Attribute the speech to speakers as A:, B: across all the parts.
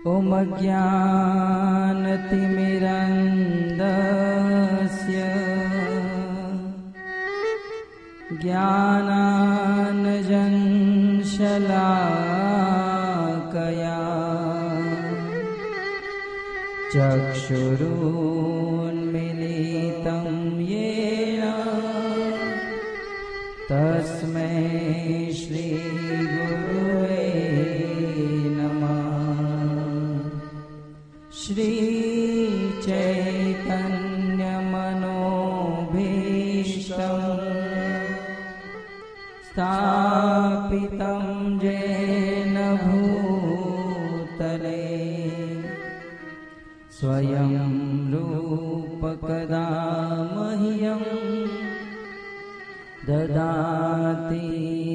A: ॐ अज्ञानतिमिरन्धस्य ज्ञानाञ्जनशलाकया चक्षुरुन्मीलितं येन तस्मै श्रीगुरुवे नमः। श्रीचैतन्यमनोभीष्टं स्थापितं येन भूतले स्वयं रूपकदा मह्यं ददाति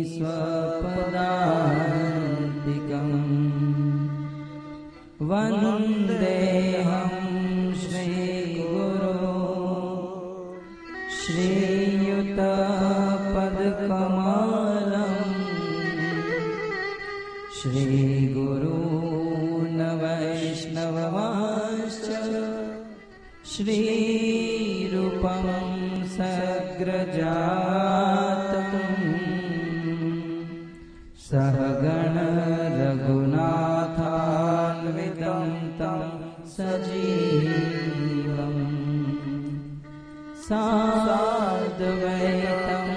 A: स्वपदान्तिकम्। वन्देऽहं श्रीगुरो श्रीयुतपदकमलं श्रीगुरून् वैष्णवांश्च श्रीरूपं सग्रजातं सहगण रघुनाथान्वितं तं सजीवम् साद्वैतं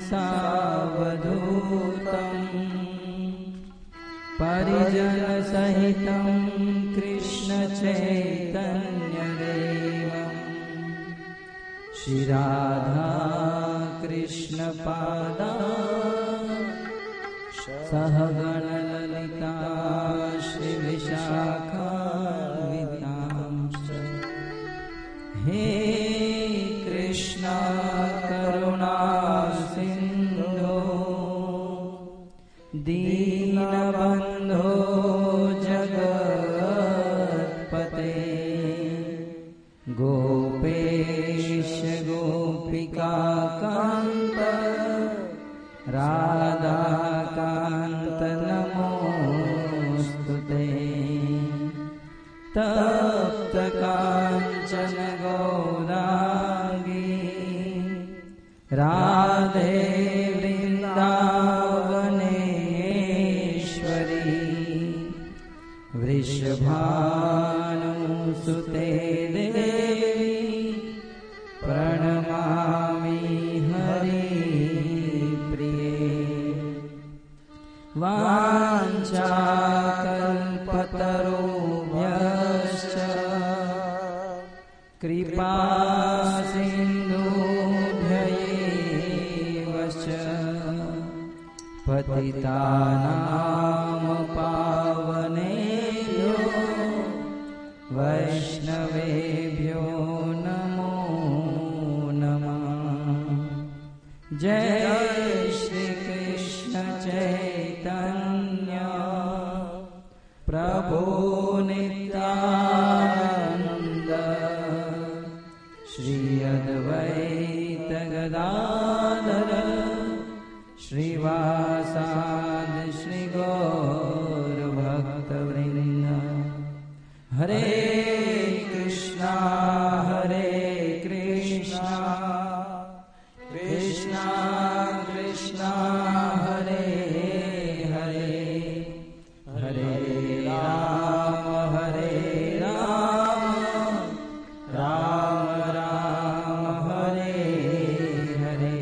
A: सावधूतं परिजनसहितं कृष्णचैतन्यदेवं श्रीराधा कृष्णपादा सहगणललिता श्रीविशाखान्वितांश्च। हे कृष्णा करुणा सिन्धो दीनबन्धो जगत्पते गोपेश गोपिकान्त राधाकान्त नमोस्तुते। तप्त काञ्चन गौराङ्गी राधे वृन्दावनेश्वरी वृषभानुसुते देवी प्रणमामि हरिप्रिये। वाञ्छाकल्पतरुभ्यश्च कृपा सिन्धुभ्यैव च पतितानां पावनेभ्यो वैष्णवेभ्यो नमो नमः। जय श्री कृष्ण चैतन्य प्रभु नित्यानंद श्री अद्वैत गदाधर श्रीवासादि श्री गौर भक्तवृंद। हरे कृष्णा कृष्णा कृष्णा हरे हरे हरे राम राम राम हरे हरे।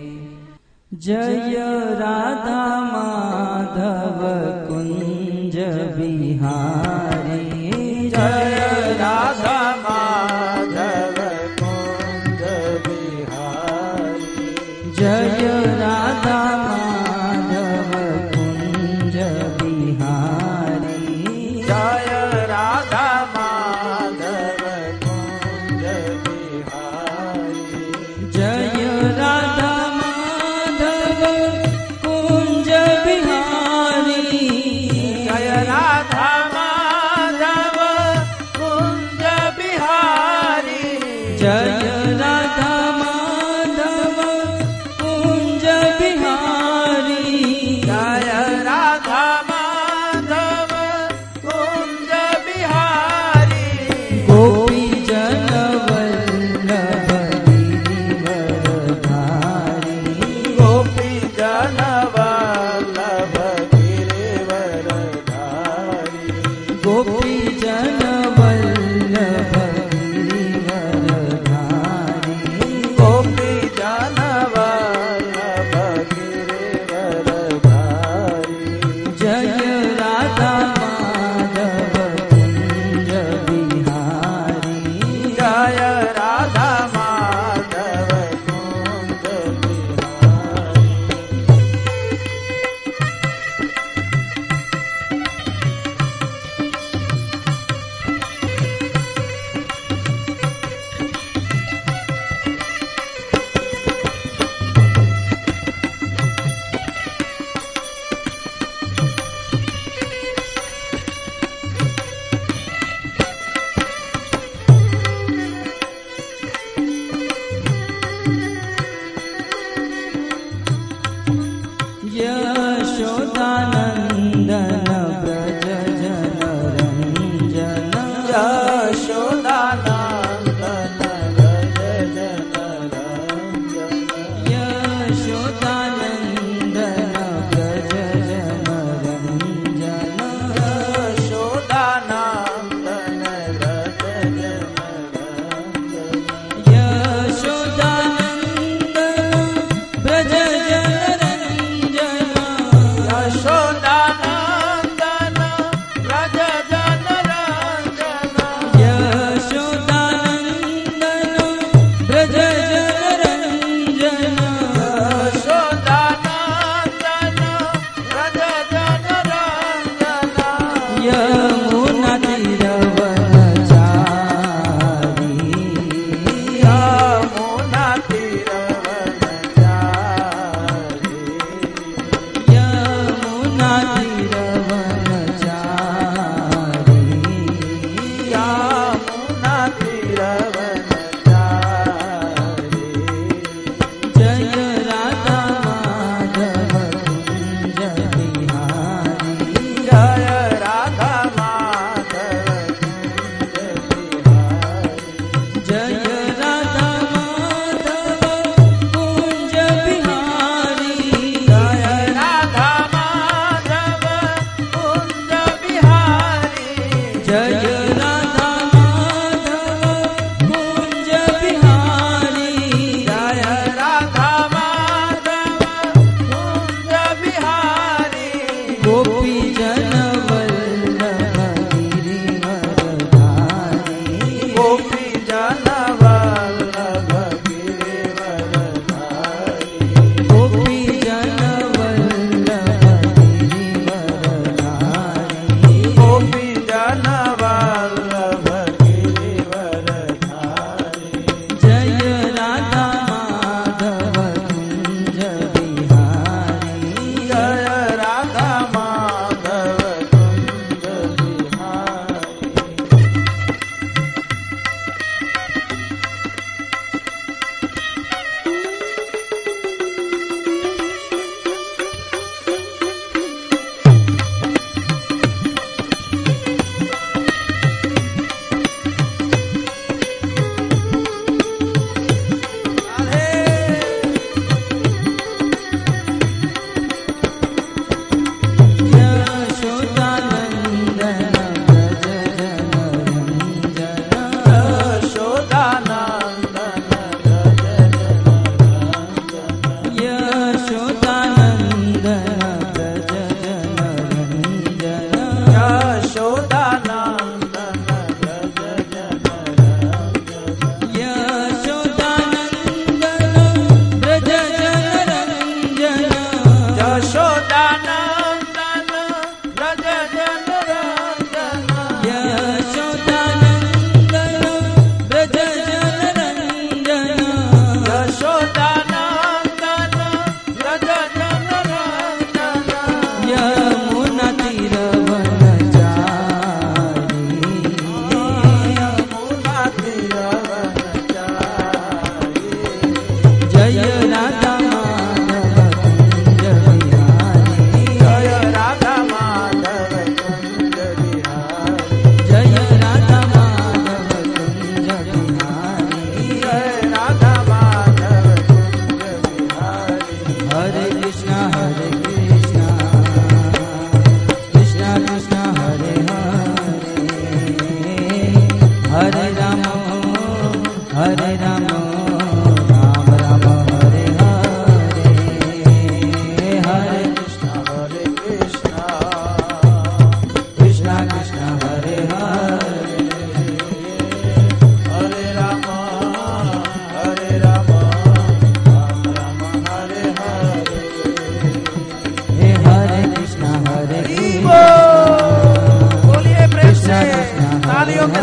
A: जय राधा माधव कुंज बिहारी जय जन वल्लभ गिरिवरधारी
B: गोपी जन वल्लभ गिरिवरधारी
A: जय राधा माधव कुंज बिहारी
B: जय राधा माधव कुंज बिहारी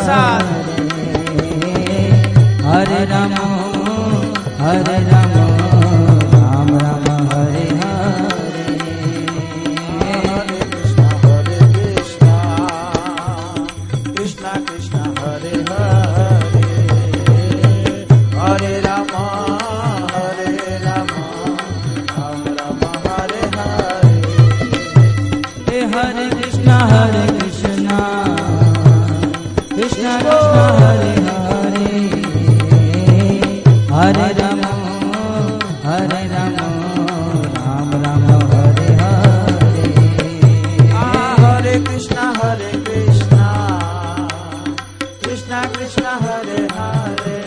B: साथ
A: हरे राम राम राम हरे हरे
B: हरे कृष्णा कृष्णा कृष्णा हरे हरे हरे राम राम राम हरे हरे
A: हरे कृष्णा कृष्णा कृष्णा हरे हरे हरे राम राम राम हरे हरे
B: हरे कृष्णा कृष्णा कृष्णा हरे हरे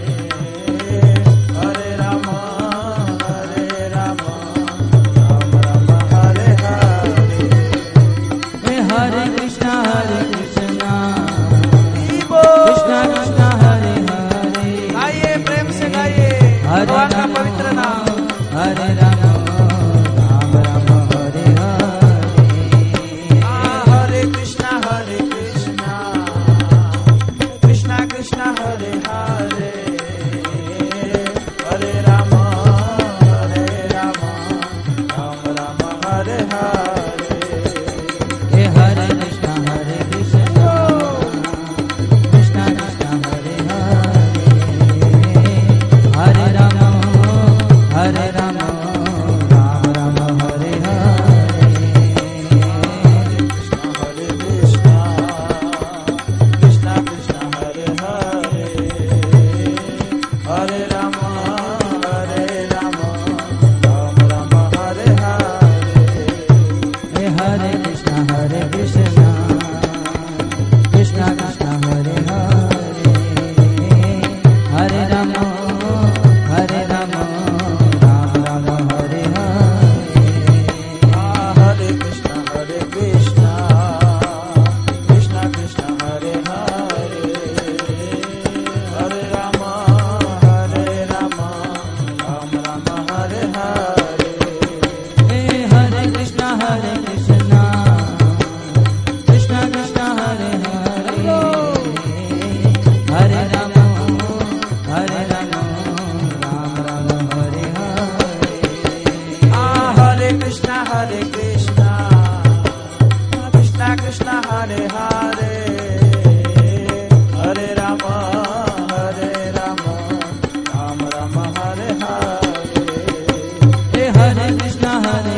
B: हरे राम राम राम हरे हरे
A: हरे कृष्णा कृष्णा कृष्णा हरे हरे
B: गाइए प्रेम से गाइए भगवान का पवित्र नाम
A: हरे राम राम हरे हरे
B: हरे कृष्णा कृष्णा कृष्णा हरे हरे हरे राम राम राम हरे हरे
A: हरे कृष्णा कृष्णा हरे हरे हरे राम राम राम हरे हरे
B: हरे कृष्णा कृष्णा हरे हरे हरे राम राम राम हरे हरे
A: हरे कृष्णा कृष्णा हरे हरे हरे राम राम राम हरे हरे
B: हरे कृष्णा कृष्णा हरे हरे हरे राम राम राम हरे हरे
A: हरे कृष्णा कृष्णा हरे हरे हरे राम राम राम हरे हरे
B: हरे कृष्णा कृष्णा हरे हरे हरे राम राम राम हरे हरे
A: हरे कृष्णा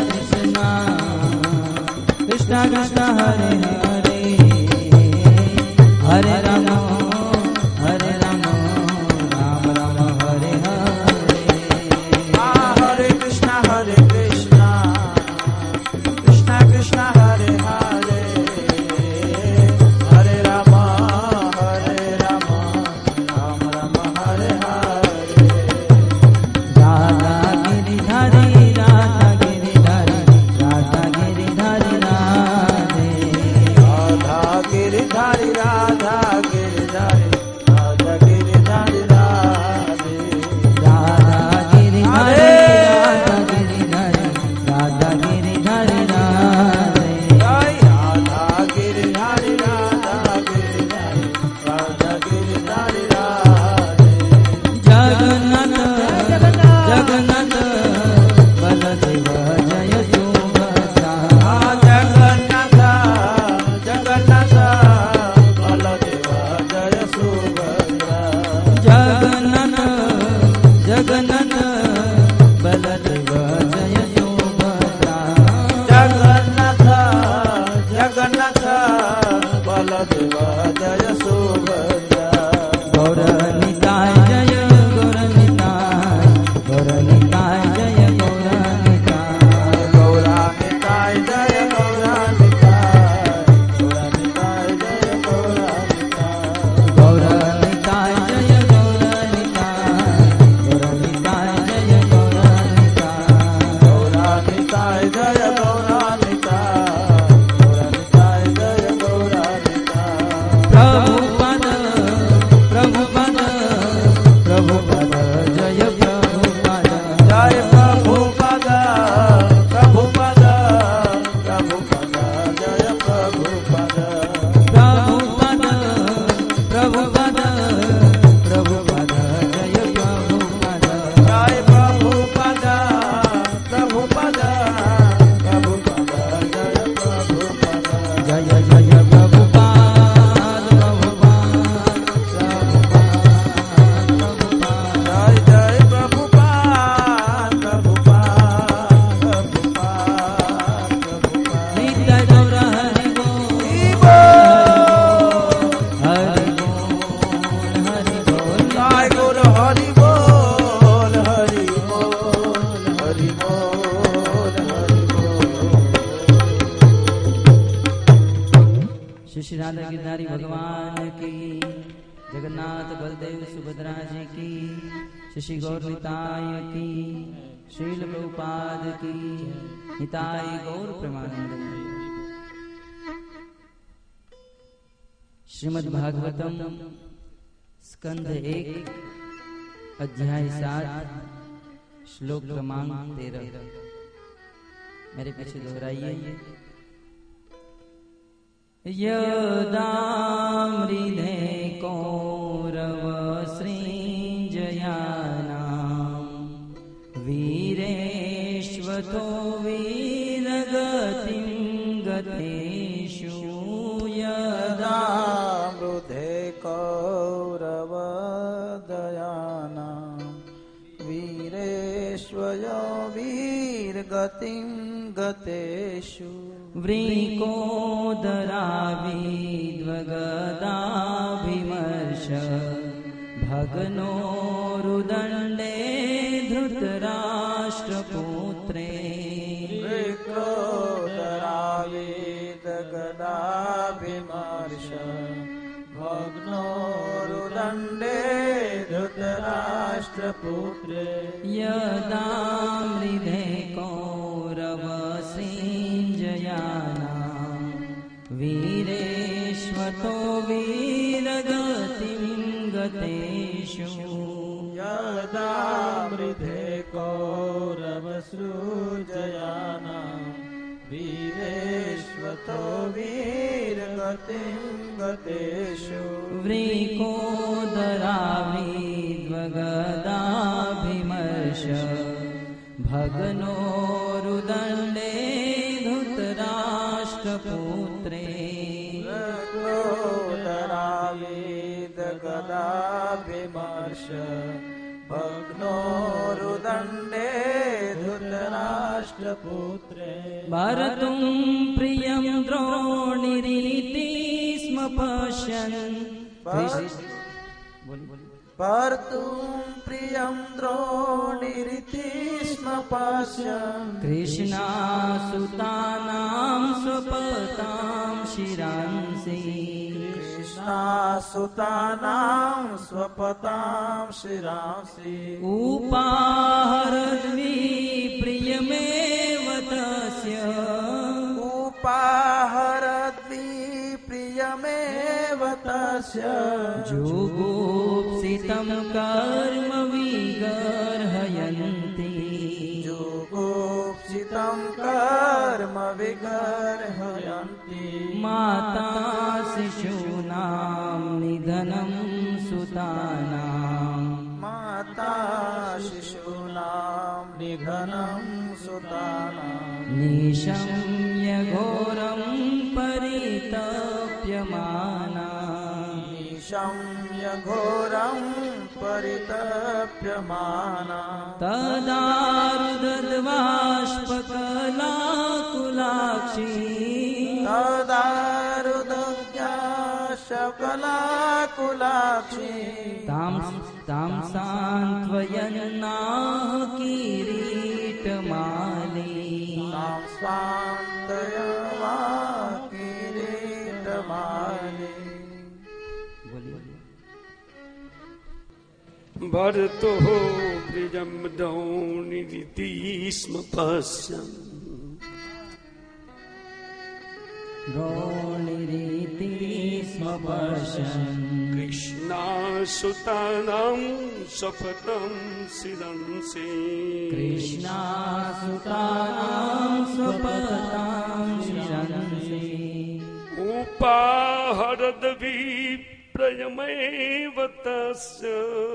A: कृष्णा हरे हरे हरे राम राम हरे हरे
B: हरे कृष्णा कृष्णा हरे हरे हरे राम राम राम हरे हरे
A: राधा गिरिधारी राधे राधा गिरिधारी श्री श्री राधा गिरधारी भगवान की, जगन्नाथ बलदेव सुभद्रा जी की, श्री श्री गौर निताय की, श्रील प्रभुपाद की, निताय गौर प्रेमानंद। श्रीमद् भागवतम स्कंध 1 अध्याय 7 श्लोक क्रमांक 13। मेरे पीछे दोहराइए। यदामृधे कौरव सृञ्जयानां वीरेष्वतो वीरगतिं गतेषु
B: यदामृधे कौरवदयानां वीरेष्वयो वीरगतिं गतेषु
A: वृकोदराविद्वगदाभिमर्श भग्नोरुदण्डे धृतराष्ट्रपुत्रे
B: वृकोदराविद्वगदाभिमर्श भग्नोरुदण्डे धृतराष्ट्रपुत्रे
A: यदामृधे कौरवसृञ्जयानां वीरेष्वतो वीरगतिं गतेषु
B: यदामृधे कौरवसृञ्जयानां वीरेष्वतो वीरगतिं गतेषु
A: वृकोदराविद्वगदाभिमर्श भग्नोरुदण्डे धृतराष्ट्रपुत्रे
B: वृकोदराविद्वगदाभिमर्श भग्नोरुदण्डे धृतराष्ट्रपुत्रे
A: भर्तुं प्रियं द्रोणिरीति स्म पश्यन्
B: भर्तुं प्रियं द्रोणिरिति स्म पश्यन्
A: कृष्णासुतानां स्वपतां शिरांसि
B: कृष्णासुतानां स्वपतां शिरांसि
A: उपाहरद्वि प्रियमेव तस्य
B: उपाहरद्वि प्रियमेव तस्य
A: जुगुप्सितं कर्म विगर्हयन्ति
B: जुगुप्सितं कर्म विगर्हयन्ति
A: माता शिशूनां निधनं सुतानां
B: माता शिशूनां निधनं सुतानां
A: निशम्य घोरं परितप्यमाना
B: निशम्य घोरं परितप्यमाना
A: तदारुदद्बाष्पकलाकुलाक्षी
B: तदारुदग्नाशकलाकुलाक्षी
A: तां सान्त्वयन्नाह किरीटमाली
B: तां स्वान्तयमा किरीटमाली।
C: भरतो प्रियं द्रोणिरिति स्म पश्यन्
A: द्रोणिरिति स्म पश्यन्
C: कृष्णासुतानां स्वपतां शिरंसि
A: कृष्णासुतानां स्वपतां शिरंसि
C: उपाहरद्वि प्रियमेव तस्य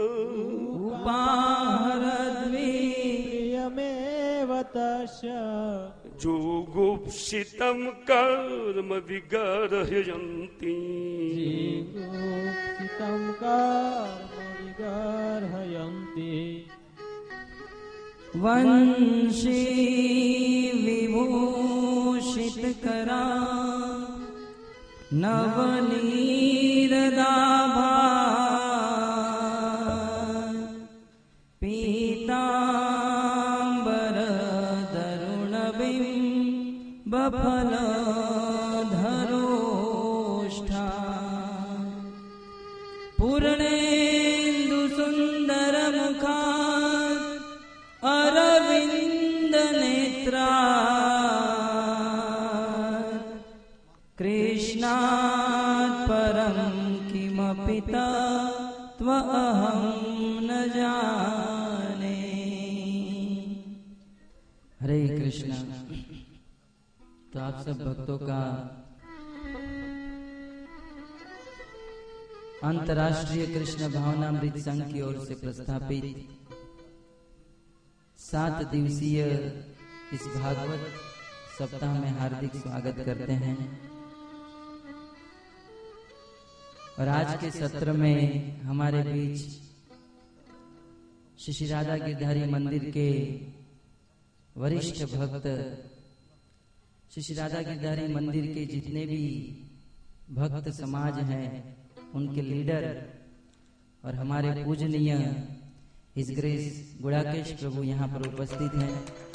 A: उपाहरद्वि
D: प्रियमेव तस्य
C: जुगुप्सितं कर्म विगर्हयन्ति
D: जुगुप्सितं कर्म विगर्हयन्ति
A: वंशी विभूषितकरा नवनीरदाभा पीताम्बरदरुणबिम्बफलधरो तस्मात् परं किमपि त्वहं न जाने। हरे कृष्ण। तो आप सब भक्तों का अंतर्राष्ट्रीय कृष्ण भावनामृत संघ की ओर से प्रस्थापित 7 दिवसीय इस भागवत सप्ताह में हार्दिक स्वागत करते हैं। और आज के सत्र में हमारे बीच श्री राधा गिरधारी मंदिर के वरिष्ठ भक्त, श्री राधा गिरधारी मंदिर के जितने भी भक्त समाज हैं उनके लीडर और हमारे पूजनीय हिज ग्रेस गुड़ाकेश प्रभु यहाँ पर उपस्थित हैं।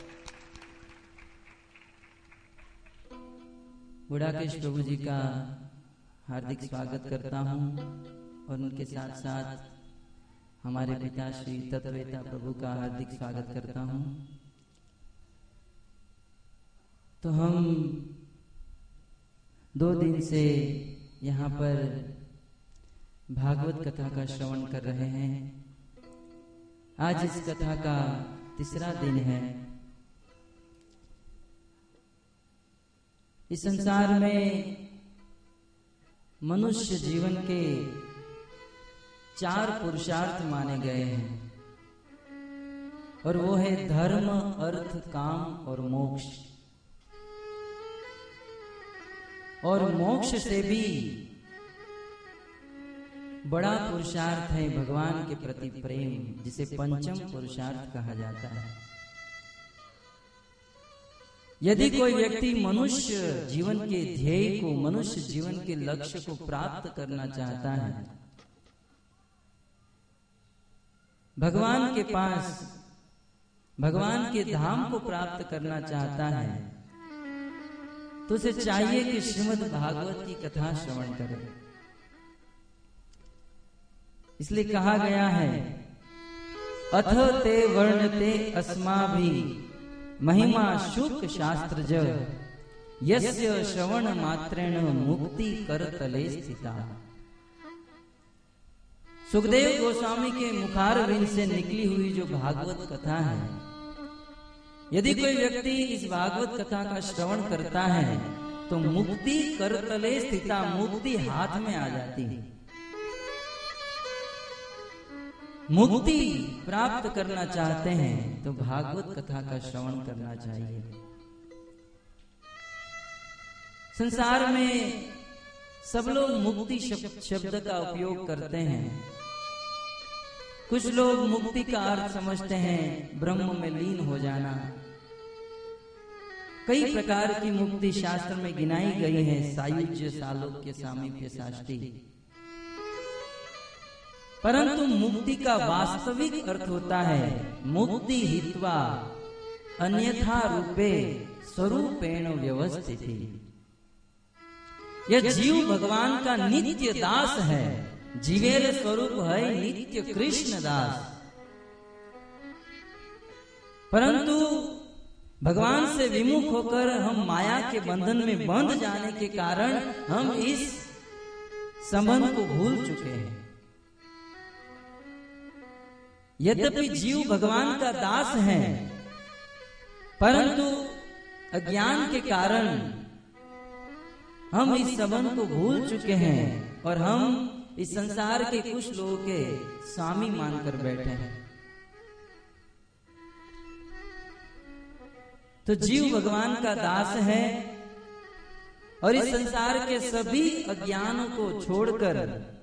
A: गुड़ाकेश प्रभु जी का हार्दिक स्वागत करता हूँ और उनके साथ साथ हमारे पिता श्री तत्वेता प्रभु का हार्दिक स्वागत करता हूँ। तो हम 2 दिन से यहाँ पर भागवत कथा का श्रवण कर रहे हैं। आज इस कथा का 3रा दिन है। इस संसार में मनुष्य जीवन के 4 पुरुषार्थ माने गए हैं और वो है धर्म, अर्थ, काम और मोक्ष। और मोक्ष से भी बड़ा पुरुषार्थ है भगवान के प्रति प्रेम, जिसे पंचम पुरुषार्थ कहा जाता है। यदि कोई व्यक्ति मनुष्य जीवन के ध्येय को, मनुष्य जीवन के लक्ष्य को प्राप्त करना चाहता है, भगवान के पास, भगवान के धाम को प्राप्त करना चाहता है, तो उसे चाहिए कि श्रीमद् भागवत की कथा श्रवण करे। इसलिए कहा गया है, अथ ते वर्णते अस्माभि महिमा शुक शास्त्रज यस्य श्रवण मात्रेण मुक्ति करतले स्थिता। सुखदेव गोस्वामी के मुखारविंद से निकली हुई जो भागवत कथा है, यदि कोई व्यक्ति इस भागवत कथा का श्रवण करता है तो मुक्ति करतले स्थिता, मुक्ति हाथ में आ जाती है। मुक्ति प्राप्त करना चाहते हैं तो भागवत कथा का श्रवण करना चाहिए। संसार में सब लोग मुक्ति शब्द का उपयोग करते हैं। कुछ लोग मुक्ति का अर्थ समझते हैं ब्रह्म में लीन हो जाना। कई प्रकार की मुक्ति शास्त्र में गिनाई गई है, सायुज्य, सालोक्य, सामीप्य, साष्टी। परंतु मुक्ति का वास्तविक अर्थ होता है मुक्ति हित्वा अन्यथा रूपे स्वरूपेण व्यवस्थिति। यह जीव भगवान का नित्य दास है, जीवेर स्वरूप है नित्य कृष्ण दास। परंतु भगवान से विमुख होकर हम माया के बंधन में बंध जाने के कारण हम इस संबंध को भूल चुके हैं। यद्यपि जीव भगवान का दास है, परंतु अज्ञान के कारण हम इस संबंध को भूल चुके हैं और हम इस संसार के कुछ लोगों के स्वामी मानकर बैठे हैं। तो जीव भगवान का दास है और इस संसार के सभी अज्ञानों को छोड़कर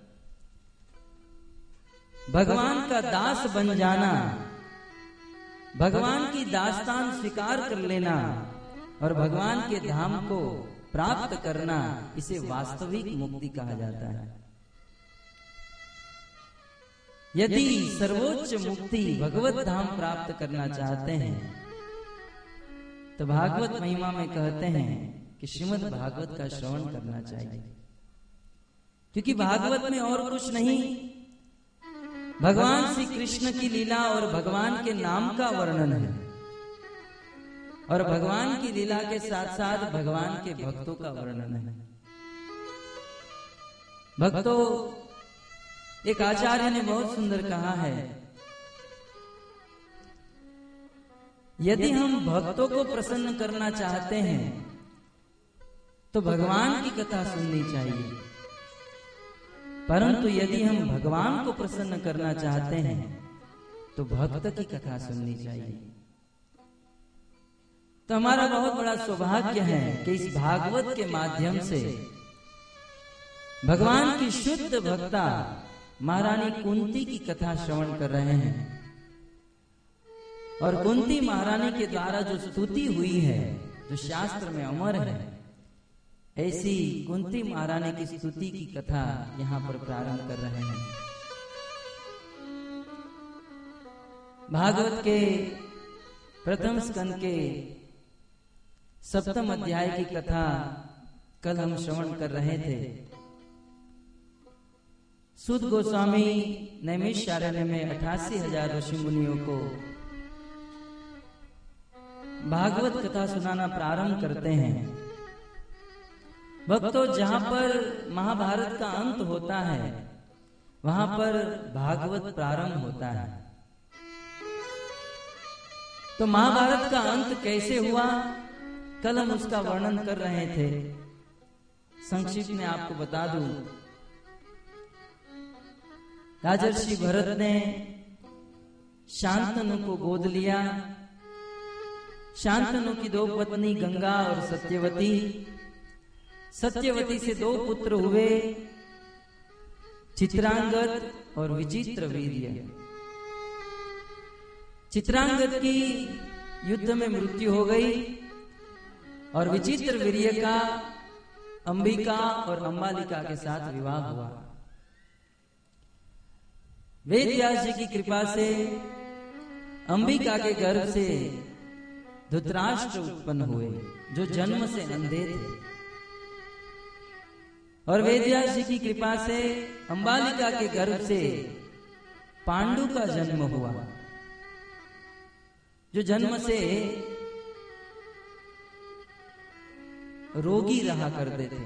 A: भगवान का दास बन जाना, भगवान की दास्तान स्वीकार कर लेना और भगवान के धाम को प्राप्त करना, इसे वास्तविक मुक्ति कहा जाता है। यदि सर्वोच्च मुक्ति भगवत धाम प्राप्त करना चाहते हैं तो भागवत महिमा में कहते हैं कि श्रीमद् भागवत का श्रवण करना चाहिए, क्योंकि भागवत में और कुछ नहीं, भगवान श्री कृष्ण की लीला और भगवान के नाम का वर्णन है और भगवान की लीला के साथ साथ भगवान के भक्तों का वर्णन है। भक्तों, एक आचार्य ने बहुत सुंदर कहा है, यदि हम भक्तों को प्रसन्न करना चाहते हैं तो भगवान की कथा सुननी चाहिए, परंतु यदि हम भगवान को प्रसन्न करना चाहते हैं तो भक्त की कथा सुननी चाहिए। तो हमारा बहुत बड़ा सौभाग्य है कि इस भागवत के माध्यम से भगवान की शुद्ध भक्ता महारानी कुंती की कथा श्रवण कर रहे हैं। और कुंती महारानी के द्वारा जो स्तुति हुई है, जो शास्त्र में अमर है, ऐसी कुंती महारानी की स्तुति की कथा यहाँ पर प्रारंभ कर रहे हैं। भागवत के प्रथम स्कंद के 7वें अध्याय की कथा कल हम श्रवण कर रहे थे। सूत गोस्वामी नैमिषारण्य में 88,000 ऋषि मुनियों को भागवत कथा सुनाना प्रारंभ करते हैं। भक्तों, जहां पर महाभारत का अंत होता है वहां पर भागवत प्रारंभ होता है। तो महाभारत का अंत कैसे हुआ, कल हम उसका वर्णन कर रहे थे। संक्षिप्त में आपको बता दूं, राजर्षि भरत ने शांतनु को गोद लिया। शांतनु की 2 पत्नी गंगा और सत्यवती। सत्यवती से 2 पुत्र हुए, चित्रांगद और विचित्र वीर्य। चित्रांगद की युद्ध में मृत्यु हो गई और विचित्र वीर्य का अंबिका और अंबालिका के साथ विवाह हुआ। वेद व्यास जी की कृपा से अंबिका के गर्भ से धृतराष्ट्र उत्पन्न हुए, जो जन्म से अंधे थे। और वेद व्यास जी की कृपा से अंबालिका के गर्भ से पांडु का जन्म हुआ, जो जन्म से रोगी रहा करते थे।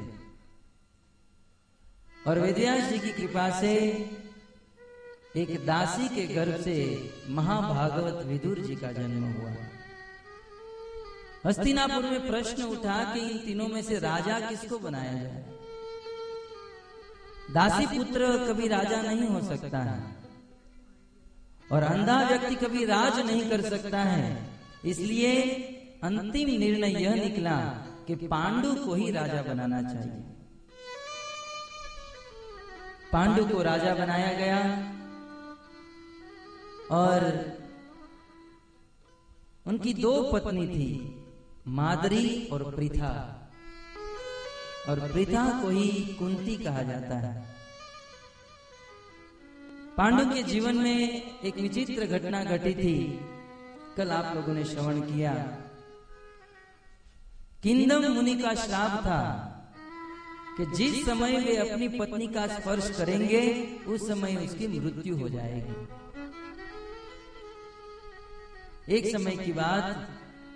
A: और वेद व्यास जी की कृपा से एक दासी के गर्भ से महाभागवत विदुर जी का जन्म हुआ। हस्तिनापुर में प्रश्न उठा कि इन तीनों में से राजा किसको बनाया जाए। दासी पुत्र कभी राजा नहीं हो सकता है और अंधा व्यक्ति कभी राज नहीं कर सकता है। इसलिए अंतिम निर्णय यह निकला कि पांडु को ही राजा बनाना चाहिए। पांडु को राजा बनाया गया और उनकी 2 पत्नी थी, माद्री और पृथा। और पृथा को ही कुंती कहा जाता है। पांडु के जीवन में एक विचित्र घटना घटी थी, कल आप लोगों ने श्रवण किया। किंदम मुनि का श्राप था कि जिस समय वे अपनी पत्नी का स्पर्श करेंगे उस समय उसकी मृत्यु हो जाएगी। एक समय की बात,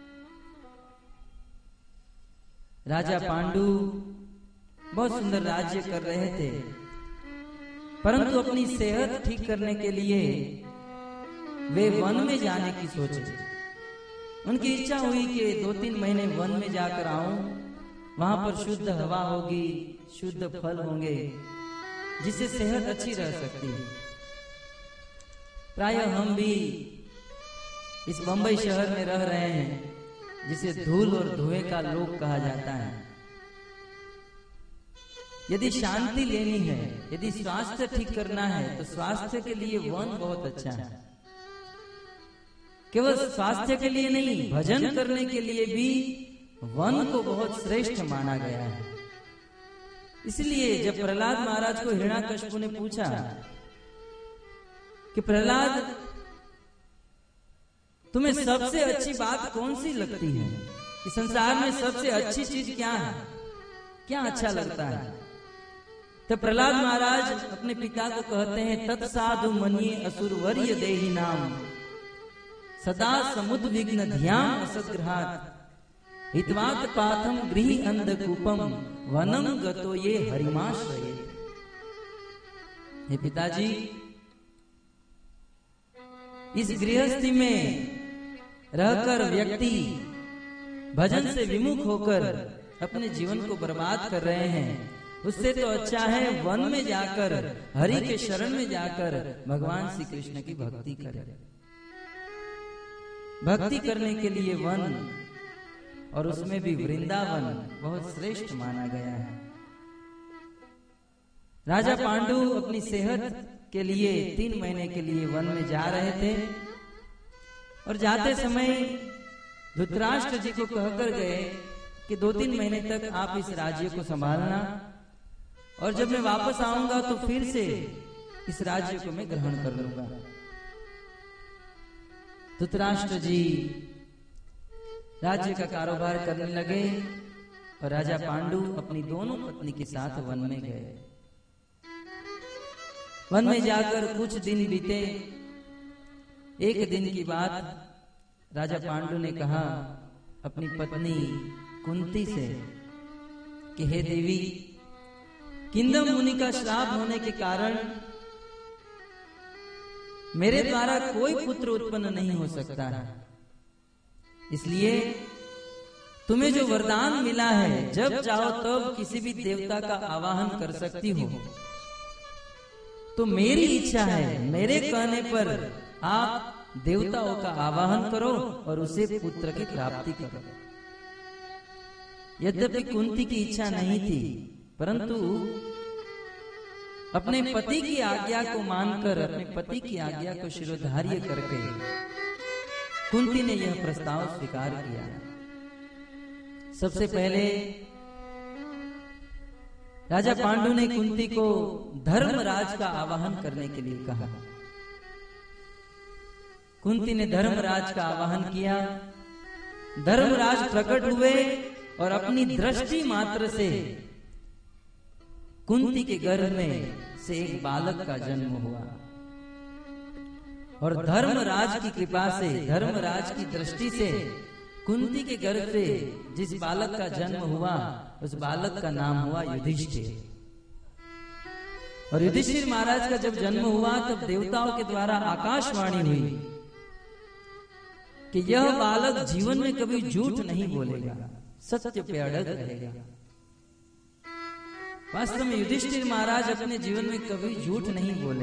A: राजा पांडु बहुत सुंदर राज्य कर रहे थे, परंतु अपनी सेहत ठीक करने के लिए वे वन में जाने की सोचे। उनकी इच्छा हुई कि 2-3 महीने वन में जाकर आऊं, वहां पर शुद्ध हवा होगी, शुद्ध फल होंगे, जिससे सेहत अच्छी रह सकती है। प्राय हम भी इस बंबई शहर में रह रहे हैं, जिसे धूल और धुएं का लोक कहा जाता है। यदि शांति लेनी है, यदि स्वास्थ्य ठीक करना है, तो स्वास्थ्य के लिए वन बहुत अच्छा है। केवल स्वास्थ्य के लिए नहीं, भजन करने के लिए भी वन को बहुत श्रेष्ठ माना गया है। इसलिए जब प्रहलाद महाराज को हिरण्याकश्यप ने पूछा कि प्रहलाद, तुम्हें सबसे अच्छी बात कौन सी लगती है, इस संसार में सबसे अच्छी चीज क्या है, क्या अच्छा लगता है? तो प्रहलाद महाराज अपने पिता को कहते हैं, तत्साधु मन्ये असुरवर्य देहि नाम सदा समुद्विग्न ध्यान असद्ग्रहात् हित्वात् पाथम गृहि अंधकूपम वनम गतो ये हरिमाश्रये। हे पिताजी, इस गृहस्थी में रहकर व्यक्ति भजन से विमुख होकर अपने जीवन को बर्बाद कर रहे हैं। उससे तो अच्छा है वन में जाकर, हरि के शरण में जाकर भगवान श्री कृष्ण की भक्ति करें। भक्ति करने के लिए वन, और उसमें भी वृंदावन बहुत श्रेष्ठ माना गया है। राजा पांडु अपनी सेहत के लिए 3 महीने के लिए वन में जा रहे थे, और जाते समय धृतराष्ट्र जी को कहकर गए कि 2-3 महीने तक आप इस राज्य को संभालना, और जब मैं वापस आऊंगा तो फिर से इस राज्य को मैं ग्रहण कर लूंगा। धृतराष्ट्र जी राज्य का कारोबार करने लगे, और राजा पांडु अपनी दोनों पत्नी के साथ वन में गए। वन में जाकर कुछ दिन बीते। एक दिन की बात, राजा पांडु ने कहा अपनी पत्नी कुंती से कि हे देवी, किंदम मुनि का श्राप होने के कारण मेरे द्वारा कोई पुत्र उत्पन्न नहीं हो सकता है, इसलिए तुम्हें जो वरदान मिला है, जब चाहो तब किसी भी देवता का आवाहन कर सकती हो। तो मेरी इच्छा है, मेरे कहने पर आप देवताओं का आवाहन करो और उसे पुत्र की प्राप्ति करो। यद्यपि कुंती की इच्छा नहीं थी, परंतु अपने पति की आज्ञा को मानकर, अपने पति की आज्ञा को शिरोधार्य करके कुंती ने यह प्रस्ताव स्वीकार किया। सबसे पहले राजा पांडु ने कुंती को धर्मराज का आवाहन करने के लिए कहा। कुंती ने धर्मराज का आवाहन किया। धर्मराज प्रकट हुए और अपनी दृष्टि मात्र से कुंती के गर्भ में से एक बालक का जन्म हुआ, और धर्मराज की कृपा से, धर्मराज की दृष्टि से कुंती के गर्भ से जिस बालक का जन्म हुआ, उस बालक का नाम हुआ युधिष्ठिर। और युधिष्ठिर महाराज का जब जन्म हुआ तब देवताओं के द्वारा आकाशवाणी हुई कि यह बालक जीवन में कभी झूठ नहीं बोलेगा, सत्य पे अड़ग रहेगा। वास्तव में युधिष्ठिर महाराज अपने जीवन में कभी झूठ नहीं बोले।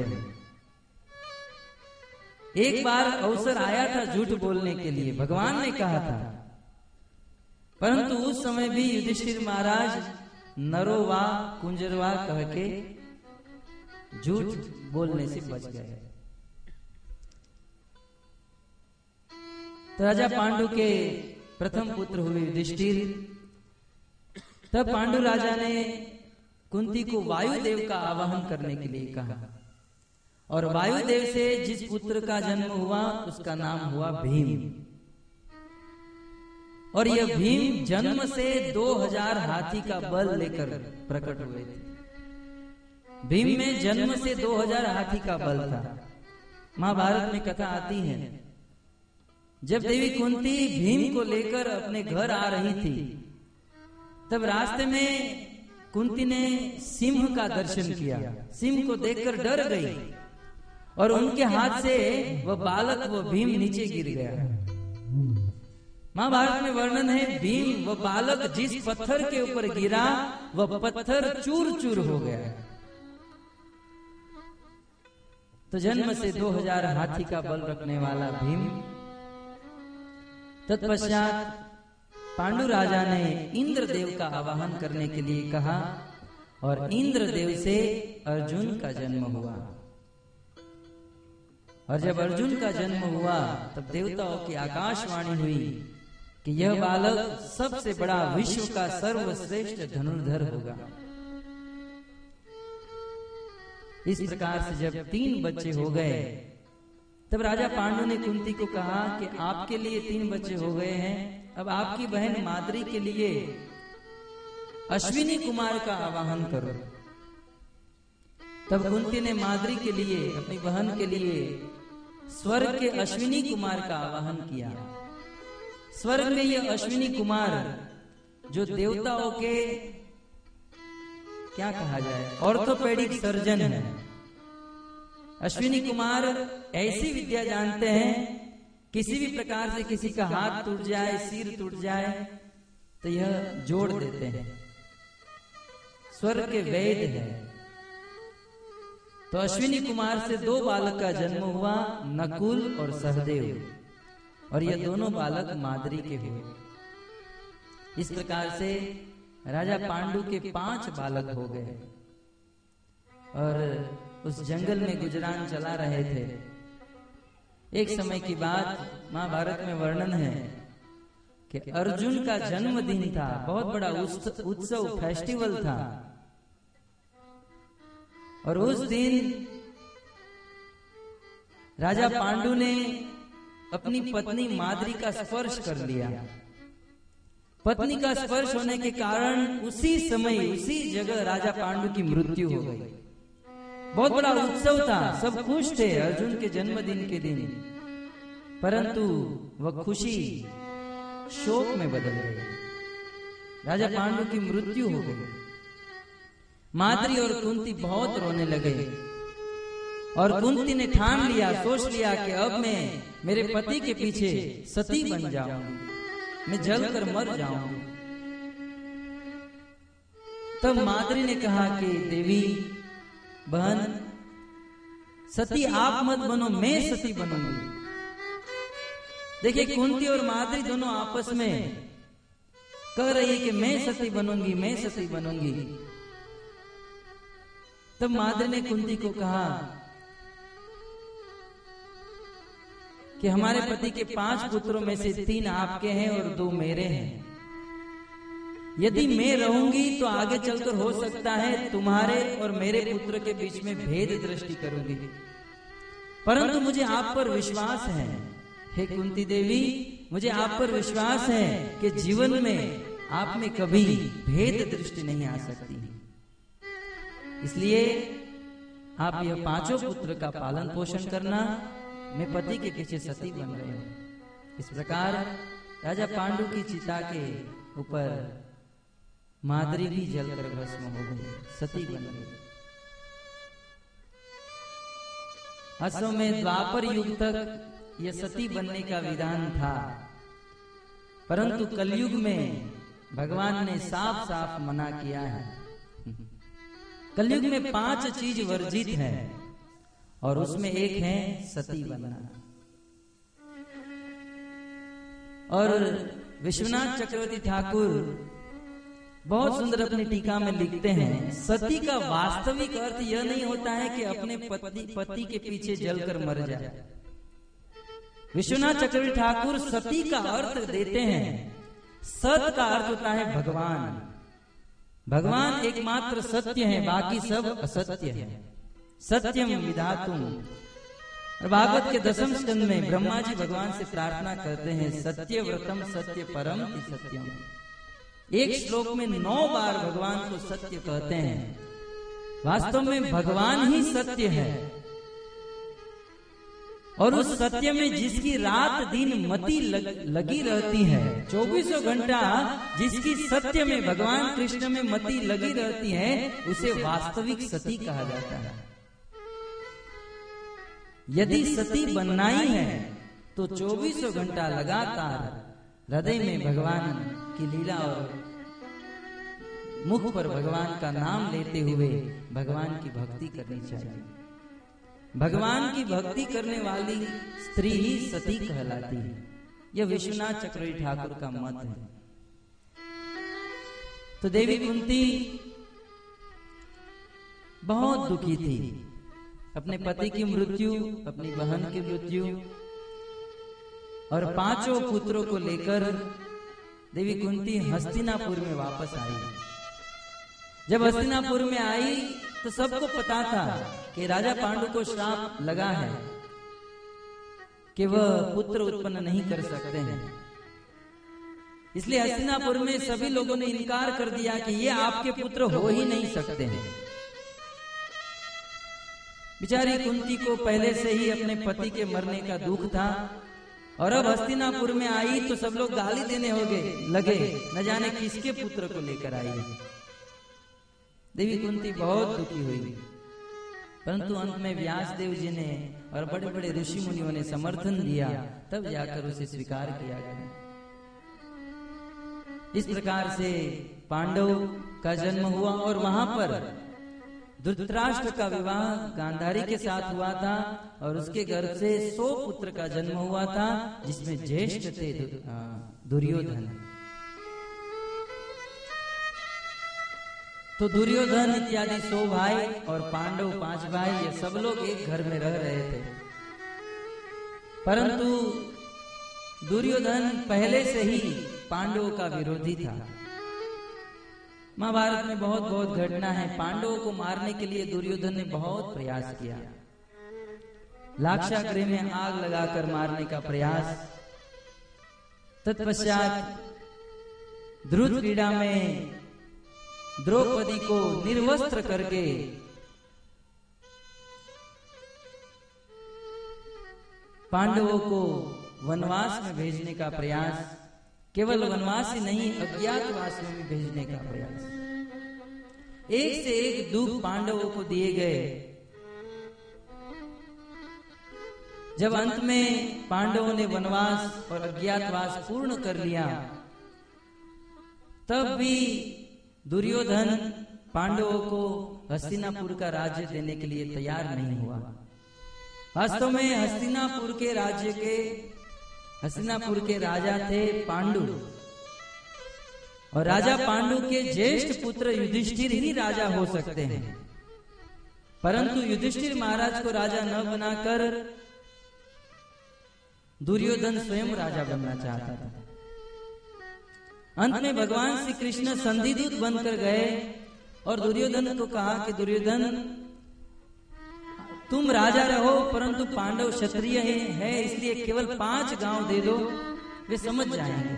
A: एक बार अवसर आया था झूठ बोलने के लिए, भगवान ने कहा था, परंतु उस समय भी युधिष्ठिर महाराज नरोवा कुंजरवा कह के झूठ बोलने से बच गए। तो राजा पांडु के प्रथम पुत्र हुए युधिष्ठिर। तब पांडु राजा ने कुंती को वायुदेव का आवाहन करने के लिए कहा, और वायुदेव से जिस पुत्र का जन्म हुआ उसका नाम हुआ भीम। और यह भीम जन्म से 2000 हाथी का बल लेकर प्रकट हुए थे। भीम में जन्म से 2000 हाथी का बल था। महाभारत में कथा आती है, जब देवी कुंती भीम को लेकर अपने घर आ रही थी, तब रास्ते में कुंती ने सिंह का दर्शन किया। सिंह को देखकर डर गई, और उनके हाथ से वह बालक, वह भीम नीचे गिर गया। महाभारत में वर्णन है, भीम वह बालक जिस पत्थर के ऊपर गिरा, वह पत्थर चूर चूर हो गया। तो जन्म से 2000 हाथी का बल रखने वाला भीम। तत्पश्चात पांडु राजा ने इंद्रदेव का आवाहन करने के लिए कहा, और इंद्रदेव से अर्जुन का जन्म हुआ। और जब अर्जुन का जन्म हुआ तब देवताओं की आकाशवाणी हुई कि यह बालक सबसे बड़ा, विश्व का सर्वश्रेष्ठ धनुर्धर होगा। इस प्रकार से जब 3 बच्चे हो गए, तब राजा पांडु ने कुंती को कहा कि आपके लिए 3 बच्चे हो गए हैं, अब आपकी बहन माद्री के लिए अश्विनी कुमार का आवाहन करो। तब कुंती ने माद्री के लिए, अपनी बहन के लिए स्वर्ग के अश्विनी कुमार का आवाहन किया। स्वर्ग में ये अश्विनी कुमार जो देवताओं के क्या कहा जाए, ऑर्थोपेडिक सर्जन है, अश्विनी कुमार ऐसी विद्या जानते हैं, किसी भी प्रकार से किसी का हाथ टूट जाए, सिर टूट जाए तो यह जोड़ देते हैं। स्वर्ग के वैद्य है। तो अश्विनी कुमार से 2 बालक का जन्म हुआ, नकुल और सहदेव, और ये दोनों बालक माद्री के हुए। इस प्रकार से राजा पांडु के 5 बालक हो गए और उस जंगल में गुजरान चला रहे थे। एक समय की बात महाभारत में वर्णन है कि अर्जुन का जन्मदिन था, बहुत बड़ा उत्सव फेस्टिवल था, और उस दिन राजा पांडु ने अपनी पत्नी माद्री का स्पर्श कर लिया। पत्नी का स्पर्श होने के कारण उसी समय उसी जगह राजा पांडु की मृत्यु हो गई। बहुत बड़ा उत्सव था, सब खुश थे अर्जुन के जन्मदिन के दिन, परंतु वह खुशी शोक में बदल गई। राजा पांडु की मृत्यु हो गई। माद्री और कुंती बहुत रोने लगे और कुंती ने ठान लिया, सोच लिया कि अब मैं मेरे पति के पीछे सती बन जाऊंगी, मैं जलकर मर जाऊंगी। तब माद्री ने कहा कि देवी बहन, सती आप मत बनो, मैं सती बनूंगी। देखिए कुंती और माद्री दोनों आपस में कह रही है कि मैं सती बनूंगी, मैं सती बनूंगी। तब माद्री ने कुंती को कहा कि हमारे पति के 5 पुत्रों में से 3 आपके हैं और 2 मेरे हैं। यदि मैं रहूंगी तो आगे चलकर हो सकता है तुम्हारे और मेरे पुत्र के बीच में भेद दृष्टि करूंगी, परंतु मुझे आप पर विश्वास है। हे कुंती देवी, मुझे आप पर विश्वास है कि जीवन में आप में कभी भेद दृष्टि नहीं आ सकती। इसलिए आप यह 5 पुत्र का पालन पोषण करना, मैं पति के पीछे सती बन रही हूं। इस प्रकार राजा पांडु की चिता के ऊपर माद्री भी जलकर भस्म हो गई, सती बन गई। असल में द्वापर युग तक यह सती बनने का विधान था, परंतु कलयुग में भगवान ने साफ साफ मना किया है। कलयुग में 5 चीज वर्जित है और उसमें एक है सती बनना। और विश्वनाथ चक्रवर्ती ठाकुर बहुत सुंदर अपनी टीका में लिखते हैं, सती का वास्तविक अर्थ यह नहीं होता है कि अपने पति के पीछे जलकर मर जाए। विश्वनाथ चक्रवर्ती ठाकुर सती का अर्थ देते हैं, सत का अर्थ होता है भगवान। भगवान एकमात्र सत्य है, बाकी सब असत्य है। सत्यम विधातुम। और भागवत के 10वें स्कंद में ब्रह्मा जी भगवान से प्रार्थना करते हैं, सत्यव्रतम सत्य परम सत्यम। एक श्लोक में 9 बार भगवान को सत्य कहते हैं। वास्तव में भगवान ही सत्य है, और उस सत्य में जिसकी रात दिन मति लगी रहती है, 24 घंटा जिसकी सत्य में भगवान कृष्ण में मति लगी रहती है, उसे वास्तविक सती कहा जाता है। यदि सती बनना ही है तो 24 घंटा लगातार हृदय में भगवान की लीला और मुख पर भगवान का नाम लेते हुए भगवान की भक्ति करनी चाहिए। भगवान की भक्ति करने वाली स्त्री ही सती कहलाती है। यह विश्वनाथ चक्रवर्ती ठाकुर का मत है। तो देवी कुंती बहुत दुखी थी, अपने पति की मृत्यु, अपनी बहन की मृत्यु और 5 पुत्रों को लेकर देवी कुंती हस्तिनापुर में वापस आई। जब हस्तिनापुर में आई तो सबको पता था कि राजा पांडु को श्राप लगा है कि वह पुत्र उत्पन्न नहीं कर सकते हैं। इसलिए हस्तिनापुर में सभी लोगों ने इनकार कर दिया कि ये आपके पुत्र हो ही नहीं सकते हैं। बिचारी कुंती को पहले से ही अपने पति के मरने का दुख था, और अब हस्तिनापुर में आई तो सब लोग गाली देने लगे, न जाने किसके पुत्र को लेकर आई है। देवी कुंती बहुत दुखी हुई, परंतु अंत में व्यास देव जी ने और बड़े बड़े ऋषि मुनियों ने समर्थन दिया, तब जाकर उसे स्वीकार किया गया। इस प्रकार से पांडव का जन्म हुआ और वहां पर धृतराष्ट्र का विवाह गांधारी के साथ हुआ था और उसके गर्भ से 100 पुत्र का जन्म हुआ था, जिसमें ज्येष्ठ थे दुर्योधन। तो दुर्योधन इत्यादि 100 भाई और पांडव 5 भाई, ये सब लोग एक घर में रह रहे थे। परंतु दुर्योधन पहले से ही पांडवों का विरोधी था। महाभारत में बहुत बहुत घटना है। पांडवों को मारने के लिए दुर्योधन ने बहुत प्रयास किया, लाक्षागृह में आग लगाकर मारने का प्रयास। तत्पश्चात ध्रुव क्रीड़ा में द्रौपदी को निर्वस्त्र करके पांडवों को वनवास में भेजने का प्रयास, केवल वनवास ही नहीं अज्ञातवास में भी भेजने का प्रयास। एक से एक दुख पांडवों को दिए गए। जब अंत में पांडवों ने वनवास और अज्ञातवास पूर्ण कर लिया, तब भी दुर्योधन पांडवों को हस्तिनापुर का राज्य देने के लिए तैयार नहीं हुआ। वास्तव में हस्तिनापुर के राजा थे पांडु, और राजा पांडु के ज्येष्ठ पुत्र युधिष्ठिर ही राजा हो सकते हैं। परंतु युधिष्ठिर महाराज को राजा न बनाकर दुर्योधन स्वयं राजा बनना चाहता था। अंत में भगवान श्री कृष्ण संधिदूत बनकर गए और दुर्योधन को कहा कि दुर्योधन, तुम राजा रहो, परंतु पांडव क्षत्रिय है, इसलिए केवल 5 गांव दे दो, वे समझ जाएंगे।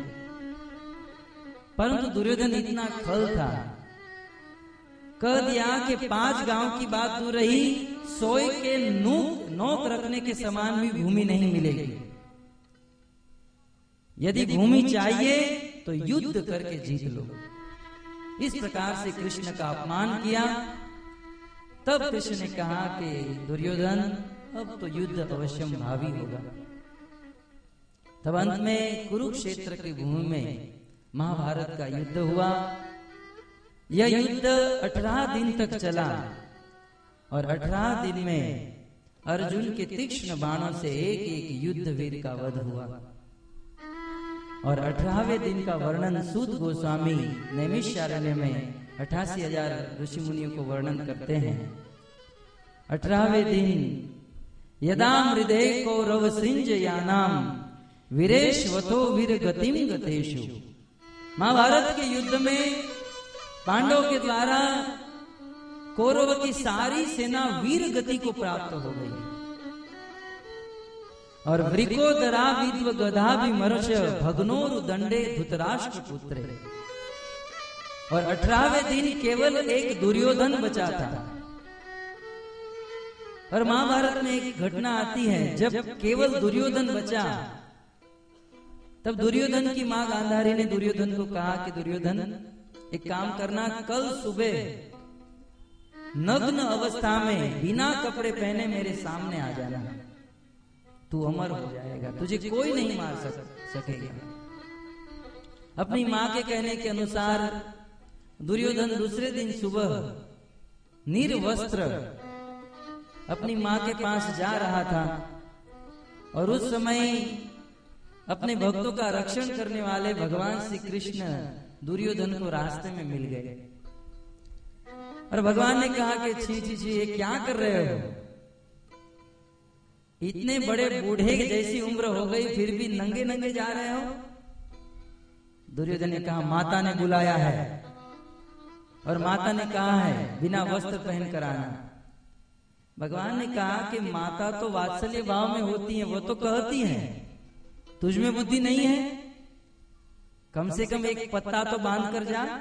A: परंतु दुर्योधन इतना खल था, कह दिया कि 5 गांव की बात दूर रही, सोए के नोक रखने के समान भी भूमि नहीं मिलेगी। यदि भूमि चाहिए तो युद्ध करके जीत लो। इस प्रकार से कृष्ण का अपमान किया। तब कृष्ण ने कहा कि दुर्योधन, अब तो युद्ध अवश्यम भावी होगा। तब अंत में कुरुक्षेत्र की भूमि में महाभारत का युद्ध हुआ। यह युद्ध 18 दिन तक चला और 18 दिन में अर्जुन के तीक्ष्ण बाणों से एक एक युद्ध वीर का वध हुआ। और 18वें दिन का वर्णन सूत गोस्वामी नैमिषारण्य में 88,000 ऋषि मुनियों को वर्णन करते हैं। 18वें दिन यदा मृदे कौरव सृंजयानाम वीरेशवतो वीर गतिम गतेषु। महाभारत के युद्ध में पांडवों के द्वारा कौरव की सारी सेना वीर गति को प्राप्त हो गई। और वृकोदरा विद्व गधा भी मर्ष भग्नोरु दंडे धृतराष्ट्र पुत्रे। और 18वें दिन केवल एक दुर्योधन बचा था। और महाभारत में एक घटना आती है, जब केवल दुर्योधन बचा, तब दुर्योधन की मां गांधारी ने दुर्योधन को कहा कि दुर्योधन, एक काम करना, कल सुबह नग्न अवस्था में बिना कपड़े पहने मेरे सामने आ जाना, तू अमर हो जाएगा, तुझे कोई नहीं मार सकेगा। अपनी मां के कहने के अनुसार दुर्योधन दूसरे दिन सुबह निर्वस्त्र अपनी मां के पास जा रहा था। और उस समय अपने भक्तों का रक्षण करने वाले भगवान श्री कृष्ण दुर्योधन को रास्ते में मिल गए। और भगवान ने कहा कि छी छी छी, ये क्या कर रहे हो? इतने बड़े बूढ़े जैसी उम्र हो गई, फिर भी नंगे नंगे जा रहे हो? दुर्योधन ने कहा, माता ने बुलाया है और माता ने कहा है बिना वस्त्र पहन कर आना। भगवान ने कहा कि माता तो वात्सल्य भाव में होती हैं, वो तो कहती हैं, तुझमें बुद्धि नहीं है? कम से कम एक पत्ता तो बांध कर जा।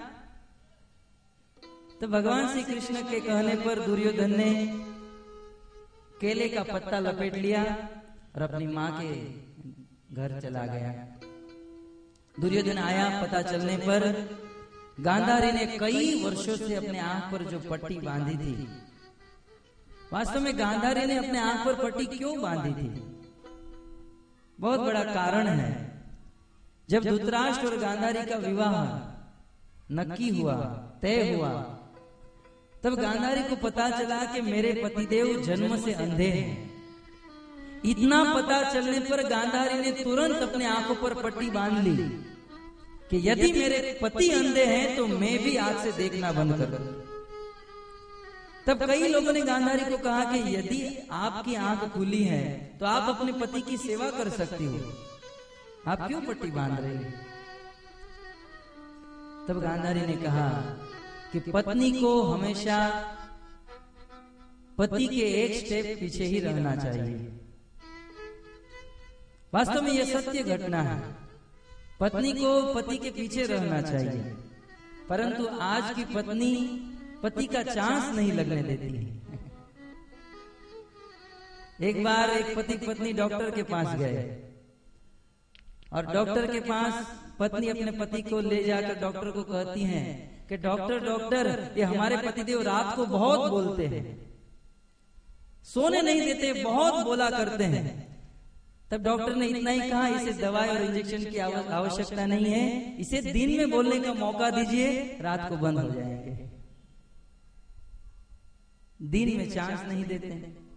A: तो भगवान श्री कृष्ण के कहने पर दुर्योधन ने केले का पत्ता लपेट लिया और अपनी मां के घर चला गया। दुर्योधन आया, पता चलने पर गांधारी ने कई वर्षों से अपने आंख पर जो पट्टी बांधी थी वास्तव में गांधारी ने अपने आंख पर पट्टी क्यों बांधी थी? बहुत बड़ा कारण है। जब धृतराष्ट्र और गांधारी का विवाह नक्की हुआ, तय हुआ, तब गांधारी को पता चला कि मेरे पतिदेव जन्म से अंधे हैं। इतना पता चलने पर गांधारी ने तुरंत अपने आंखों पर पट्टी बांध ली कि यदि मेरे पति अंधे हैं तो मैं भी आज से देखना बंद कर दूं। तब कई लोगों ने गांधारी को कहा कि यदि आपकी आंख खुली है तो आप अपने पति की सेवा कर सकती हो, आप क्यों पट्टी बांध रही हैं? तब गांधारी ने कहा कि पत्नी को हमेशा पति के एक स्टेप पीछे ही रहना चाहिए। वास्तव में यह सत्य घटना है, पत्नी को पति के पीछे रहना चाहिए, परंतु आज की पत्नी पति का चांस नहीं लगने देती है। एक बार एक पति पत्नी डॉक्टर के पास गए और डॉक्टर के पास पत्नी अपने पति को ले जाकर डॉक्टर को कहती हैं कि डॉक्टर ये हमारे पतिदेव रात को बहुत बोलते हैं, सोने नहीं देते, बहुत बोला करते हैं। तब डॉक्टर ने इतना ही कहा, इसे दवाई और इंजेक्शन की आवश्यकता नहीं है, इसे दिन में बोलने का मौका दीजिए, रात को बंद हो जाएंगे। दिन में चांस नहीं देते।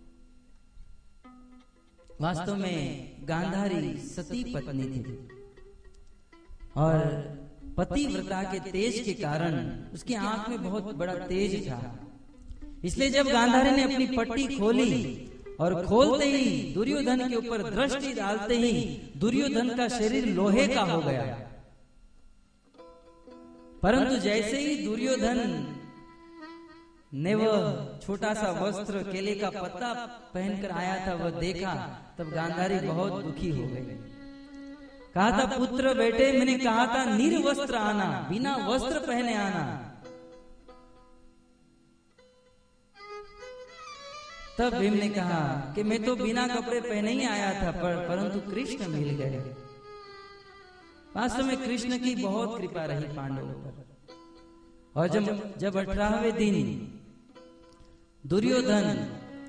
A: वास्तव में गांधारी सती पत्नी थी और पतिव्रता के तेज के कारण उसकी आंख में बहुत बड़ा तेज था। इसलिए जब गांधारी ने अपनी पट्टी खोली और खोलते ही दुर्योधन के ऊपर दृष्टि डालते ही दुर्योधन का शरीर लोहे का हो गया। परंतु जैसे ही दुर्योधन ने वह छोटा सा वस्त्र केले का पत्ता पहनकर आया था, वह देखा, तब गांधारी बहुत दुखी हो गई। कहा था, पुत्र बेटे, मैंने कहा था निर्वस्त्र आना, बिना वस्त्र पहने आना। तब भीम ने कहा कि मैं तो बिना कपड़े पहने ही आया था, परंतु कृष्ण मिल गए। वास्तव में कृष्ण की बहुत कृपा रही पांडवों पर। और जब 18वें दिन दुर्योधन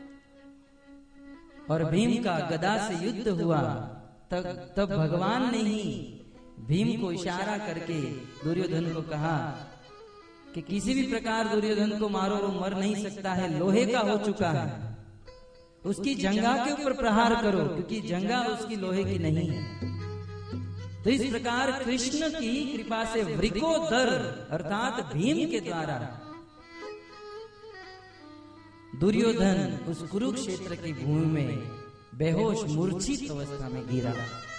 A: और भीम का गदा से युद्ध हुआ, तब भगवान ने ही भीम को इशारा करके दुर्योधन को कहा कि किसी भी प्रकार दुर्योधन को मारो, वो मर नहीं सकता है, लोहे का हो चुका है, उसकी जंघा के ऊपर प्रहार करो, क्योंकि जंघा उसकी लोहे की नहीं है। तो इस प्रकार कृष्ण की कृपा से वृकोदर अर्थात भीम के द्वारा दुर्योधन उस कुरुक्षेत्र की भूमि में बेहोश मूर्छित अवस्था में गिरा।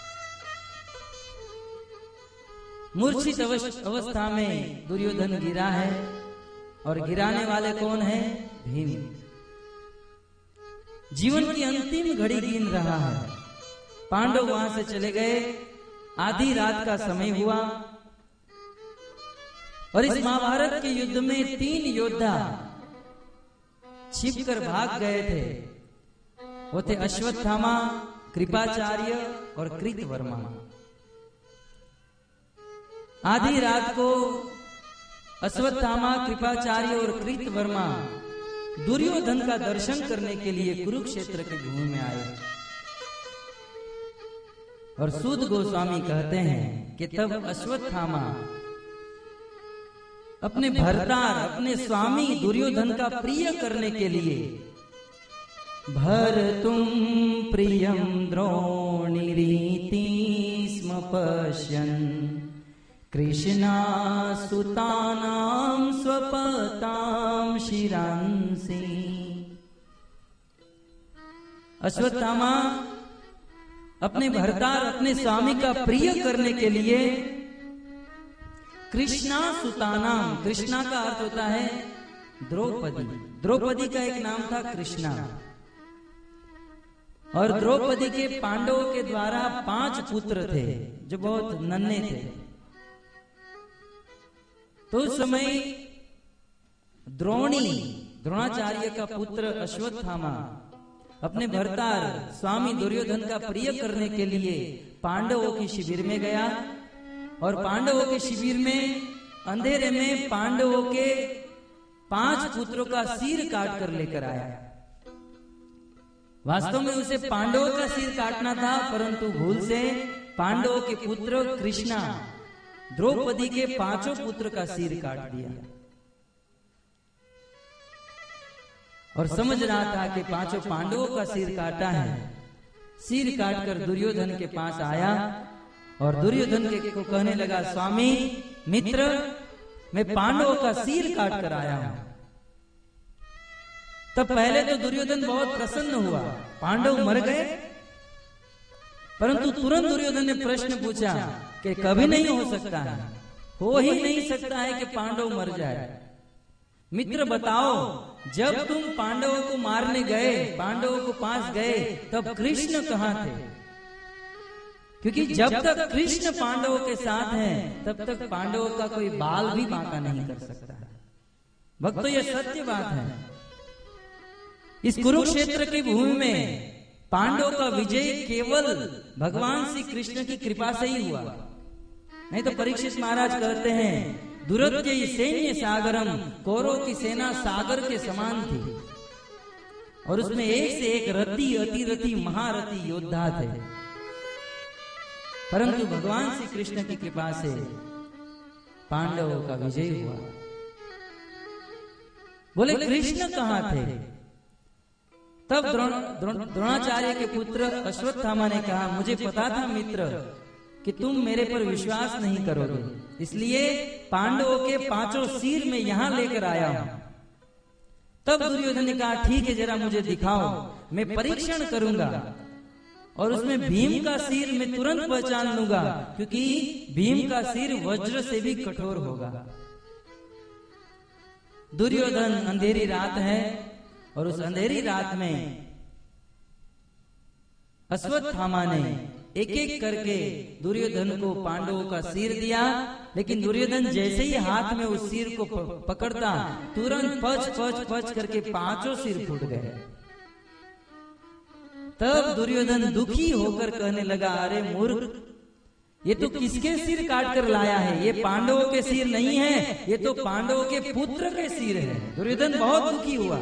A: मूर्छित अवस्था में दुर्योधन गिरा है और गिराने वाले कौन है? भीम। जीवन की अंतिम घड़ी गिन रहा है। पांडव वहां से चले गए, आधी रात का समय हुआ और इस महाभारत के युद्ध में 3 योद्धा छिपकर भाग गए थे। वो थे अश्वत्थामा, कृपाचार्य और कृतवर्मा। आधी रात को अश्वत्थामा, कृपाचार्य और कृतवर्मा दुर्योधन का दर्शन करने के लिए कुरुक्षेत्र की भूमि में आए। और सूत गोस्वामी कहते हैं कि तब अश्वत्थामा अपने भरतार, अपने स्वामी दुर्योधन का प्रिय करने के लिए भरतुम प्रियम द्रोणीरीति स्म पश्यन् कृष्णा सुतानां स्वपतां शिरांसि। अश्वत्थामा अपने भरतार, अपने स्वामी का प्रिय करने के लिए कृष्णा सुतानाम, कृष्णा का अर्थ होता है द्रौपदी। द्रौपदी का एक नाम था कृष्णा। और द्रौपदी के पांडवों के द्वारा 5 पुत्र थे जो बहुत नन्हे थे। तो उस समय द्रोणाचार्य का पुत्र अश्वत्थामा अपने भरतार स्वामी दुर्योधन का प्रिय करने के लिए पांडवों की शिविर में गया और पांडवों के शिविर में अंधेरे में पांडवों के 5 पुत्रों का सिर काट कर लेकर आया। वास्तव में उसे पांडवों का सिर काटना था, परंतु भूल से पांडवों के पुत्र कृष्णा द्रौपदी के 5 पुत्र का सिर काट दिया और समझ रहा था कि 5 पांडवों का सिर काटा है। सिर काटकर दुर्योधन के पास आया और दुर्योधन को कहने लगा, स्वामी मित्र, मैं पांडवों का सिर काट कर आया हूं। तब पहले तो दुर्योधन बहुत प्रसन्न हुआ, पांडव मर गए। परंतु तुरंत दुर्योधन ने प्रश्न पूछा कि कभी नहीं हो सकता है, हो ही नहीं सकता है कि पांडव मर जाए। मित्र बताओ, जब तुम पांडवों को मारने गए, पांडवों को पास गए, तब कृष्ण कहाँ थे? क्योंकि जब तक कृष्ण पांडवों के साथ हैं, तब तक पांडवों का कोई बाल भी बांका नहीं कर सकता। भक्तों, यह सत्य बात है। इस कुरुक्षेत्र की भूमि में पांडवों का विजय केवल भगवान श्री कृष्ण की कृपा से ही हुआ। नहीं तो परीक्षित महाराज कहते हैं, दुरत्य सैन्य सागरम, कौरव की सेना सागर के समान थी और उसमें एक से एक रति अतिरथी महारथी योद्धा थे। परंतु भगवान श्री कृष्ण की कृपा से पांडवों का विजय हुआ। बोले कृष्ण कहाँ थे? तब द्रोणाचार्य के पुत्र अश्वत्थामा ने कहा, मुझे पता था मित्र कि तुम मेरे पर विश्वास नहीं करोगे, इसलिए पांडवों के 5 सिर में यहां लेकर आया हूं। तब दुर्योधन ने कहा, ठीक है, जरा मुझे दिखाओ, मैं परीक्षण करूंगा और उसमें भीम का सिर मैं तुरंत पहचान लूंगा, क्योंकि भीम का सिर वज्र से भी कठोर होगा। दुर्योधन, अंधेरी रात है और उस अंधेरी रात में अश्वत्थामा ने एक एक करके दुर्योधन को पांडवों का सिर दिया, लेकिन दुर्योधन जैसे ही हाथ में उस सिर को पकड़ता, तुरंत पच पच पच करके 5 सिर फूट गए। तब दुर्योधन दुखी होकर कहने लगा, अरे मूर्ख, ये तो किसके सिर काट कर लाया है? ये पांडवों के सिर नहीं है, ये तो पांडवों के पुत्र के सिर है। दुर्योधन बहुत दुखी हुआ।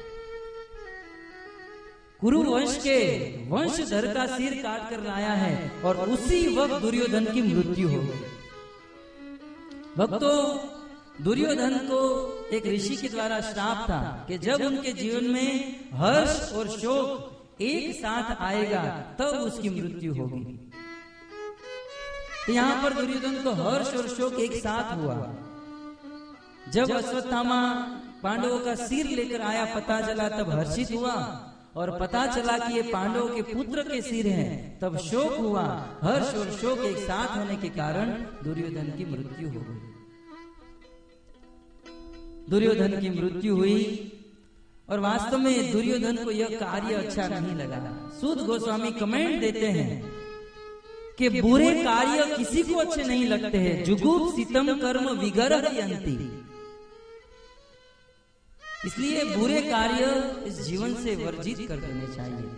A: कुरु वंश के वंशधर का सिर काट कर लाया है और उसी वक्त दुर्योधन की मृत्यु हो गई। भक्तों, दुर्योधन को एक ऋषि के द्वारा श्राप था कि जब उनके जीवन में हर्ष और शोक एक साथ आएगा तब उसकी मृत्यु होगी। तो यहाँ पर दुर्योधन को हर्ष और शोक एक साथ हुआ। जब अश्वत्थामा पांडवों का सिर लेकर आया, पता चला, तब हर्षित हुआ, और पता चला कि ये पांडवों के पुत्र के सिर हैं, तब शोक हुआ। हर्ष और शोक एक साथ होने के कारण दुर्योधन की मृत्यु हो गई। दुर्योधन की मृत्यु हुई और वास्तव में दुर्योधन को यह कार्य अच्छा नहीं लगा। सूत गोस्वामी कमेंट देते हैं कि बुरे कार्य किसी को अच्छे नहीं लगते हैं। जुगुप सितम कर्म विगरह यंति, इसलिए बुरे कार्य इस जीवन से वर्जित कर देने चाहिए।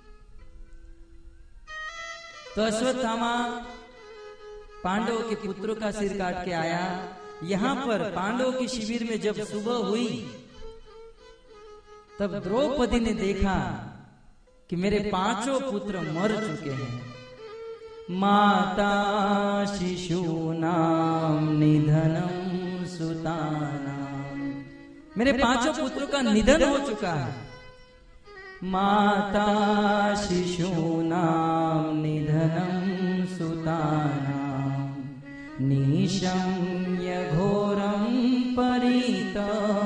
A: तो अश्वत्थामा पांडवों के पुत्रों का सिर काट के आया। यहां पर पांडवों की शिविर में जब सुबह हुई, तब द्रौपदी ने देखा कि मेरे 5 पुत्र मर चुके हैं। माता शिशूनाम निधनम सुतानाम, मेरे 5 पुत्रों का निधन हो चुका है। माता शिशूनाम निधनम सुतानाम निशम्य घोरम परितप्यमाना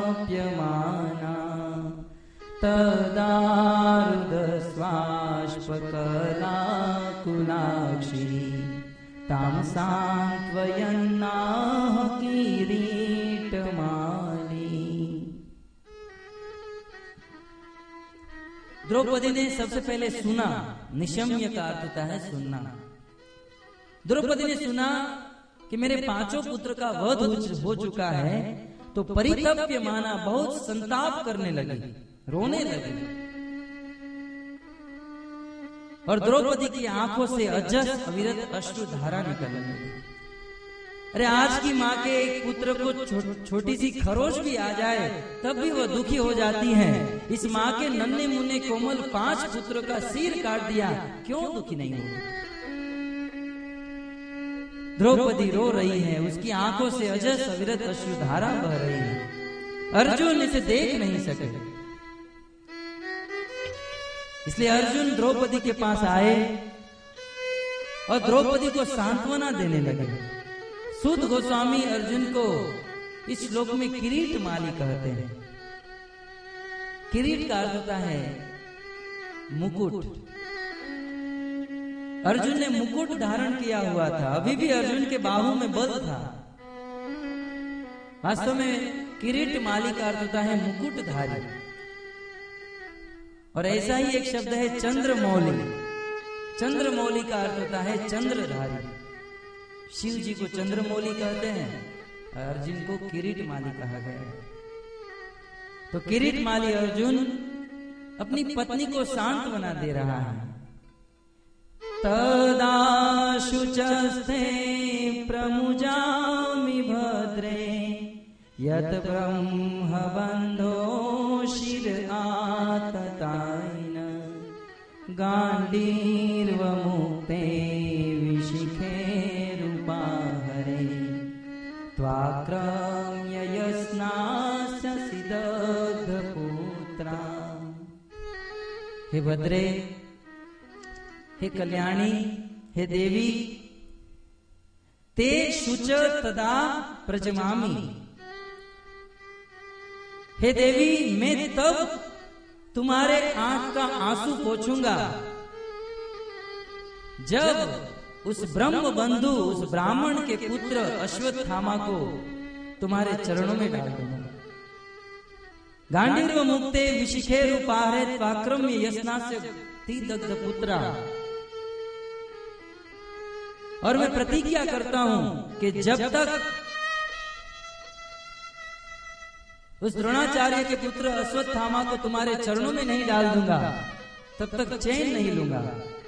A: तदारुदस्वाश्वकला कुलाक्षी तां सांत्वयन्नाह किरीटमाली। द्रौपदी ने सबसे पहले सुना, निशम्य का अर्थ होता है सुनना। द्रौपदी ने सुना कि मेरे 5 पुत्र का वध हो चुका है, तो परितप्य माना, बहुत संताप करने लगी, रोने लगी। और द्रौपदी की आंखों से अजस अविरत अश्रु धारा निकलने लगी। अरे आज की माँ के एक पुत्र को छोटी सी खरोच भी आ जाए तब भी वह दुखी हो जाती है। इस माँ के नन्हे मुन्ने कोमल 5 पुत्रों का सिर काट दिया, क्यों दुखी नहीं हो? द्रौपदी रो रही है, उसकी आंखों से अजस अविरत अश्रुधारा बह रही है। अर्जुन इसे देख नहीं सके, इसलिए अर्जुन द्रौपदी के पास आए और द्रौपदी को सांत्वना देने लगे। सूत गोस्वामी अर्जुन को इस श्लोक में किरीट माली कहते हैं। किरीट का अर्थ होता है मुकुट। अर्जुन ने मुकुट धारण किया हुआ था, अभी भी अर्जुन के बाहु में बल था। वास्तव में किरीट माली का अर्थ होता है मुकुटधारी। और ऐसा ही एक शब्द है चंद्रमौली। चंद्रमौली का अर्थ होता है चंद्रधारी। शिव जी को चंद्रमौली कहते हैं, अर्जुन को किरीट माली कहा गया है। तो किरीट माली अर्जुन अपनी पत्नी को सांत्वना दे रहा है। तदा शुचस्ते प्रमुजामि भद्रे यत ब्रह्म बंधो शिर आततायिन गांडीर्व मुक्ते विशिखे रूपाहरे त्वाक्रम्य यस्नास्य सिदग्ध पुत्रा। हे भद्रे, हे कल्याणी, हे देवी, ते शुच तदा प्रजमामि। हे देवी, मैं तब तुम्हारे आंख का आंसू पोंछूंगा जब उस ब्रह्म बंधु, उस ब्राह्मण के पुत्र अश्वत्थामा को तुम्हारे चरणों में डाल दूंगा। गांडीर्व मुक्ते विशिखे रूपाहरे त्वाक्रम्य यस्नास्य दग्ध पुत्रा। और मैं प्रतिज्ञा करता हूं कि जब तक उस द्रोणाचार्य के पुत्र अश्वत्थामा को तुम्हारे चरणों में नहीं डाल दूंगा तब तक चैन नहीं लूंगा।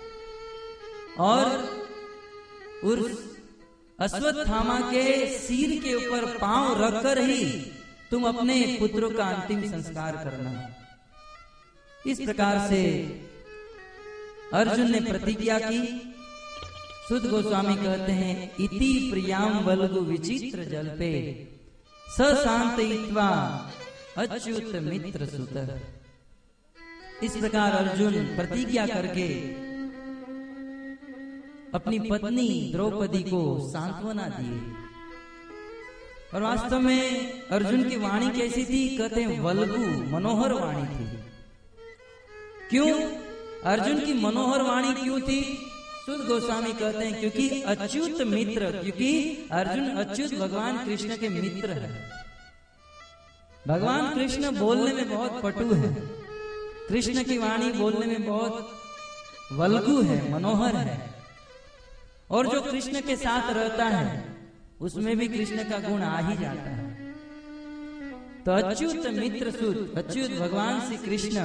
A: और उस अश्वत्थामा के सिर के ऊपर पांव रखकर ही तुम अपने पुत्रों का अंतिम संस्कार करना। इस प्रकार से अर्जुन ने प्रतिज्ञा की। सुध गोस्वामी कहते हैं, इति प्रियाम वल्गु विचित्र जल्पे स शांतयित्वा अच्युत मित्र सुत। इस प्रकार अर्जुन प्रतिज्ञा करके अपनी पत्नी द्रौपदी को सांत्वना दिए। और वास्तव में अर्जुन की वाणी कैसी थी? कहते हैं वल्गु, मनोहर वाणी थी। क्यों अर्जुन की मनोहर वाणी क्यों थी? सुध गोस्वामी कहते हैं क्योंकि अच्युत मित्र, क्योंकि अर्जुन अच्युत भगवान कृष्ण के मित्र है। भगवान कृष्ण बोलने में बहुत पटु है, कृष्ण की वाणी बोलने में बहुत वल्गु है, मनोहर है। और जो कृष्ण के साथ रहता है उसमें भी कृष्ण का गुण आ ही जाता है। तो अच्युत मित्र सुत, अच्युत भगवान श्री कृष्ण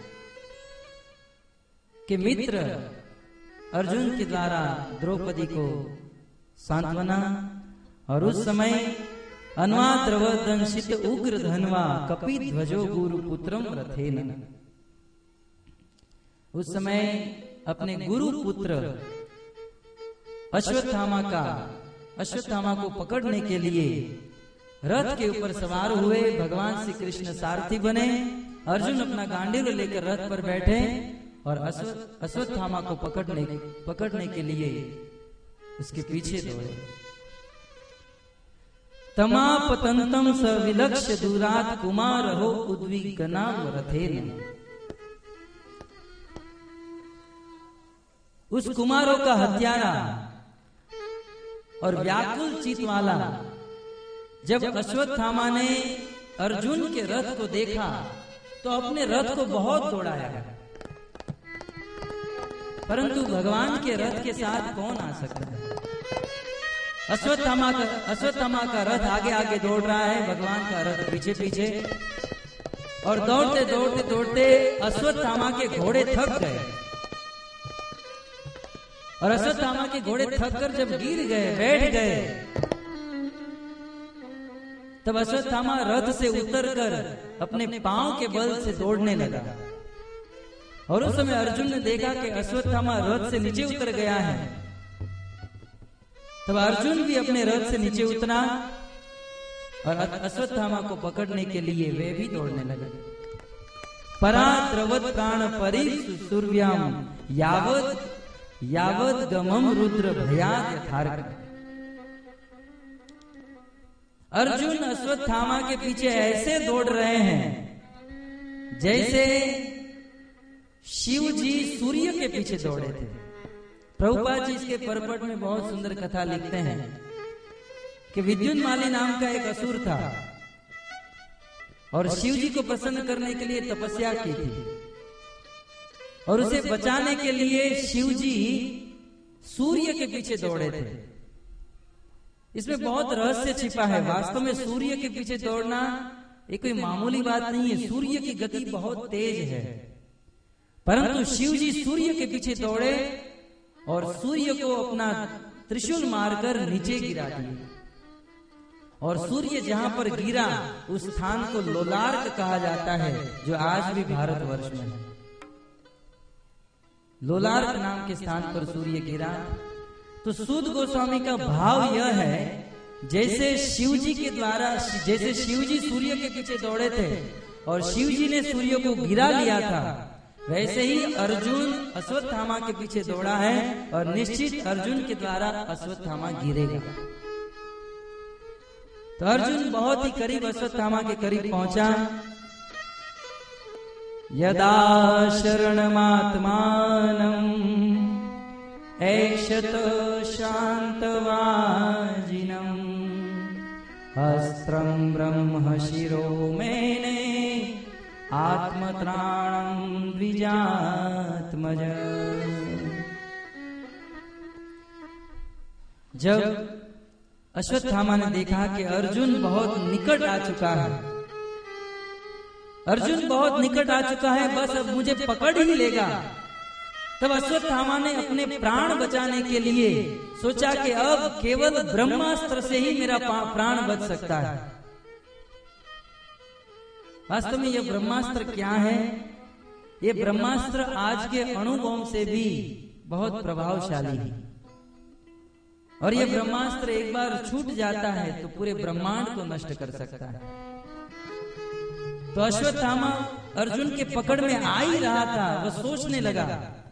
A: के मित्र अर्जुन के द्वारा द्रौपदी को सांत्वना। और उस समय अन्वाद्रवदंशित उग्र धनवा कपि ध्वजो गुरु पुत्रम रथेन। उस समय अपने गुरु पुत्र अश्वत्थामा को पकड़ने के लिए रथ के ऊपर सवार हुए। भगवान श्री कृष्ण सारथी बने। अर्जुन अपना गांडीव लेकर रथ पर बैठे और अश्वत्थामा को पकड़ने के लिए उसके पीछे दौड़े। तमापतंतम स विलक्ष्य दूरात् कुमार हो उद्विग्नाम रथेन। उस कुमारों का हत्यारा और व्याकुल चित वाला जब अश्वत्थामा ने अर्जुन के रथ को देखा तो अपने रथ को बहुत दौड़ाया, परंतु भगवान के रथ के साथ कौन आ सकता है? अश्वत्थामा का रथ आगे आगे दौड़ रहा है, भगवान का रथ पीछे पीछे। और दौड़ते दौड़ते दौड़ते अश्वत्थामा के घोड़े थक गए। और अश्वत्थामा के घोड़े थक कर जब गिर गए, बैठ गए, तब अश्वत्थामा रथ से उतरकर अपने पांव के बल से दौड़ने लगा। और उस समय अर्जुन ने देखा कि अश्वत्थामा रथ से नीचे उतर गया है। तब अर्जुन भी अपने रथ से नीचे उतरा और अश्वत्थामा को पकड़ने के लिए वे भी दौड़ने लगे। पराद्रवत प्राण परिसूर्व्याम यावत गमम रुद्र भयाद यथार्क। अर्जुन अश्वत्थामा के पीछे ऐसे दौड़ रहे हैं जैसे शिव जी सूर्य के पीछे दौड़े थे। प्रभुपाद जी इसके परपट में बहुत सुंदर कथा लिखते हैं कि विद्युन्माली नाम का एक असुर था और शिव जी को प्रसन्न करने के लिए तपस्या की थी और उसे बचाने के लिए शिव जी सूर्य के पीछे दौड़े थे। इसमें बहुत रहस्य छिपा है। वास्तव में सूर्य के पीछे दौड़ना ये कोई मामूली बात नहीं है। सूर्य की गति बहुत तेज है, परंतु शिव जी सूर्य के पीछे दौड़े और सूर्य को अपना त्रिशूल मारकर नीचे गिरा दिए। और सूर्य जहां पर गिरा उस स्थान को लोलार्क कहा जाता है, जो आज भी भारतवर्ष में है। लोलार्क नाम के स्थान पर सूर्य गिरा। तो सूत गोस्वामी का भाव यह है, जैसे शिव जी के द्वारा, जैसे शिव जी सूर्य के पीछे दौड़े थे और शिव जी ने सूर्य को गिरा लिया था, वैसे ही अर्जुन अश्वत्थामा के पीछे दौड़ा है और निश्चित अर्जुन के द्वारा अश्वत्थामा गिरेगा। तो अर्जुन बहुत ही करीब अश्वत्थामा के करीब पहुंचा। यदा शरणमात्मानम् ऐक्षत शान्तवाजिनम् अस्त्रं ब्रह्म शिरो मेने आत्मत्राणं द्विजात्मज। जब अश्वत्थामा ने देखा कि अर्जुन बहुत निकट आ चुका है, अर्जुन बहुत निकट आ चुका है, बस अब मुझे पकड़ ही लेगा, तब अश्वत्थामा ने अपने प्राण बचाने के लिए सोचा कि अब केवल ब्रह्मास्त्र से ही मेरा प्राण बच सकता है। वास्तव में यह ब्रह्मास्त्र क्या है? ये ब्रह्मास्त्र आज के अणु बम से भी बहुत प्रभावशाली है और यह ब्रह्मास्त्र एक बार छूट जाता है तो पूरे ब्रह्मांड को नष्ट कर सकता है। तो अश्वत्थामा अर्जुन के पकड़ में आ ही रहा था। वह सोचने लगा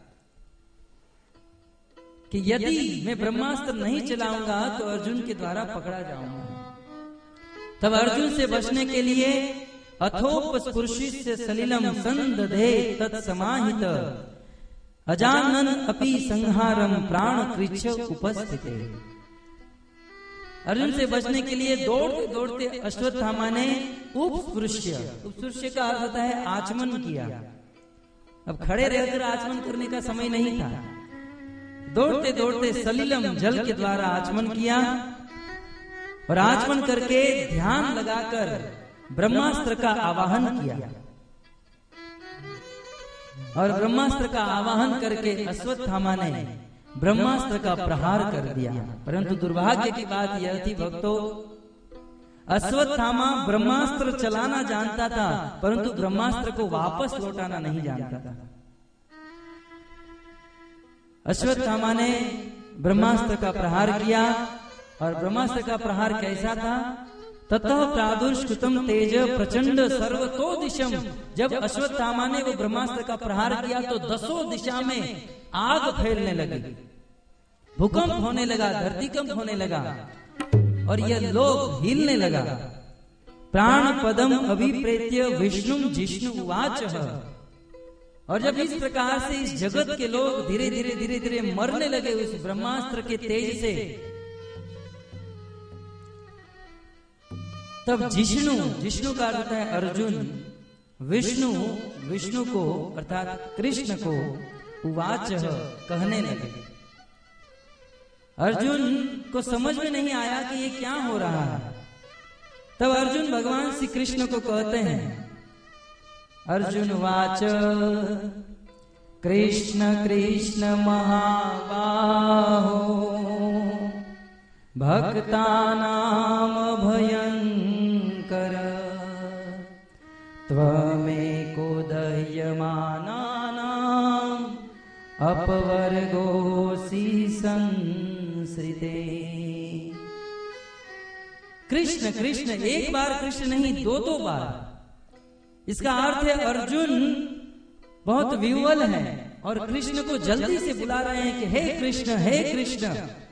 A: कि यदि मैं ब्रह्मास्त्र नहीं चलाऊंगा तो अर्जुन के द्वारा पकड़ा जाऊंगा। तब अर्जुन से बचने के लिए अथोपस्पृशिस्य सलिलम संदधे तत्समाहित अजानन अपि संहारम प्राण कृच्छ उपस्थित। अर्जुन से बचने के लिए दौड़ते दौड़ते अश्वत्थामा ने उपस्पृश्य का अर्थ होता है आचमन किया। अब खड़े रहकर आचमन करने का समय नहीं था। दौड़ते दौड़ते सलिलम जल के द्वारा आचमन किया और आचमन करके ध्यान लगाकर ब्रह्मास्त्र का आवाहन किया और ब्रह्मास्त्र का आवाहन करके अश्वत्थामा ने ब्रह्मास्त्र का प्रहार कर दिया। परंतु दुर्भाग्य की बात यह थी भक्तों, अश्वत्थामा ब्रह्मास्त्र चलाना जानता था परंतु ब्रह्मास्त्र को वापस लौटाना नहीं जानता था। अश्वत्थामा ने ब्रह्मास्त्र का प्रहार किया और ब्रह्मास्त्र का प्रहार कैसा था? ततः प्रादुर्ष्कृतम तेज प्रचंड सर्वतो दिशम। जब अश्वत्थामा ने वो ब्रह्मास्त्र का प्रहार किया तो दसों दिशा में आग फैलने लगी, भूकंप होने लगा, धरतीकंप होने लगा और यह लोक हिलने लगा। प्राण पदम अभिप्रेत्य विष्णुम जिष्णु उवाच। और जब इस प्रकार से इस जगत के लोग धीरे धीरे मरने लगे उस ब्रह्मास्त्र के तेज से, तब जिष्णु का अर्थ है अर्जुन, विष्णु को अर्थात कृष्ण को उवाच कहने लगे। अर्जुन को समझ में नहीं आया कि ये क्या हो रहा है। तब अर्जुन भगवान श्री कृष्ण को कहते हैं, अर्जुन वाच कृष्ण कृष्ण महाबाहो भक्तानां भयं त्वमेको दह्यमानानाम् अपवर्गोऽसि संसृते। कृष्ण कृष्ण, एक बार कृष्ण नहीं, दो बार। इसका अर्थ है अर्जुन बहुत विह्वल है और कृष्ण को जल्दी से बुला रहे हैं कि हे कृष्ण, हे कृष्ण,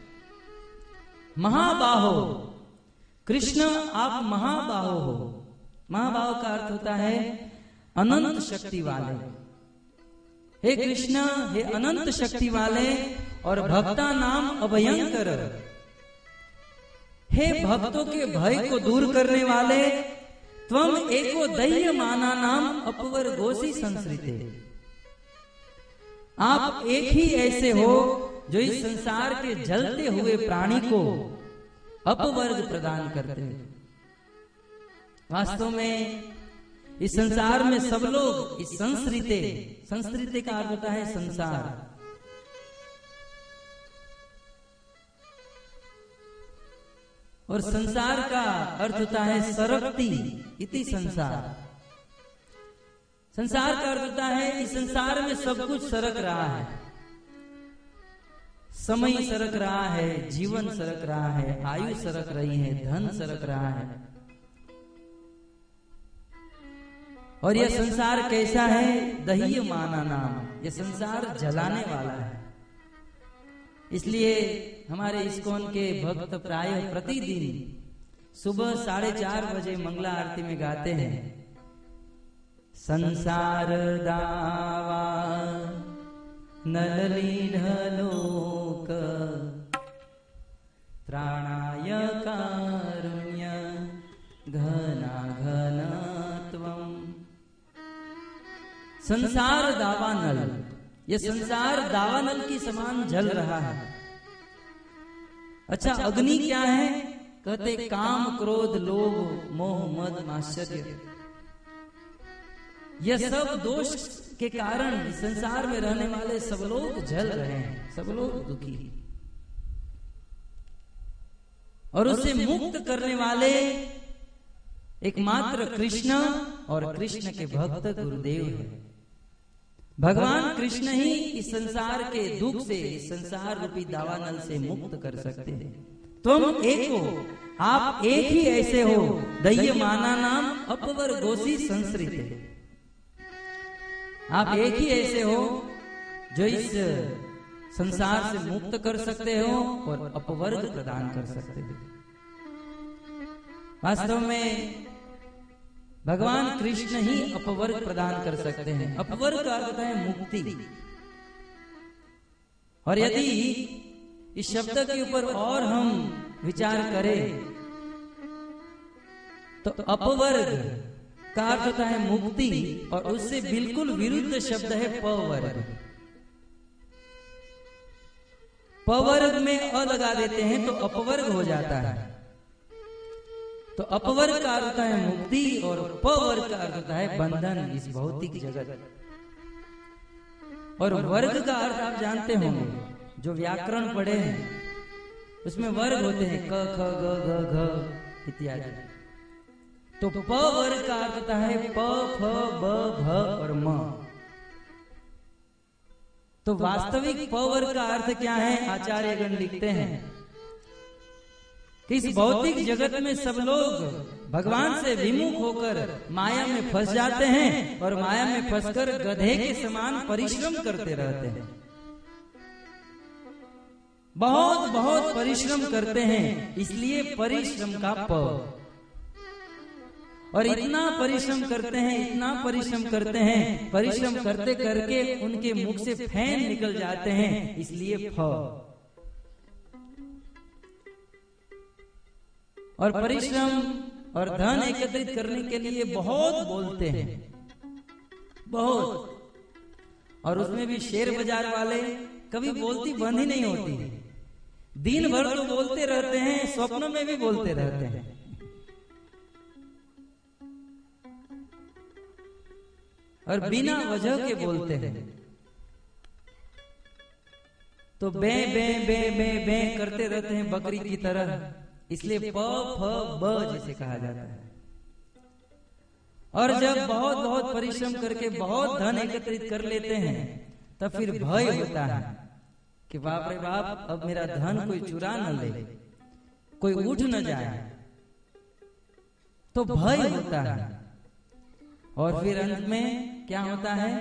A: महाबाहो। कृष्ण आप महाबाहो हो। महाबाहो का अर्थ होता है अनंत शक्ति वाले। हे कृष्ण, हे अनंत शक्ति वाले और भक्ता नाम अभयंकर, हे भक्तों के भय को दूर करने वाले, त्वम एको दह्यमाना नाम अपवर्गोऽसि संसृते। आप एक ही ऐसे हो जो इस संसार के जलते हुए प्राणी को अपवर्ग प्रदान करते हैं। वास्तव में इस संसार में सब लोग इस संसृते का अर्थ होता है संसार। और संसार का अर्थ होता है सरक्ति इति संसार। संसार का अर्थ होता है इस संसार में सब कुछ सरक रहा है। समय सरक रहा है, जीवन सरक रहा है, आयु सरक रही है, धन सरक रहा है। और यह संसार कैसा है? दह्यमाना नाम, यह संसार जलाने वाला है। इसलिए हमारे इस्कॉन के भक्त प्रायः प्रतिदिन सुबह 4:30 बजे मंगला आरती में गाते हैं, संसार दावा नलिनलोक त्राणाय कारुण्य घना घनत्वम्। संसार दावानल, ये संसार दावानल की समान जल रहा है। अच्छा, अग्नि क्या है? कहते काम, क्रोध, लोभ, मोह, मद, मात्सर्य। यह सब दोष के कारण संसार में रहने वाले सब लोग जल रहे हैं, सब लोग दुखी। और उसे मुक्त करने वाले एकमात्र कृष्ण और कृष्ण के भक्त गुरुदेव है। भगवान कृष्ण ही इस संसार के दुख से, इस संसार रूपी दावानल से मुक्त कर सकते हैं। तुम एक हो, आप एक ही ऐसे हो, दह्यमाना नाम अपवर्गोऽसि संसृते। आप एक ही ऐसे हो जो इस संसार से मुक्त कर सकते हो और अपवर्ग प्रदान कर सकते हो। वास्तव में भगवान कृष्ण ही अपवर्ग प्रदान कर सकते हैं। अपवर्ग का अर्थ है मुक्ति। और यदि इस शब्द के ऊपर और हम विचार करें तो अपवर्ग का अर्थ होता है मुक्ति और उससे बिल्कुल विरुद्ध शब्द है पवर्ग। पवर्ग में अ लगा देते हैं तो अपवर्ग हो जाता है। तो अपवर्ग का अर्थ होता है मुक्ति और पवर्ग का अर्थ होता है बंधन, इस भौतिक जगत। और वर्ग का अर्थ आप जानते होंगे, जो व्याकरण पढ़े हैं उसमें वर्ग होते हैं, क, ख, ग, घ, घ इत्यादि। तो प वर्ग का अर्थ होता है प, फ, ब, भ और म। तो वास्तविक प वर्ग का अर्थ क्या है? आचार्यगण लिखते हैं कि इस भौतिक जगत में सब लोग भगवान से विमुख होकर माया में फंस जाते हैं और माया में फंसकर गधे के समान परिश्रम करते रहते हैं। बहुत बहुत परिश्रम करते हैं, इसलिए परिश्रम का प। और इतना परिश्रम करते हैं, इतना परिश्रम करते हैं, परिश्रम करते करके उनके मुख से फैन निकल जाते हैं, इसलिए फ। और परिश्रम और धन एकत्रित करने के लिए बहुत बोलते हैं, बहुत। और उसमें भी शेयर बाजार वाले कभी बोलती बंद ही नहीं होती, दिन भर तो बोलते रहते हैं, स्वप्नों में भी बोलते रहते हैं। और बिना वजह के बोलते हैं। तो बे बे बे बे बे करते रहते हैं बकरी की तरह, इसलिए प फ ब जिसे कहा जाता है। और जब बहुत बहुत परिश्रम करके बहुत धन एकत्रित कर लेते हैं तब फिर भय होता है कि बाप रे बाप, अब मेरा धन कोई चुरा न ले, कोई उठ न जाए, तो भय होता है। और फिर अंत में क्या होता है?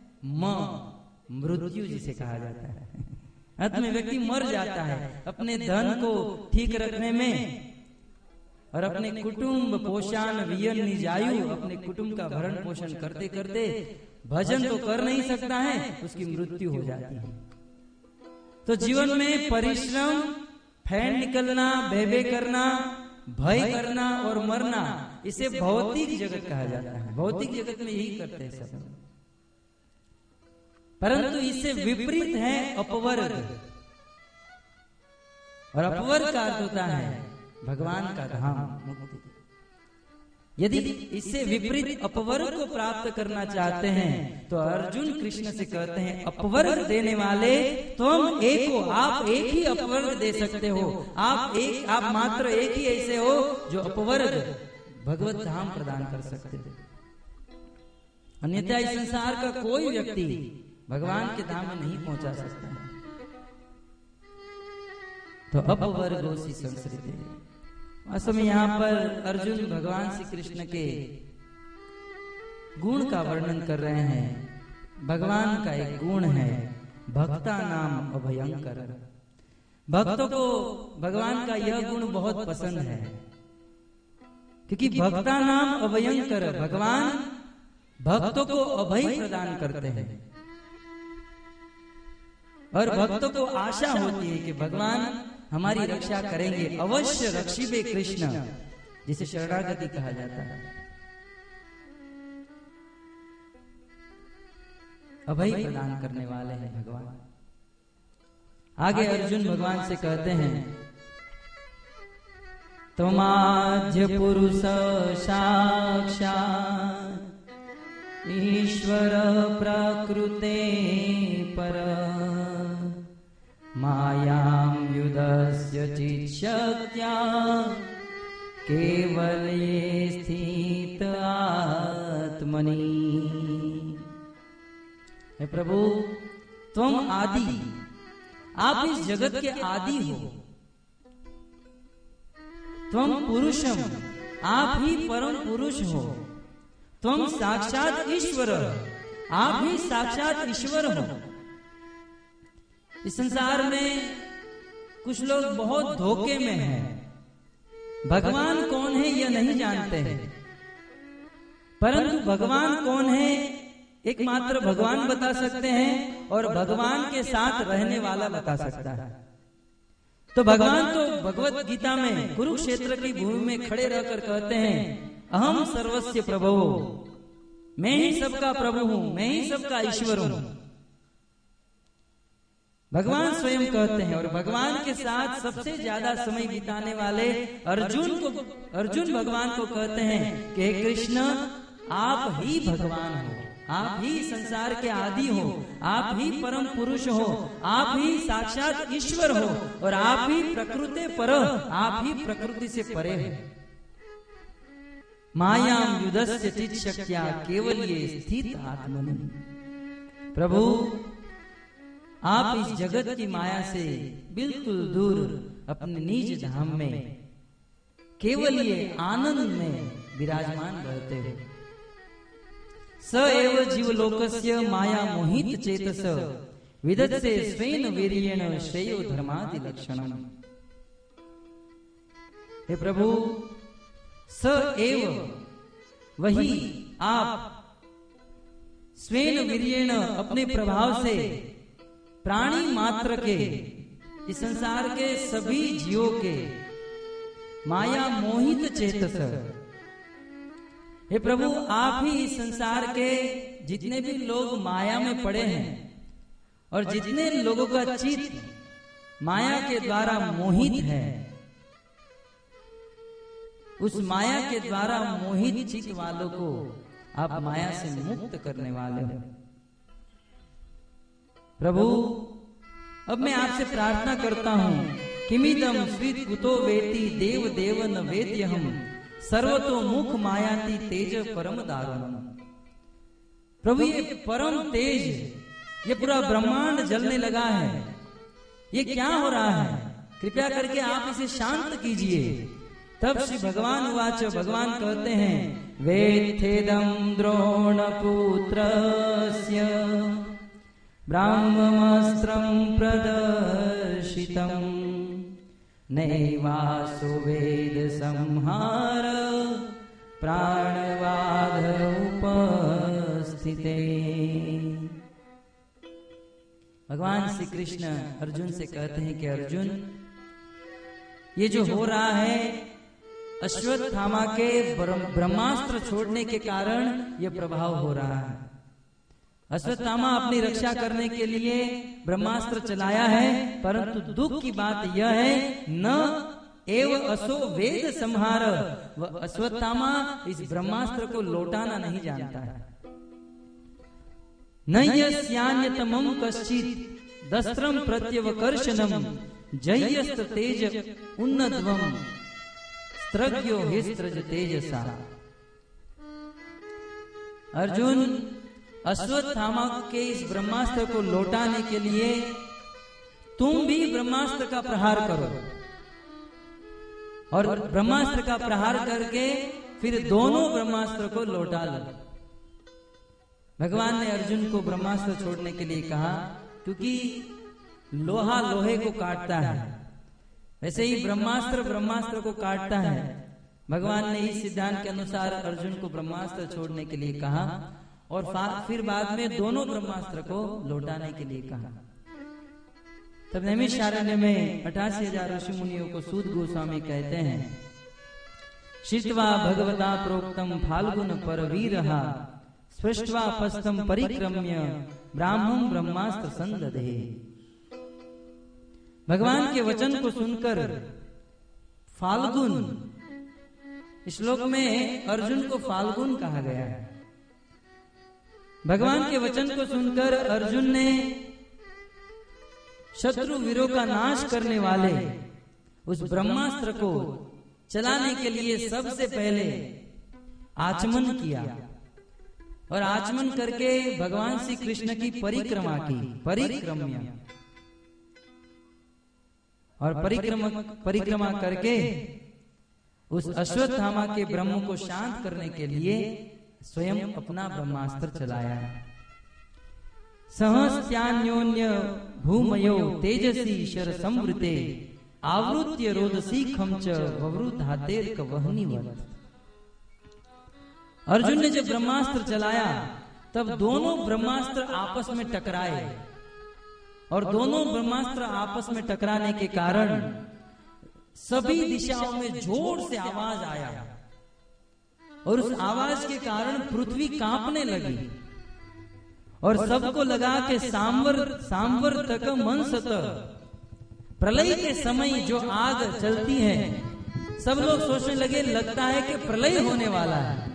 A: मृत्यु जिसे कहा जाता है। अंत में व्यक्ति मर जाता है अपने धन को ठीक रखने में, और अपने कुटुंब पोषण वियन निजायु, अपने कुटुंब का भरण पोषण करते करते भजन तो कर नहीं सकता है, उसकी मृत्यु हो जाती है। तो जीवन में परिश्रम, फैन निकलना, बेबे करना, भय करना और मरना, इसे भौतिक जगत कहा जाता है। भौतिक जगत में यही करते हैं सब। परंतु इससे विपरीत है अपवर्ग, और अपवर्ग का अर्थ होता है भगवान का धाम, मुक्ति। यदि इससे विपरीत अपवर्ग को प्राप्त करना चाहते हैं तो अर्जुन कृष्ण से कहते हैं, अपवर्ग देने वाले तुम एक हो, आप एक ही अपवर्ग दे सकते हो। आप मात्र एक ही ऐसे हो जो अपवर्ग भगवत धाम प्रदान कर सकते हो। अन्यथा इस संसार का कोई व्यक्ति भगवान के धाम में नहीं पहुंचा सकता है। तो अपवर्गोसी संस्कृति। वास्तव में यहाँ पर अर्जुन भगवान श्री कृष्ण के गुण का वर्णन कर रहे हैं। भगवान का एक गुण है भक्ता नाम अभयंकर। भक्तों को भगवान का यह गुण बहुत पसंद है, क्योंकि भक्ता नाम अभयंकर, भगवान भक्तों को अभय प्रदान करते हैं। और भक्तों को आशा होती है कि भगवान हमारी रक्षा करेंगे, अवश्य रक्षिबे कृष्ण, जिसे शरणागति कहा जाता है। अभय प्रदान करने वाले हैं भगवान। आगे अर्जुन भगवान से कहते हैं, त्वमाद्य पुरुष साक्षात् ईश्वर प्रकृते पर मायां युधस्य चिच्छक्त्या केवले स्थित आत्मनि। हे प्रभु, तुम आदि, आप इस जगत के आदि हो। तुम पुरुषम, आप ही परम पुरुष हो। तुम साक्षात ईश्वर, आप ही साक्षात ईश्वर हो। इस संसार में कुछ लोग बहुत धोखे में हैं, भगवान कौन है यह नहीं जानते हैं। परंतु भगवान कौन है एकमात्र भगवान बता सकते हैं, और भगवान के साथ रहने वाला बता सकता है। तो भगवान तो भगवत गीता में कुरुक्षेत्र की भूमि में खड़े रहकर कहते हैं, अहम सर्वस्य प्रभु, मैं ही सबका प्रभु हूं, मैं ही सबका ईश्वर हूं। भगवान स्वयं कहते हैं। और भगवान के साथ सबसे ज्यादा समय बिताने वाले अर्जुन भगवान को कहते हैं कि हे कृष्ण, आप ही भगवान हो, आप ही संसार के आदि हो, आप ही परम पुरुष हो, आप ही साक्षात ईश्वर हो, और आप ही प्रकृति पर, आप ही प्रकृति से परे हो। मायां युधस्य चिच्छक्त्या केवल्ये स्थित आत्मनि। प्रभु, आप इस जगत की माया से बिल्कुल दूर अपने निज धाम में केवल ये आनंद में विराजमान रहते हो। स एव जीवलोकस्य माया मोहित चेतस विदत्से स्वेन वीर्येण श्रेयो धर्मादि लक्षणम। हे प्रभु, स एव, वही आप, स्वेन वीर्येण, अपने प्रभाव से प्राणी मात्र के, इस संसार के सभी जीवों के, माया मोहित चेतस। हे प्रभु, आप ही इस संसार के जितने भी लोग माया में पड़े हैं, और जितने लोगों का चित्त माया के द्वारा मोहित है, उस माया के द्वारा मोहित चित्त वालों को आप माया से मुक्त करने वाले हो। प्रभु, अब मैं आपसे प्रार्थना करता हूँ, किमिदम स्वीत कुतो वेति देव देव न वेद्यहम सर्वतोमुख मायाती तेज परम दारुणम। प्रभु ये परम तेज, ये पूरा ब्रह्मांड जलने लगा है, ये क्या हो रहा है? कृपया करके आप इसे शांत कीजिए। तब श्री भगवान उवाच, भगवान कहते हैं, वेत्थेदं द्रोणपुत्रस्य ब्राह्ममस्त्रं प्रदर्शितं नैवासो वेद संहार प्राणवाद उपस्थिते। भगवान श्री कृष्ण अर्जुन से कहते हैं कि अर्जुन, ये जो हो रहा है अश्वत्थामा के ब्रह्मास्त्र छोड़ने के कारण यह प्रभाव हो रहा है। अश्वत्थामा अपनी रक्षा करने के लिए ब्रह्मास्त्र चलाया है, परंतु दुख की बात यह है न एव असो वेद संहार, वह अश्वत्थामा इस ब्रह्मास्त्र को लौटाना नहीं जानता है। न यस्यान्यतमं कश्चित् दस्त्रं प्रत्यवकर्षणं जयस्त तेज उन्नद्वम स्त्रग्यो हिस्त्रज तेजसा। अर्जुन, अश्वत्थामा के इस ब्रह्मास्त्र को लौटाने के लिए तुम भी ब्रह्मास्त्र का प्रहार करो, और ब्रह्मास्त्र का प्रहार करके फिर दोनों ब्रह्मास्त्र को लौटा लो। भगवान ने अर्जुन को ब्रह्मास्त्र छोड़ने के लिए कहा, क्योंकि लोहा लोहे को काटता है, वैसे ही ब्रह्मास्त्र को काटता है। भगवान ने इस सिद्धांत के अनुसार अर्जुन को ब्रह्मास्त्र छोड़ने के लिए कहा, और फिर बाद में दोनों ब्रह्मास्त्र को लौटाने के लिए कहा। तब नैमिषारण्य में 88,000 ऋषि मुनियों को सूत गोस्वामी कहते हैं, श्रुत्वा भगवता प्रोक्तम फाल्गुन परवीरहा स्पृष्ट्वा पस्तम परिक्रम्य ब्राह्मं ब्रह्मास्त्र संदधे। भगवान के वचन को सुनकर फाल्गुन, इस श्लोक में अर्जुन को फाल्गुन कहा गया है। भगवान के वचन को सुनकर अर्जुन ने शत्रु वीरों का नाश करने वाले उस ब्रह्मास्त्र को चलाने के लिए सबसे पहले आचमन किया, और आचमन करके भगवान श्री कृष्ण की परिक्रमा की, परिक्रम्य, और परिक्रमा करके उस अश्वत्थामा के ब्रह्म को शांत करने के लिए स्वयं अपना ब्रह्मास्त्र चलाया। सहस्त्यान्योन्य भूमयो तेजसी शर संवृते आवृत्य रोदसी खमच ववृधातेर्क वहनीवत। अर्जुन ने जब ब्रह्मास्त्र चलाया तब दोनों ब्रह्मास्त्र आपस में टकराए, और दोनों ब्रह्मास्त्र आपस में टकराने के कारण सभी दिशाओं में जोर से आवाज आया, और उस आवाज के कारण पृथ्वी कांपने लगी, और सबको लगा कि सांवर तक मनसत, प्रलय के समय जो आग चलती है, सब लोग सोचने लगे लगता है कि प्रलय होने वाला है।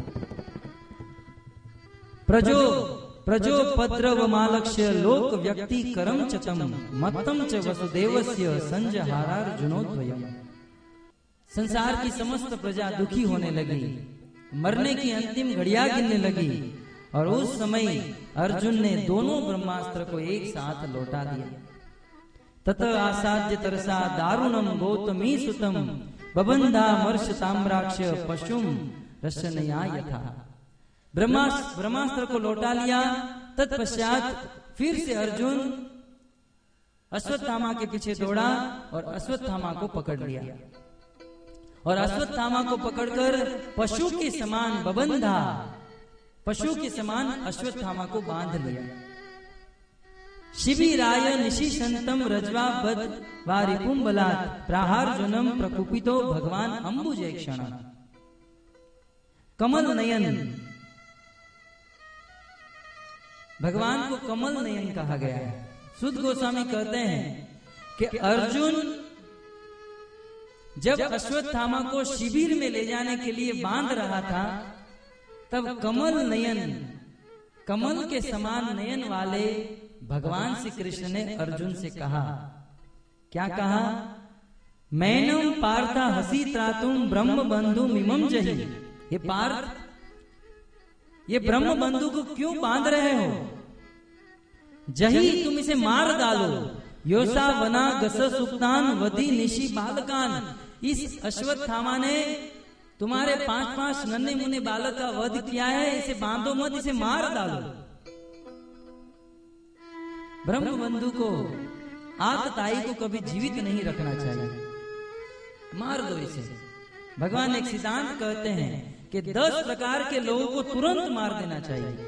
A: प्रजोपद्रवमालक्ष्य लोक व्यक्ति करम चतम मत्तम च वसुदेवस्य संजहारार्जुनोद्वयम्। संसार की समस्त प्रजा दुखी होने लगी, मरने की अंतिम घड़ियां गिनने लगी, और उस समय अर्जुन ने दोनों ब्रह्मास्त्र को एक साथ लौटा दिया। तत आसाद्य तरसा दारुणम गौतमी सुतम बबंधा मर्ष ताम्राक्ष पशुम रशनया यथा। ब्रह्मास्त्र को लौटा लिया। तत्पश्चात फिर से अर्जुन अश्वत्थामा के पीछे दौड़ा और अश्वत्थामा को पकड़ लिया, और अश्वत्थामा को पकड़कर पशु के समान बबंधा, पशु के समान अश्वत्थामा को बांध लिया। शिबिराय निशिशंतम रज्वा बद वारिपुम बलात् प्राहार्जुनम प्रकुपितो भगवान अंबुजे क्षण। कमल नयन, भगवान को कमल नयन कहा गया है। सुद गोस्वामी कहते हैं कि अर्जुन जब अश्वत्थामा को शिविर में ले जाने के लिए बांध रहा था, तब कमल नयन, कमल के समान नयन वाले भगवान श्री कृष्ण ने अर्जुन से कहा, क्या कहा मैनम पार्था हसी त्रातुम ब्रह्म बंधु मिमम जही। ये पार्थ, ये ब्रह्म बंधु को क्यों बांध रहे हो? जही, तुम इसे मार डालो। योसा वना गस सुप्तान वधि निशी बालकान। इस अश्वत्थामा ने तुम्हारे 5-5 नन्हे मुन्ने बालक का वध किया है, इसे बांधो मत, इसे मार डालो। ब्रह्म बंधु को, आतताई को कभी जीवित नहीं रखना चाहिए, मार दो इसे। भगवान एक सिद्धांत कहते हैं कि 10 प्रकार के लोगों को तुरंत मार देना चाहिए।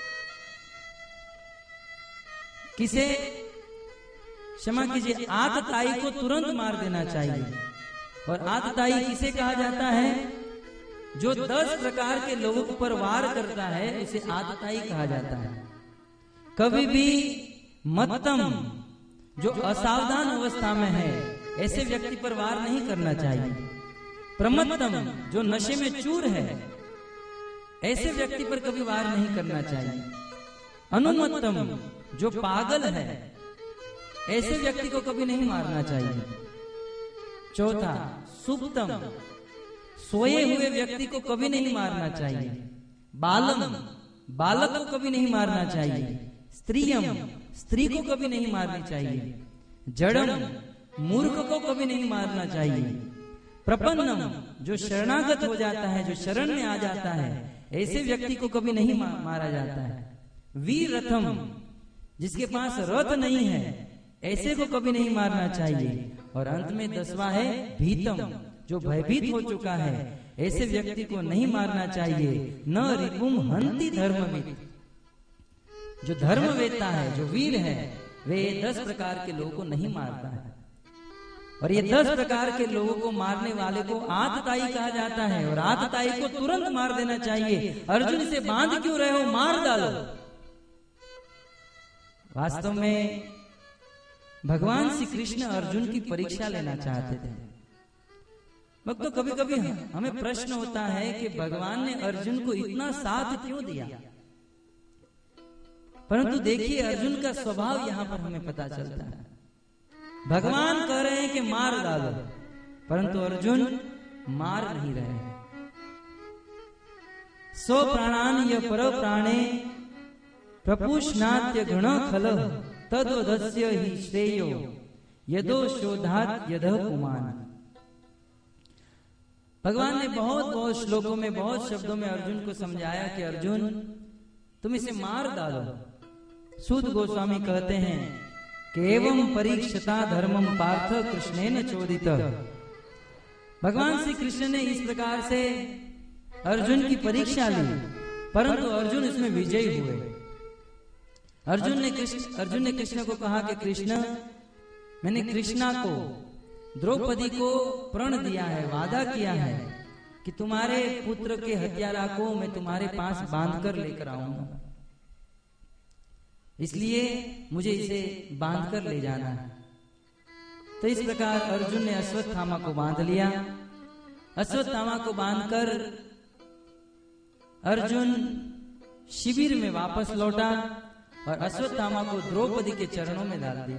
A: किसे, क्षमा कीजिए, आतताई को तुरंत मार देना चाहिए। और आतताई किसे कहा जाता है? जो 10 प्रकार के लोगों पर वार करता है उसे आतताई कहा जाता है। कभी भी मत्तम, जो असावधान अवस्था में है, ऐसे व्यक्ति पर वार नहीं करना चाहिए। प्रमत्तम, जो नशे में चूर है, ऐसे व्यक्ति पर कभी वार नहीं करना चाहिए। अनुमत्तम, जो पागल है, ऐसे व्यक्ति को कभी नहीं मारना चाहिए। चौथा, सुप्तम, सोए हुए व्यक्ति को कभी नहीं मारना चाहिए। बालम, बालक को कभी नहीं मारना चाहिए। स्त्रियम, स्त्री को कभी नहीं मारनी चाहिए। जड़म, मूर्ख को कभी नहीं मारना चाहिए। प्रपन्नम, जो शरणागत हो जाता है, जो शरण में आ जाता है, ऐसे व्यक्ति को कभी नहीं मारा जाता है। वीर रथम, जिसके पास रथ नहीं है, ऐसे को कभी नहीं मारना चाहिए। और अंत में 10वां है भीतम, जो भयभीत हो चुका है, ऐसे व्यक्ति को नहीं मारना चाहिए। न रिपुम हंति धर्मविद, जो धर्म वेता है, जो वीर है, वे 10 प्रकार के लोगों को नहीं मारता है। और ये 10 प्रकार के लोगों को मारने वाले को आतताई कहा जाता है। और आतताई को तुरंत मार देना चाहिए। अर्जुन, इसे बांध क्यों रहे हो, मार डालो। वास्तव में भगवान श्री कृष्ण अर्जुन की परीक्षा लेना चाहते थे। भक्तों, कभी कभी हमें प्रश्न होता है कि भगवान ने अर्जुन को इतना साथ क्यों दिया। परंतु देखिए, अर्जुन का स्वभाव यहाँ पर हमें पता चलता है। भगवान कह रहे हैं कि मार डालो, परंतु अर्जुन मार नहीं रहे हैं। सो प्राणान य पर प्राणे प्रपुष्णात्य गण खल तद्वदस्य ही श्रेयो यदो शोधात यदः पुमान। भगवान ने बहुत श्लोकों में, बहुत शब्दों में अर्जुन को समझाया कि अर्जुन, तुम इसे मार डालो। सूत गोस्वामी कहते हैं कि एवं परीक्षता धर्मम पार्थ कृष्णेन चोदित। भगवान श्री कृष्ण ने इस प्रकार से अर्जुन की परीक्षा ली, परंतु अर्जुन इसमें विजयी हुए। अर्जुन ने कृष्ण को कहा कि कृष्ण, मैंने कृष्णा को, द्रौपदी को प्रण दिया है, वादा किया है कि तुम्हारे पुत्र के हत्यारा को मैं तुम्हारे पास बांध कर लेकर आऊंगा, इसलिए मुझे इसे बांध कर ले जाना है। तो इस प्रकार अर्जुन ने अश्वत्थामा को बांध लिया। अश्वत्थामा को बांधकर अर्जुन शिविर में वापस लौटा और अश्वत्थामा को द्रौपदी के चरणों में डाल दिया।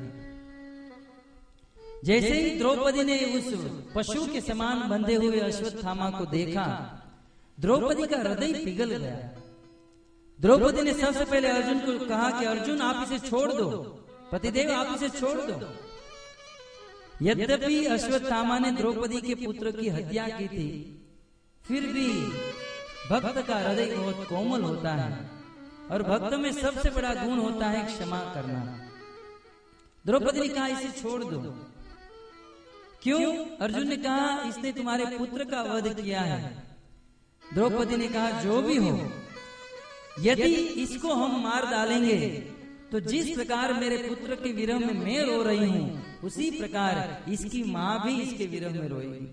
A: जैसे ही द्रौपदी ने उस पशु के समान बंधे हुए अश्वत्थामा को देखा, द्रौपदी का हृदय पिघल गया। द्रौपदी ने सबसे पहले अर्जुन को कहा कि अर्जुन, आप इसे छोड़ दो, पतिदेव आप इसे छोड़ दो। यद्यपि अश्वत्थामा ने द्रौपदी के पुत्र की हत्या की थी, फिर भी भक्त का हृदय बहुत कोमल होता है और भक्त में सबसे बड़ा गुण होता है क्षमा करना। द्रौपदी ने कहा इसे छोड़ दो। क्यों? अर्जुन ने कहा इसने तुम्हारे पुत्र का वध किया है। द्रौपदी ने कहा जो भी हो, यदि इसको हम मार डालेंगे तो जिस प्रकार मेरे पुत्र के विरह में मैं रो रही हूं, उसी प्रकार इसकी मां भी इसके विरह में रोएगी।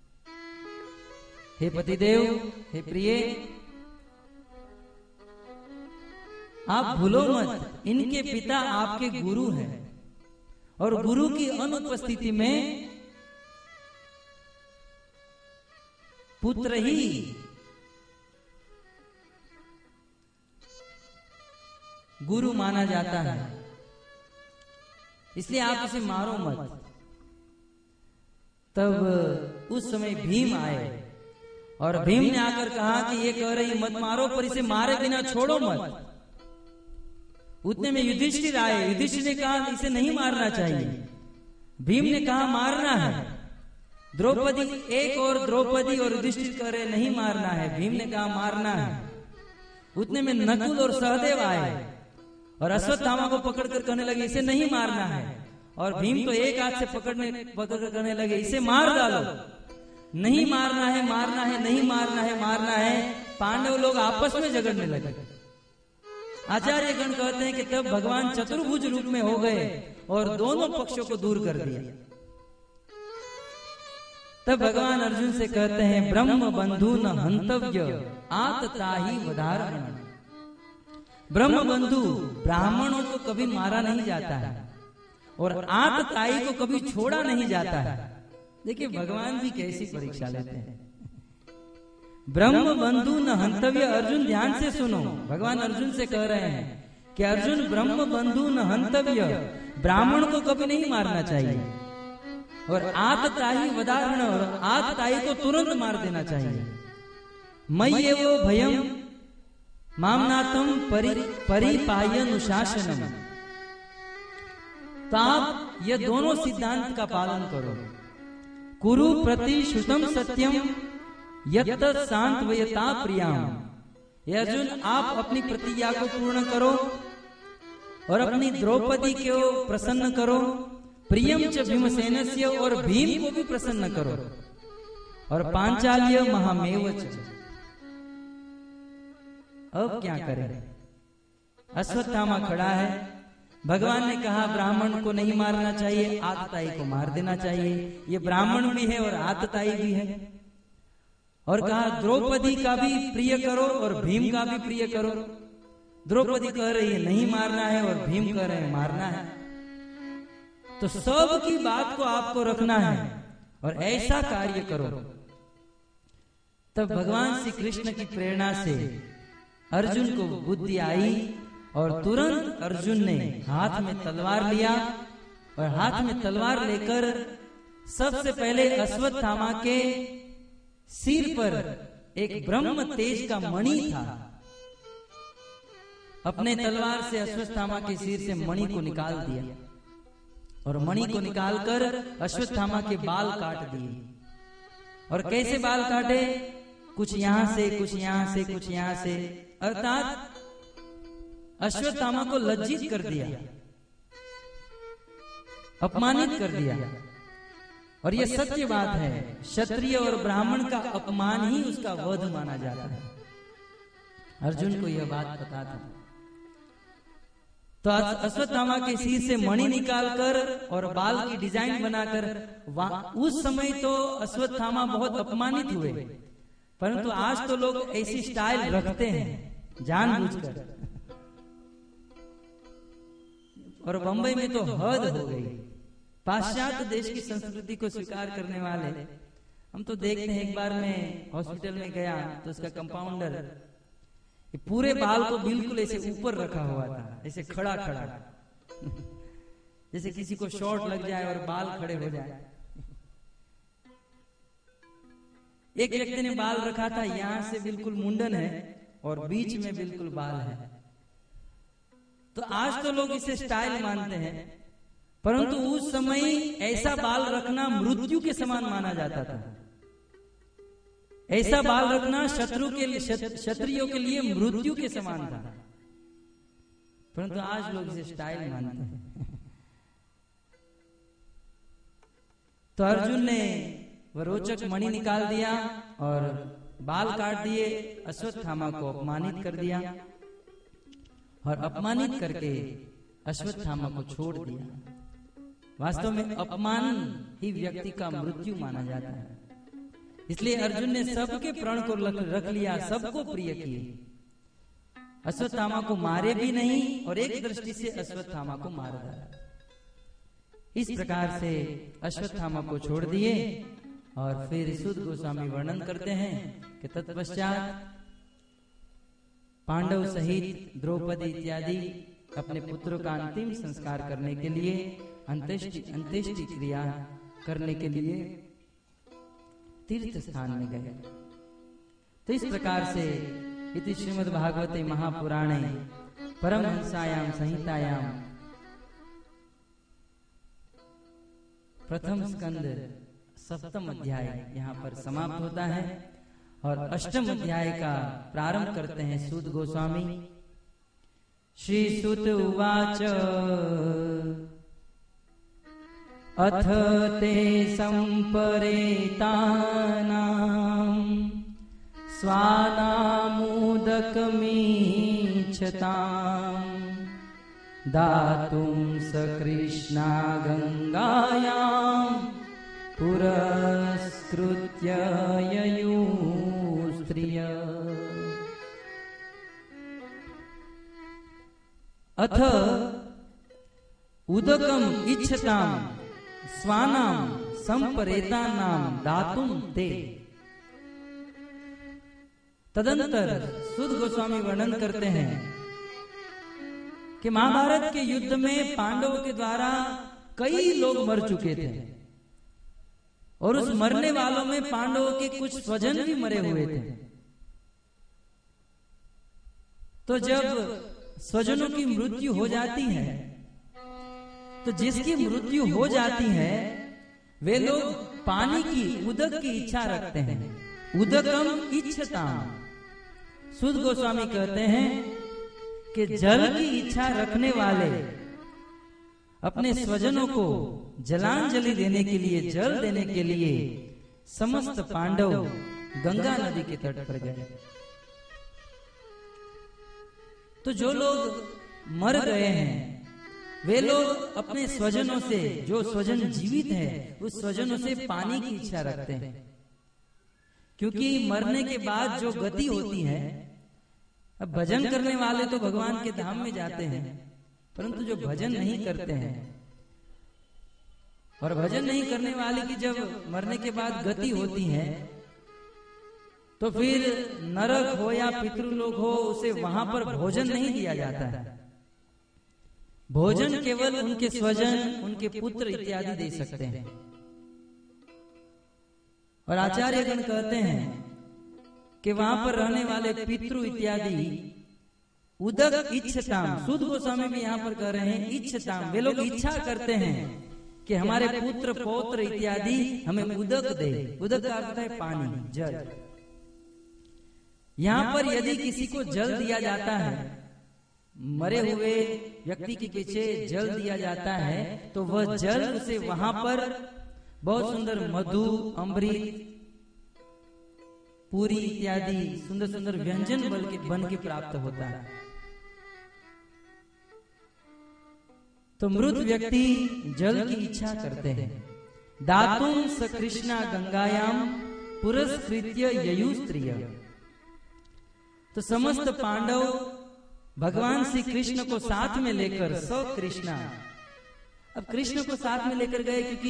A: हे पतिदेव, हे प्रिय, आप भूलो मत, इनके पिता आपके गुरु हैं और गुरु की अनुपस्थिति में पुत्र ही गुरु माना जाता है, इसलिए आप इसे मारो मत। तब उस समय भीम आए और भीम ने आकर कहा कि ये कह रही मत मारो, पर इसे मारे बिना छोड़ो मत। उतने में युधिष्ठिर आए। युधिष्ठिर ने कहा इसे नहीं मारना चाहिए। भीम ने कहा मारना है। द्रौपदी एक और द्रौपदी और युधिष्ठिर कह रहे नहीं मारना है। भीम ने कहा मारना है। उतने में नकुल और सहदेव आए और अश्वत्थामा को पकड़कर कहने लगे इसे नहीं मारना है। और भीम तो एक हाथ से पकड़कर कहने लगे इसे मार डालो। नहीं मारना है, मारना है, नहीं मारना है, मारना है। पांडव लोग आपस में झगड़ने लगे। आचार्य गण कहते हैं कि तब भगवान चतुर्भुज रूप में हो गए और दोनों पक्षों को दूर कर दिया। तब भगवान अर्जुन से कहते हैं ब्रह्म बंधु न हंतव्य आतताहि वधारण। ब्रह्म बंधु ब्राह्मणों को कभी मारा नहीं जाता है और आतताई को कभी छोड़ा नहीं जाता है। देखिए भगवान भी कैसी परीक्षा लेते हैं। ब्रह्म बंधु न हंतव्य। अर्जुन ध्यान से सुनो, भगवान अर्जुन से कह रहे हैं कि अर्जुन ब्रह्म बंधु न हंतव्य, ब्राह्मण को कभी नहीं मारना चाहिए। और आतताई वदारण, और आतताई को तुरंत मार देना चाहिए। मय्येवो भयम मामनातम परिपायनुशासनम। तो आप ये दोनों सिद्धांत का पालन करो। कुरु प्रति श्रुतम सत्यम यत्त सांत्वयता प्रियाम। ये अर्जुन आप अपनी प्रतिज्ञा को पूर्ण करो और अपनी द्रौपदी को प्रसन्न करो। प्रियम च भीमसेनस्य, और भीम को भी प्रसन्न करो। और पांचाल्य महामेव च। अब क्या करें? अश्वत्थामा खड़ा है। भगवान ने कहा ब्राह्मण को नहीं मारना चाहिए, आतताई को मार देना चाहिए। ये ब्राह्मण भी है और आतताई भी है। और कहा द्रौपदी का भी प्रिय करो और भीम का भी प्रिय करो। द्रौपदी कह रही है नहीं मारना है और भीम कह रहे हैं मारना है। तो सब की बात को आपको रखना है और ऐसा कार्य करो। तब भगवान श्री कृष्ण की प्रेरणा से अर्जुन को बुद्धि आई और तुरंत अर्जुन ने हाथ में तलवार लिया और हाथ में तलवार लेकर सबसे पहले अश्वत्थामा के सिर पर एक ब्रह्म तेज का मणि था। अपने तलवार से अश्वत्थामा के सिर से मणि को निकाल दिया और मणि को निकालकर अश्वत्थामा के बाल काट दिए। और कैसे बाल काटे? कुछ यहां से, कुछ यहां से, कुछ यहां से, अर्थात अश्वत्थामा को लज्जित कर दिया, अपमानित कर दिया। और यह सत्य बात है, क्षत्रिय और ब्राह्मण का अपमान ही उसका वध माना जाता है। अर्जुन को यह बात पता था। तो अश्वत्थामा के सिर से मणि निकालकर और बाल की डिजाइन बनाकर, उस समय तो अश्वत्थामा बहुत अपमानित हुए, परंतु आज तो लोग ऐसी स्टाइल रखते हैं जानबूझकर। और बंबई में तो हद हो गई। पाश्चात्य देश की संस्कृति को स्वीकार करने वाले हम तो देखते हैं। एक बार मैं हॉस्पिटल में गया तो उसका कंपाउंडर पूरे बाल को बिल्कुल ऐसे ऊपर रखा हुआ था, ऐसे खड़ा खड़ा, जैसे किसी को शॉट लग जाए और बाल खड़े हो जाए। एक व्यक्ति ने बाल रखा था, यहां से बिल्कुल मुंडन है और बीच में बिल्कुल बाल है। तो आज तो लोग इसे स्टाइल मानते हैं, परंतु उस समय ऐसा बाल रखना मृत्यु के समान माना जाता था। ऐसा बाल रखना क्षत्रियों के लिए मृत्यु के समान था, परंतु आज लोग इसे स्टाइल मानते हैं। तो अर्जुन ने वह रोचक मणि निकाल दिया और बाल काट दिए, अश्वत्थामा को अपमानित कर दिया और अपमानित करके अश्वत्थामा को छोड़ दिया। वास्तव में अपमान ही व्यक्ति का मृत्यु माना जाता है। इसलिए अर्जुन ने सबके प्रण को रख लिया, सबको प्रिय किए। अश्वत्थामा को मारे भी नहीं और एक दृष्टि से अश्वत्थामा को मार डाला। इस प्रकार से अश्वत्थामा को छोड़ दिए। और फिर सुद गोस्वामी वर्णन करते हैं कि तत्पश्चात पांडव सहित द्रौपदी इत्यादि अपने पुत्रों का अंतिम संस्कार करने के लिए, अंत्येष्टि क्रिया करने के लिए तीर्थ स्थान में गए। तो इस प्रकार से इति श्रीमद् भागवते महापुराणे परमहंसायाम संहितायाम प्रथम स्कंद सप्तम अध्याय यहाँ पर समाप्त होता है और अष्टम अध्याय का प्रारंभ करते हैं सूत गोस्वामी। श्री सूत उवाच अथ ते संपरेतानां स्वानामुदकमीच्छतां दातुं सकृष्णा गंगायां पुरस्कृत्य ययुस्त्रिय। अथ उदकम इच्छतां स्वानां संपरेतानां दातुं ते। तदंतर सूत गोस्वामी वर्णन करते हैं कि महाभारत के युद्ध में पांडवों के द्वारा कई लोग मर चुके थे और उस मरने वालों में पांडवों के कुछ स्वजन भी मरे हुए थे। तो जब स्वजनों की मृत्यु हो जाती है तो जिसकी मृत्यु हो जाती है वे लोग पानी की उदक की इच्छा रखते हैं। उदकम इच्छताम। सूत गोस्वामी कहते हैं कि जल की इच्छा रखने वाले अपने स्वजनों को जलांजलि देने के लिए, जल देने के लिए समस्त पांडव गंगा नदी के तट पर गए। तो जो लोग मर गए हैं वे लोग अपने स्वजनों से, जो स्वजन जीवित है उस स्वजनों से पानी की इच्छा रखते हैं, क्योंकि मरने के बाद जो गति होती है, अब भजन करने वाले तो भगवान के धाम में जाते हैं, परंतु जो भजन नहीं करते हैं और भजन नहीं करने वाले की जब मरने के बाद गति होती है तो फिर नरक हो या पितृलोक हो उसे वहां पर भोजन नहीं दिया जाता है। भोजन केवल उनके स्वजन, उनके पुत्र इत्यादि दे सकते हैं। और आचार्यगण कहते हैं कि वहां पर रहने वाले पितृ इत्यादि उदक इच्छताम, सूत गोस्वामी भी यहाँ पर कह रहे हैं इच्छताम, वे लोग इच्छा करते हैं कि हमारे पुत्र पौत्र इत्यादि हमें उदक दे। उदक का अर्थ है पानी, जल। यहाँ पर यदि किसी को जल दिया जाता है, मरे हुए व्यक्ति के पीछे जल दिया जाता है, तो वह जल उसे वहां पर बहुत सुंदर मधु, अमृत, पूरी इत्यादि सुंदर सुंदर व्यंजन बन के प्राप्त होता है। तो मृत व्यक्ति जल की इच्छा करते हैं। दातुं सकृष्णा गंगायाम पुरस्कृत्य ययुस्त्रिय। तो समस्त पांडव भगवान श्री कृष्ण को साथ में लेकर, स कृष्णा, अब कृष्ण को साथ में लेकर गए क्योंकि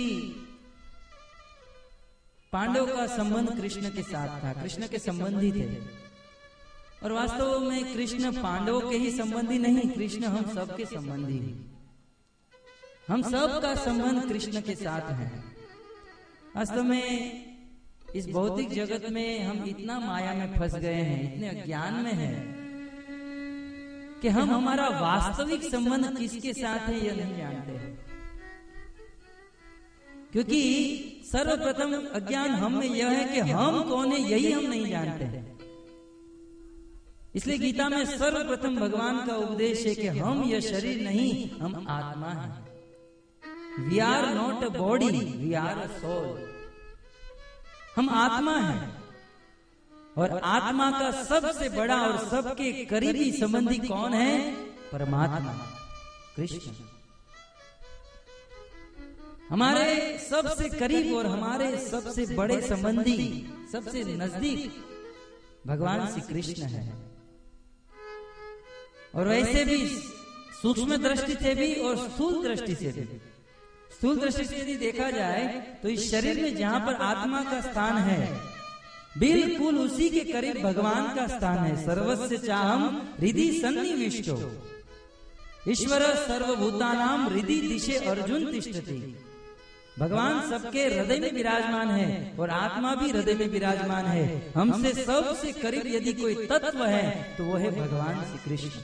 A: पांडव का संबंध कृष्ण के साथ था, कृष्ण के संबंधी थे। और वास्तव में कृष्ण पांडवों के ही संबंधी नहीं, कृष्ण हम सबके संबंधी हैं। हम सब का संबंध कृष्ण के साथ है। वास्तव में इस भौतिक जगत में हम इतना माया में फंस गए हैं, इतने अज्ञान में हैं कि हम हमारा वास्तविक संबंध किसके साथ है यह नहीं जानते हैं। क्योंकि सर्वप्रथम अज्ञान हम में यह है कि हम कौन है यही हम नहीं जानते हैं। इसलिए गीता में सर्वप्रथम भगवान का उपदेश है कि हम यह शरीर नहीं, हम आत्मा हैं। We are not a body, we are a soul. हम आत्मा हैं और आत्मा का सबसे बड़ा और सबके करीबी संबंधी कौन है? परमात्मा, कृष्ण। हमारे सबसे करीब और हमारे सबसे बड़े संबंधी, सबसे नजदीक भगवान श्री कृष्ण है। और वैसे भी सूक्ष्म दृष्टि से भी और स्थूल दृष्टि से भी। स्थूल दृष्टि से यदि देखा जाए तो इस शरीर में जहां पर आत्मा का स्थान है, बिल्कुल उसी के करीब भगवान का स्थान है। सर्वस्य चाहम हृदि सन्निविष्टो ईश्वर सर्वभूतानां हृदि दिशे अर्जुन तिष्ठति। भगवान सबके हृदय में विराजमान है और आत्मा भी हृदय में विराजमान है। हमसे सबसे करीब यदि कोई तत्व है तो वो है भगवान श्री कृष्ण।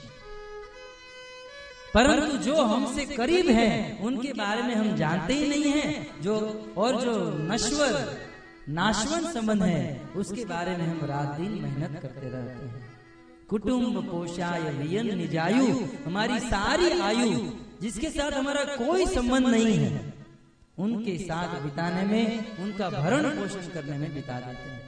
A: परंतु जो हमसे करीब है उनके बारे में हम जानते ही नहीं हैं। जो नश्वर नाशवन संबंध है उसके बारे में हम रात दिन मेहनत करते रहते हैं। कुटुंब पोषाय वियन निजायु, हमारी सारी आयु जिसके साथ हमारा कोई संबंध नहीं है उनके साथ बिताने में, उनका भरण पोषण करने में बिता देते हैं।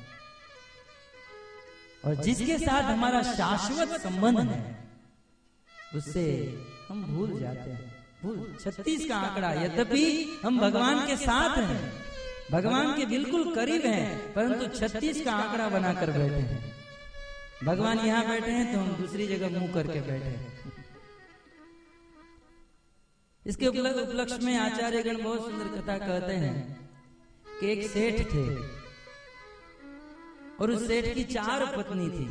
A: और जिसके साथ हमारा शाश्वत संबंध है उससे हम भूल जाते हैं। 36 का आंकड़ा, यद्यपि हम भगवान के साथ हैं, भगवान के बिल्कुल करीब हैं, परंतु 36 का आंकड़ा बनाकर बैठे हैं। भगवान यहाँ बैठे हैं तो हम दूसरी जगह मुंह करके बैठे हैं। इसके उपलक्ष्य में आचार्यगण बहुत सुंदर कथा कहते हैं कि एक सेठ थे और उस सेठ की 4 पत्नी थी।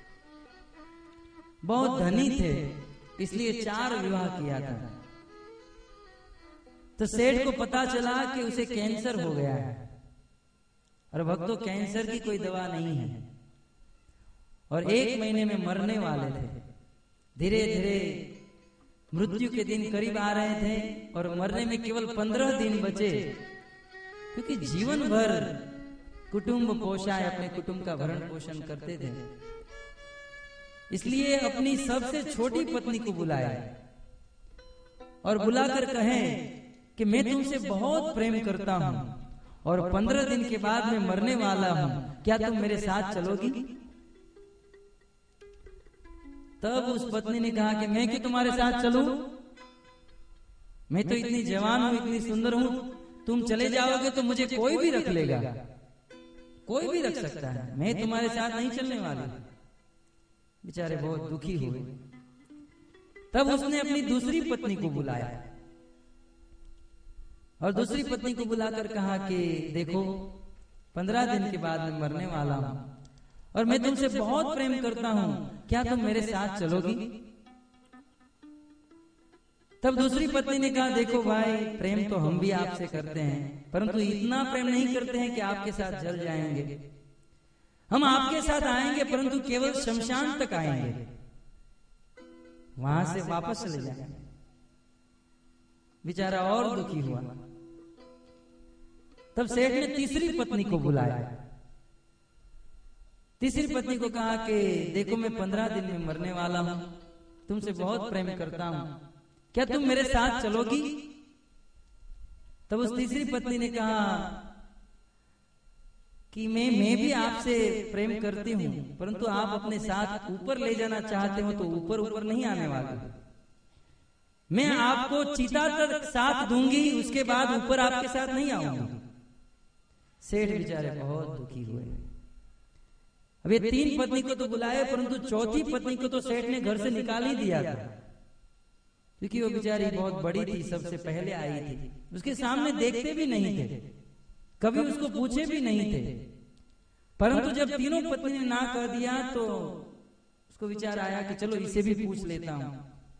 A: बहुत धनी थे, इसलिए 4 विवाह किया था। तो सेठ को पता चला कि उसे कैंसर हो गया है। और भक्तों, कैंसर की कोई दवा नहीं है और 1 महीने में मरने वाले थे। धीरे धीरे मृत्यु के दिन करीब आ रहे थे और मरने में केवल 15 दिन बचे, क्योंकि जीवन भर कुटुंब पोषाए, अपने कुटुंब का भरण पोषण करते थे। इसलिए अपनी सबसे छोटी पत्नी को बुलाया और बुलाकर कहें कि मैं तुमसे बहुत प्रेम करता हूं और 15 दिन के बाद मैं मरने वाला हूं, क्या तुम मेरे साथ चलोगी? तब उस पत्नी ने कहा कि मैं क्यों तुम्हारे साथ चलूं? मैं तो इतनी जवान हूं, इतनी सुंदर हूं, तुम चले जाओगे तो मुझे कोई भी रख लेगा, कोई भी रख सकता है, मैं तुम्हारे साथ नहीं चलने वाली। बेचारे बहुत दुखी हुए। तब उसने अपनी दूसरी पत्नी को बुलाया और दूसरी पत्नी को बुलाकर कहा कि देखो, 15 दिन के बाद मैं मरने वाला हूं और मैं तुमसे बहुत प्रेम करता हूं, क्या तुम मेरे साथ चलोगी? तब दूसरी पत्नी ने कहा, देखो भाई, प्रेम तो हम भी आपसे करते हैं, परंतु इतना प्रेम नहीं करते हैं कि आपके साथ जल जाएंगे। हम आपके साथ आएंगे परंतु केवल शमशान तक आएंगे, वहां से वापस चले जाएंगे। बेचारा और दुखी हुआ। तब सेठ ने तीसरी पत्नी को बुलाया। तीसरी पत्नी को कहा कि देखो, मैं 15 दिन में मरने वाला हूं, तुमसे बहुत प्रेम करता हूं, क्या तुम मेरे साथ चलोगी? तब उस तीसरी पत्नी ने कहा कि मैं भी आपसे प्रेम करती हूं, परंतु आप अपने साथ ऊपर ले जाना चाहते हो तो ऊपर नहीं आने वाले। मैं आपको चिता तक साथ दूंगी, उसके बाद ऊपर आपके साथ नहीं आऊंगी। सेठ बेचारे बहुत दुखी हुए। अब ये 3 पत्नी को तो बुलाए, परंतु चौथी पत्नी को तो सेठ ने घर से निकाल ही दिया था, क्योंकि वो बेचारी बहुत बड़ी थी, सबसे पहले आई थी। उसके सामने देखते भी नहीं थे, कभी उसको पूछे भी नहीं थे। परंतु जब तीनों पत्नी ने ना कर दिया तो उसको विचार आया कि चलो इसे भी पूछ लेता हूं।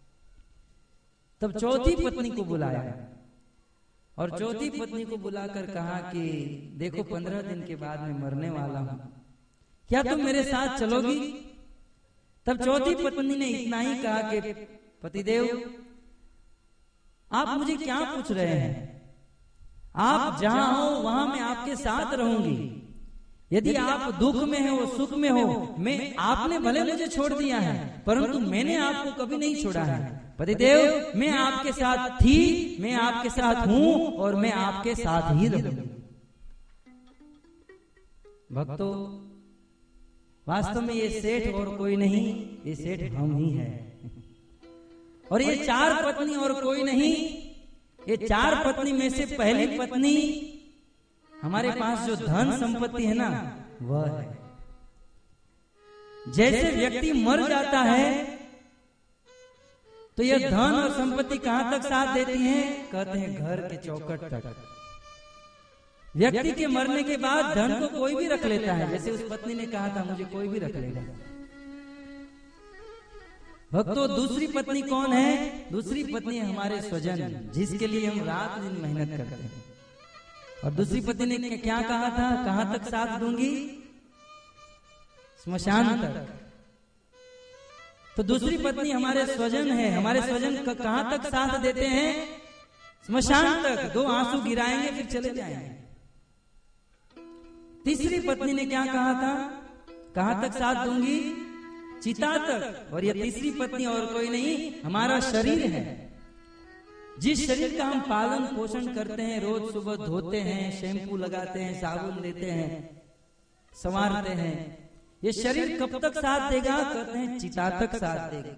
A: तब चौथी पत्नी को बुलाया और चौथी पत्नी को बुलाकर कहा कि देखो, 15 दिन के बाद मैं मरने वाला हूं, क्या तुम मेरे साथ चलोगी? तब चौथी पत्नी ने इतना ही कहा कि पतिदेव, आप मुझे क्या पूछ रहे हैं? आप जहां हो वहां मैं आपके साथ रहूंगी। यदि आप दुख में हो, सुख में हो, मैं आपने भले मुझे छोड़ दिया है, परंतु मैंने आपको कभी नहीं छोड़ा है। पतिदेव, मैं आपके साथ थी, मैं आपके साथ हूं और मैं आपके साथ ही रहूंगी। भक्तों, वास्तव में ये सेठ और कोई नहीं, ये सेठ हम ही हैं। और ये 4 पत्नी और कोई नहीं, ये 4 पत्नी में से पहली पत्नी, हमारे पास जो धन संपत्ति है ना, वह है। जैसे व्यक्ति मर जाता है तो यह धन और संपत्ति कहां तक साथ देती हैं? कहते हैं घर के चौखट तक। व्यक्ति के मरने के बाद धन को कोई भी रख लेता है, जैसे उस पत्नी ने कहा था, मुझे कोई भी रख लेगा। भक्तों, दूसरी पत्नी कौन है? दूसरी पत्नी हमारे स्वजन, जिसके लिए हम रात दिन मेहनत करते हैं। और दूसरी पत्नी ने क्या कहा था, कहां तक साथ दूंगी, स्मशान तक। तो दूसरी पत्नी हमारे स्वजन है, हमारे स्वजन कहां तक साथ देते हैं, स्मशान तक। 2 आंसू गिराएंगे फिर चले जाएंगे। तीसरी पत्नी ने क्या कहा था, कहां तक साथ दूंगी, चिता तक। और ये तीसरी पत्नी और कोई नहीं, हमारा शरीर है। जिस शरीर का हम पालन पोषण करते हैं, रोज सुबह धोते हैं, शैम्पू लगाते हैं, साबुन देते हैं, संवारते हैं, ये शरीर कब तक साथ देगा, कहते हैं चिता तक साथ देगा।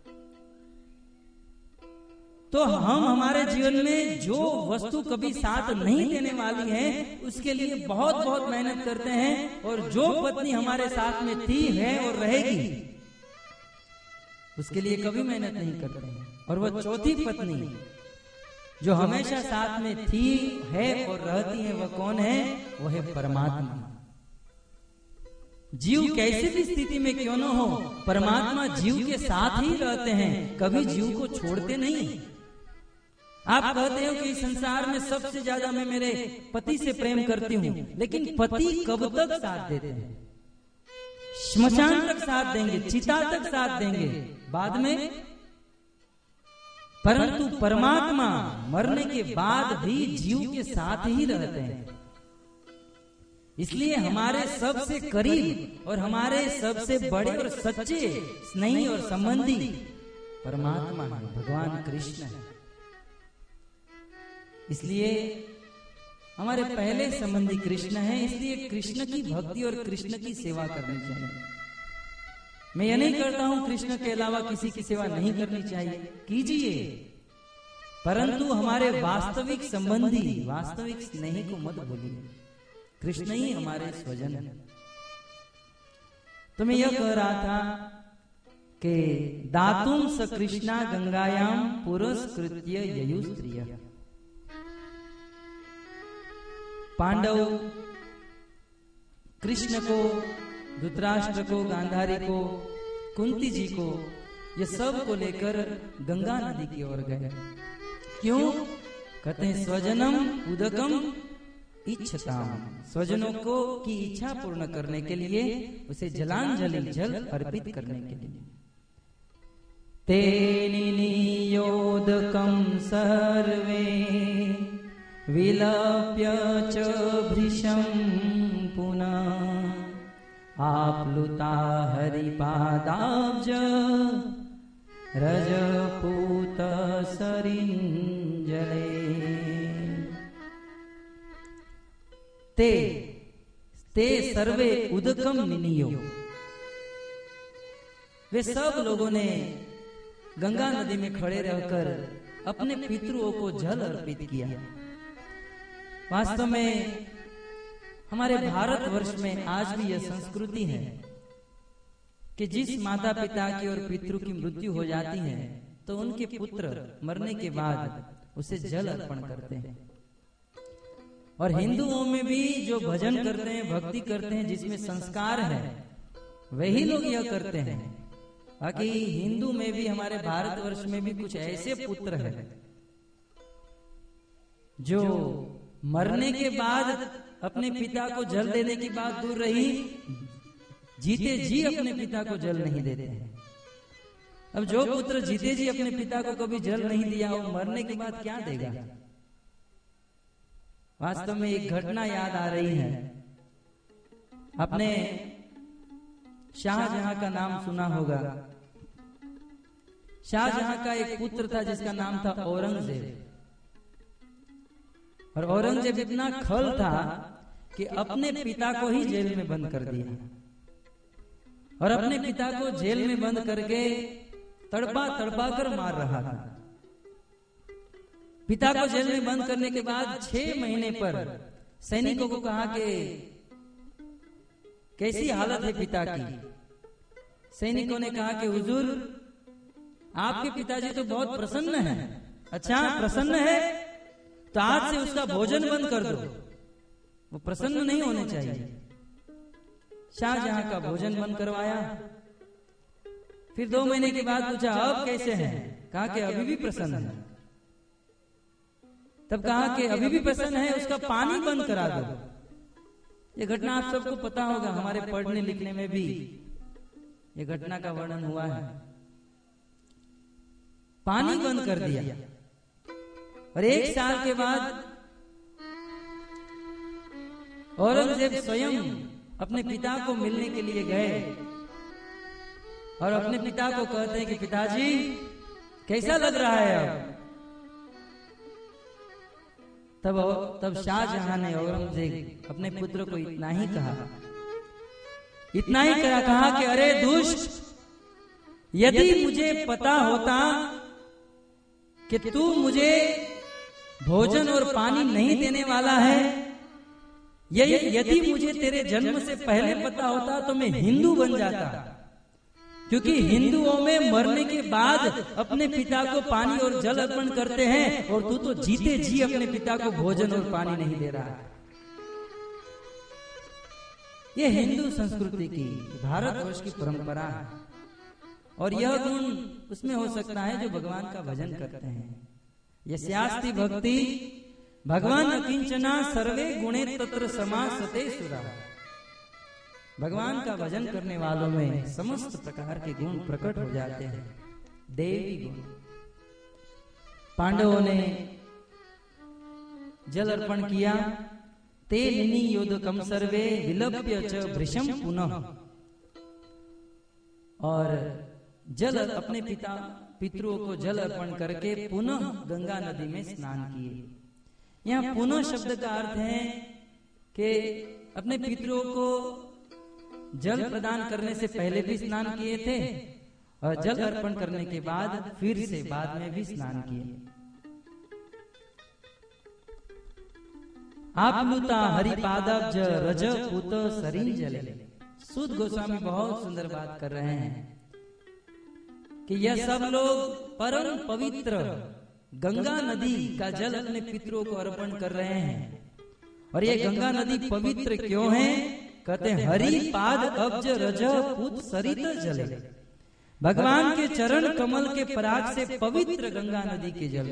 A: तो हम हमारे जीवन में जो वस्तु कभी साथ नहीं देने वाली है, उसके लिए बहुत बहुत मेहनत करते हैं। और जो पत्नी हमारे साथ में थी, है और रहेगी, उसके लिए कभी मेहनत नहीं करते हैं। और वह चौथी पत्नी जो हमेशा साथ में थी, है और रहती है, वह कौन है, वह है परमात्मा। जीव कैसे भी स्थिति में क्यों न हो, परमात्मा जीव के साथ ही रहते हैं, कभी जीव को छोड़ते नहीं। आप कहते हो कि इस संसार में सबसे ज्यादा मैं मेरे पति से प्रेम करती हूँ, लेकिन पति कब तक साथ देते हैं, श्मशान तक साथ देंगे, चिता तक साथ देंगे, बाद में। परंतु परमात्मा मरने के बाद भी जीव के साथ ही रहते हैं। इसलिए हमारे सबसे करीब और हमारे सबसे बड़े और सच्चे स्नेही और संबंधी परमात्मा है, भगवान कृष्ण है। इसलिए हमारे पहले संबंधी कृष्ण है। इसलिए कृष्ण की भक्ति और कृष्ण की सेवा करनी चाहिए। मैं ये नहीं करता हूं कृष्ण के अलावा किसी की सेवा नहीं करनी चाहिए, कीजिए, परंतु हमारे वास्तविक संबंधी, वास्तविक स्नेही को मत भूलिए। कृष्ण ही हमारे स्वजन है। तो मैं यह कह रहा था कि दातुम स कृष्णा गंगायाम पुरस्कृत्य ययु स्त्रिय। पांडव कृष्ण को, धृतराष्ट्र को, गांधारी को, कुंती जी को, ये सब को लेकर गंगा नदी की ओर गए। क्यों? कहते हैं स्वजनम उदकम इच्छताम, स्वजनों को की इच्छा पूर्ण करने के लिए, उसे जलांजलि जल अर्पित करने के लिए। तेनि नियोदकम सर्वे विलप्य च भृशं पुनः आप्लुता हरिपादाब्ज रजपूत सरिंजले। ते सर्वे उदकम निनियो, वे सब लोगों ने गंगा नदी में खड़े रहकर अपने पितरों को जल अर्पित किया। वास्तव में हमारे भारतवर्ष में आज भी यह संस्कृति है कि जिस माता पिता की और पितरों की मृत्यु हो जाती है, तो उनके पुत्र मरने के बाद उसे जल अर्पण करते हैं। और हिंदुओं में भी जो भजन करते हैं, भक्ति करते हैं, जिसमें संस्कार है, वही लोग यह करते हैं। बाकी हिंदू में भी, हमारे भारतवर्ष में भी कुछ ऐसे पुत्र हैं जो मरने के बाद अपने पिता को जल देने की बात दूर रही, जीते जी अपने पिता को जल नहीं देते हैं। अब जो पुत्र जीते जी अपने पिता को कभी जल नहीं दिया, वो मरने के बाद क्या देगा? वास्तव में एक घटना याद आ रही है। आपने शाहजहां का नाम सुना होगा। शाहजहां का एक पुत्र था जिसका नाम था औरंगजेब। और औरंगजेब इतना खल था कि अपने पिता को ही जेल में बंद कर दिया, और अपने पिता को जेल में बंद करके तड़पा तड़पा कर मार रहा था। पिता को जेल में बंद करने के बाद 6 महीने पर सैनिकों को कहा कि कैसी हालत है पिता की। सैनिकों ने कहा कि हुजूर, आपके पिताजी तो बहुत प्रसन्न है। अच्छा, प्रसन्न है तो आज से उसका भोजन बंद कर दो, वो प्रसन्न नहीं होने चाहिए। शाहजहां का भोजन बंद करवाया। फिर 2 महीने के बाद पूछा अब कैसे हैं? कहा कि अभी भी प्रसन्न है। तब कहा कि अभी भी प्रश्न है, उसका पानी बंद करा दो। ये घटना आप सबको पता होगा, हमारे पढ़ने लिखने में भी ये घटना का वर्णन हुआ है। पानी बंद कर दिया और 1 साल के बाद औरंगजेब स्वयं अपने पिता को मिलने के लिए गए और अपने पिता को कहते हैं कि पिताजी कैसा लग रहा है अब। तब शाहजहां ने औरंगजेब अपने पुत्र को इतना ही कहा कि अरे दुष्ट, यदि मुझे पता होता कि तू मुझे भोजन और पानी नहीं देने वाला है, यदि मुझे तेरे जन्म से पहले पता होता तो मैं हिंदू बन जाता, क्योंकि हिंदुओं में मरने के बाद अपने पिता को पानी और जल अर्पण करते हैं, और तू तो जीते जी अपने पिता को भोजन और पानी नहीं दे रहा है। ये हिंदू संस्कृति की, भारतवर्ष की परंपरा है, और यह गुण उसमें हो सकता है जो भगवान का भजन करते हैं। यस्यास्ति भक्ति भगवान किंचना सर्वे गुणे तत्र समासते सुरा। भगवान का भजन करने वालों में समस्त प्रकार के गुण प्रकट हो जाते हैं, देवी गुण। पांडवों ने जल अर्पण किया, ते नियोदकम सर्वे विलप्य च भृशम पुनः, और जल अपने पितरों को जल अर्पण करके पुनः गंगा नदी में स्नान किए। यहाँ पुनः शब्द का अर्थ है कि अपने पितरों को जल प्रदान करने से पहले भी स्नान किए थे, और जल अर्पण करने के बाद फिर से बाद में भी स्नान किए। आपलुता हरिपादब्ज रज पूत सरिंजले। सूत गोस्वामी बहुत सुंदर बात कर रहे हैं कि यह सब लोग परम पवित्र गंगा नदी का जल अपने पितरों को अर्पण कर रहे हैं। और ये गंगा नदी पवित्र क्यों है? कहते हैं हरि पाद अब्ज रज पूत सरित जल। भगवान के चरण कमल के पराग से पवित्र गंगा नदी के जल।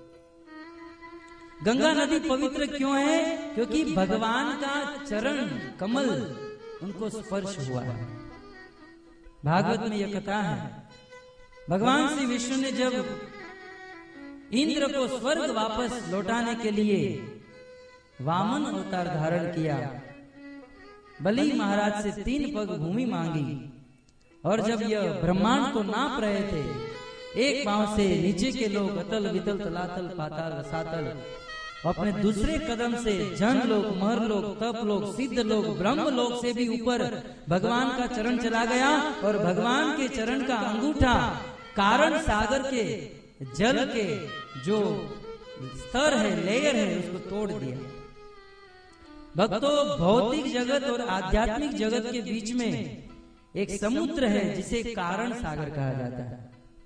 A: गंगा नदी पवित्र क्यों है? क्योंकि भगवान का चरण कमल उनको स्पर्श हुआ है। भागवत में यह कथा है, भगवान श्री विष्णु ने जब इंद्र को स्वर्ग वापस लौटाने के लिए वामन अवतार धारण किया, बलि महाराज से 3 पग भूमि मांगी, और जब यह ब्रह्मांड को नाप रहे थे, एक पांव से नीचे के लोग अतल वितल तलातल पाताल रसातल, अपने दूसरे कदम से जन लोग, मर लोग, तप लोग, सिद्ध लोग, ब्रह्म लोग से भी ऊपर भगवान का चरण चला गया, और भगवान के चरण का अंगूठा कारण सागर के जल के जो स्तर है, लेयर है, उसको तोड़ दिया। भक्तों, भौतिक जगत और आध्यात्मिक जगत के बीच में एक समुद्र है जिसे कारण सागर कहा जाता है।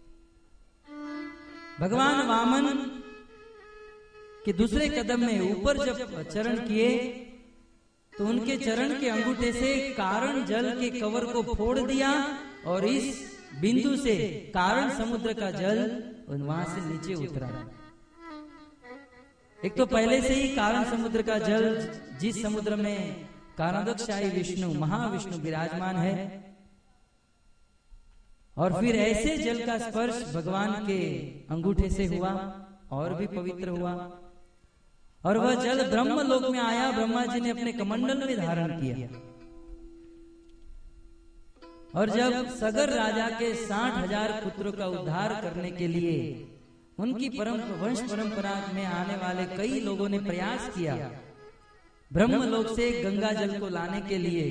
A: भगवान वामन के दूसरे कदम में ऊपर जब चरण किए तो उनके चरण के अंगूठे से कारण जल के कवर को फोड़ दिया, और इस बिंदु से कारण समुद्र का जल वहां से नीचे उतरा। एक तो पहले से ही कारण समुद्र का जल, जिस समुद्र में कारणदक्षाई विष्णु महाविष्णु विराजमान है, और फिर ऐसे जल का स्पर्श भगवान के अंगूठे से हुआ और भी पवित्र हुआ, और वह जल ब्रह्म लोक में आया। ब्रह्मा जी ने अपने कमंडल में धारण किया, और जब सगर राजा के 60,000 पुत्रों का उद्धार करने के लिए उनकी वंश परंपरा में आने वाले कई लोगों ने प्रयास किया ब्रह्म लोक से गंगा जल को लाने के लिए,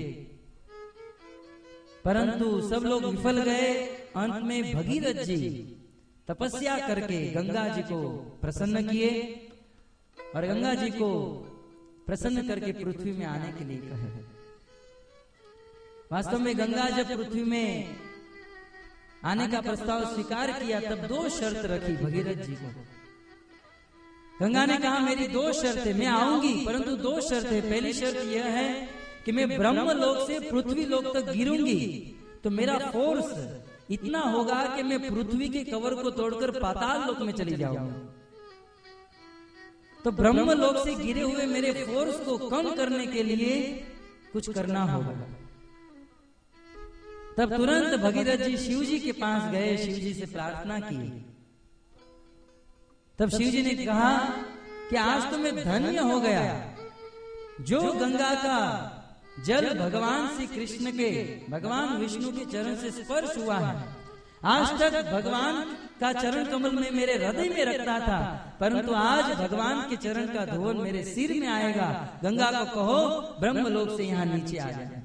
A: परंतु सब लोग विफल गए। अंत में भगीरथ जी तपस्या करके गंगा जी को प्रसन्न किए, और गंगा जी को प्रसन्न करके पृथ्वी में आने के लिए कहे। वास्तव में गंगा जब पृथ्वी में आने का प्रस्ताव स्वीकार किया, तब 2 शर्त रखी भगीरथ जी को। गंगा ने कहा मेरी 2 शर्तें, मैं आऊंगी परंतु 2 शर्तें। पहली शर्त यह है कि मैं ब्रह्म लोक से पृथ्वी लोक तक गिरूंगी तो मेरा फोर्स इतना होगा कि मैं पृथ्वी के कवर को तोड़कर पाताल लोक में चली जाऊंगी। तो ब्रह्मलोक से गिरे हुए मेरे फोर्स को कम करने के लिए कुछ करना होगा। तब तुरंत भगीरथ जी शिव जी के पास गए, शिव जी से प्रार्थना की। तब शिव जी ने कहा कि आज तो मैं धन्य हो गया, जो गंगा का जल भगवान श्री कृष्ण के, भगवान विष्णु के चरण से स्पर्श हुआ है। आज तक भगवान का चरण कमल में मेरे हृदय में रखता था, परंतु आज भगवान के चरण का धोवन मेरे सिर में आएगा। गंगा को कहो ब्रह्मलोक से यहाँ नीचे आ जाए।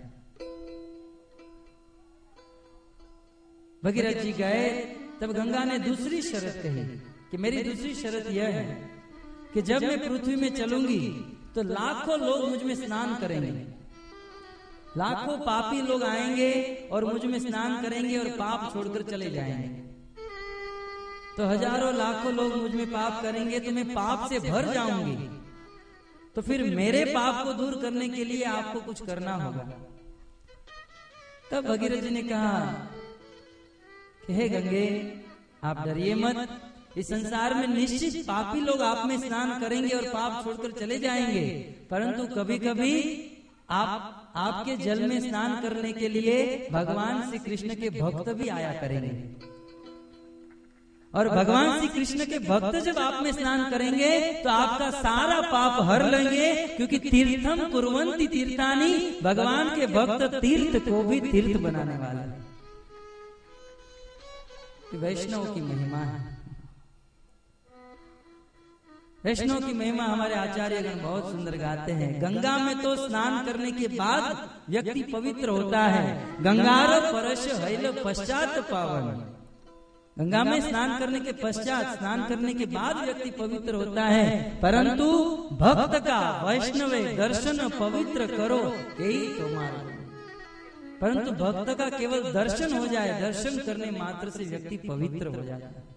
A: भगीरथ जी गए। तब गंगा ने दूसरी शर्त कही कि मेरी दूसरी शर्त यह है कि जब मैं पृथ्वी में चलूंगी तो लाखों लोग मुझ में स्नान करेंगे, लाखों पापी लोग आएंगे और मुझ में स्नान करेंगे और पाप छोड़कर चले जाएंगे। तो हजारों लाखों लोग मुझ में पाप करेंगे तो मैं पाप से भर जाऊंगी। तो फिर मेरे पाप को दूर करने के लिए आपको कुछ करना होगा। तब भगीरथ जी ने कहा कि हे गंगे, आप डरिए मत, इस संसार में निश्चित पापी लोग आप में स्नान करेंगे और पाप छोड़कर चले जाएंगे, परंतु कभी कभी आपके जल में स्नान करने के लिए भगवान श्री कृष्ण के भक्त भी आया करेंगे। और भगवान श्री कृष्ण के भक्त जब आप में स्नान करेंगे तो आपका सारा पाप हर लेंगे, क्योंकि तीर्थम कुर्वन्ति तीर्थानि, भगवान के भक्त तीर्थ को भी तीर्थ बनाने वाले हैं। वैष्णव की महिमा है। वैष्णव की महिमा हमारे आचार्यगण बहुत सुंदर गाते हैं। गंगा में तो स्नान करने के बाद व्यक्ति पवित्र होता है। गंगार परश हैल पश्चात पावन। गंगा में स्नान करने के पश्चात, स्नान करने के बाद व्यक्ति पवित्र होता है, परंतु भक्त का वैष्णव दर्शन पवित्र करो, यही तुम्हारा। परंतु भक्त का केवल दर्शन हो जाए, दर्शन करने मात्र से व्यक्ति पवित्र हो जाता है।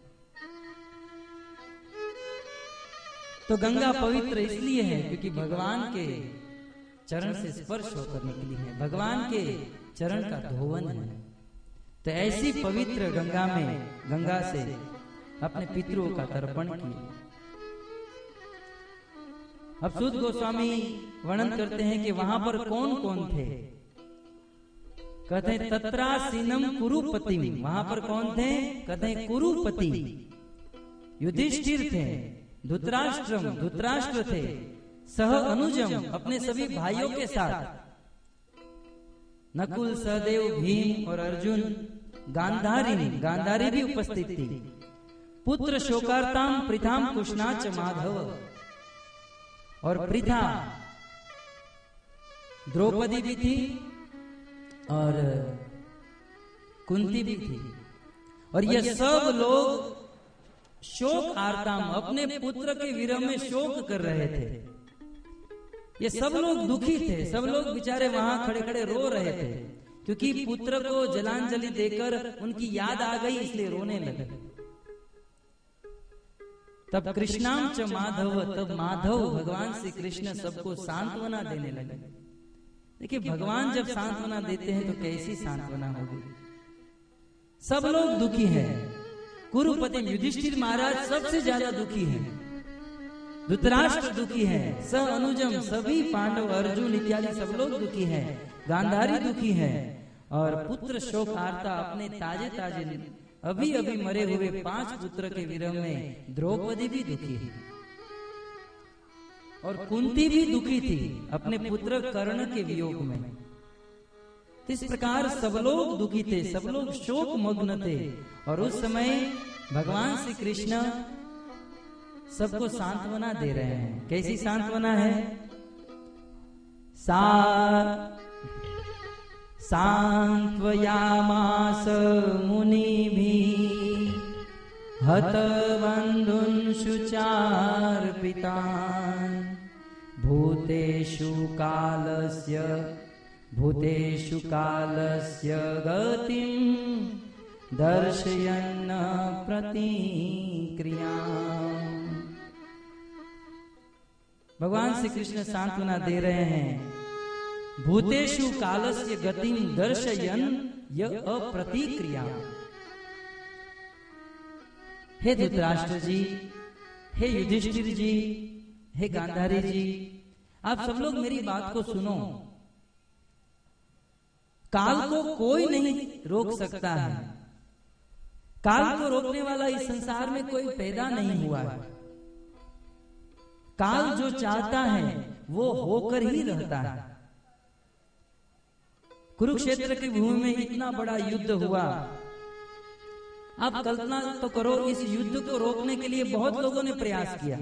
A: तो गंगा पवित्र इसलिए है क्योंकि भगवान के चरण से स्पर्श होकर निकली है, भगवान के चरण का धोवन है। तो ऐसी पवित्र गंगा में, गंगा से अपने पितरों का तर्पण किया। अब सूत गोस्वामी वर्णन करते हैं कि वहां पर कौन कौन थे। कहते हैं तत्रासीनम कुरुपति, वहां पर कौन थे? कहते हैं कुरुपति युधिष्ठिर थे, धृतराष्ट्र थे, सह अनुजम अपने सभी भाइयों के साथ, नकुल, सहदेव, भीम और अर्जुन, गांधारी भी उपस्थित थी, पुत्र शोकार्ताम पृथाम कुशनाच माधव, और पृथा द्रौपदी भी थी और कुंती भी थी। और ये सब लोग शोक आर्ताम, अपने पुत्र के विरह में शोक कर रहे थे। ये सब लोग दुखी थे, सब लोग बेचारे वहां खड़े खड़े रो रहे थे, क्योंकि पुत्र को जलांजलि देकर उनकी याद आ गई, इसलिए रोने लगे। तब कृष्णाम च माधव, तब माधव भगवान श्री कृष्ण सबको सांत्वना देने लगे। देखिए, भगवान जब सांत्वना देते हैं तो कैसी सांत्वना होगी। सब लोग दुखी हैं। कुरुपति युधिष्ठिर महाराज सबसे ज्यादा दुखी हैं, धृतराष्ट्र दुखी है, स अनुजम सभी पांडव, अर्जुन इत्यादि सब लोग दुखी हैं, गांधारी दुखी है, और पुत्र शोक आर्ता अपने ताजे ताजे अभी अभी मरे हुए 5 पुत्र के विरह में द्रौपदी भी दुखी है, और कुंती भी दुखी थी अपने पुत्र कर्ण के वियोग में। इस प्रकार सब लोग दुखी थे, सब लोग शोक मग्न थे। और उस समय भगवान श्री कृष्ण सबको सांत्वना दे रहे हैं। कैसी सांत्वना है? सांत्वयामास मुनिभिः हत बन्धुन् शुचार्पितान् भूतेषु कालस्य गतिं दर्शयन् प्रतिक्रिया। भगवान श्री कृष्ण सांत्वना दे रहे हैं। भूतेषु कालस्य गतिं दर्शयन् अप्रतिक्रिया। हे धृतराष्ट्र जी, हे युधिष्ठिर जी, हे गांधारी जी, आप सब लोग मेरी बात को सुनो। काल को कोई नहीं रोक सकता है। काल को रोकने वाला इस संसार में कोई पैदा नहीं हुआ है। काल जो चाहता है वो होकर ही रहता है। कुरुक्षेत्र की भूमि में इतना बड़ा युद्ध हुआ। आप कल्पना तो करो, इस युद्ध को रोकने के लिए बहुत लोगों ने प्रयास किया।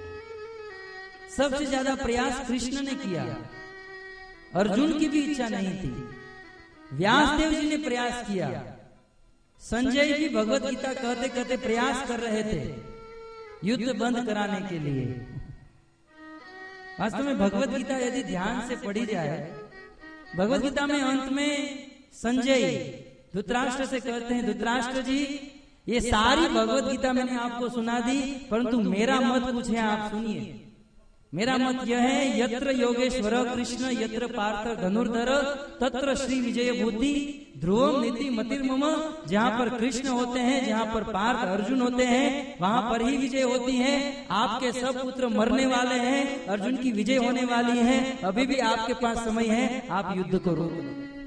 A: सबसे ज्यादा प्रयास कृष्ण ने किया। अर्जुन की भी इच्छा नहीं थी। व्यासदेव जी ने प्रयास किया। संजय भी भगवत गीता कहते कहते प्रयास कर रहे थे युद्ध बंद कराने के लिए। वास्तव में भगवत गीता यदि ध्यान से पढ़ी जाए, भगवत गीता में अंत में संजय धृतराष्ट्र से कहते हैं, धृतराष्ट्र जी ये सारी भगवत गीता मैंने आपको सुना दी, परंतु मेरा मत कुछ है, आप सुनिए। मेरा मत यह है, यत्र योगेश्वर कृष्ण यत्र पार्थ धनुर्धर तत्र श्री विजय बुद्धि ध्रुवम नीति मतिर्मम। जहाँ पर कृष्ण होते हैं, जहाँ पर पार्थ अर्जुन होते हैं, वहां पर ही विजय होती है। आपके सब पुत्र मरने वाले हैं, अर्जुन की विजय होने वाली है। अभी भी आपके पास समय है, आप युद्ध को रोको।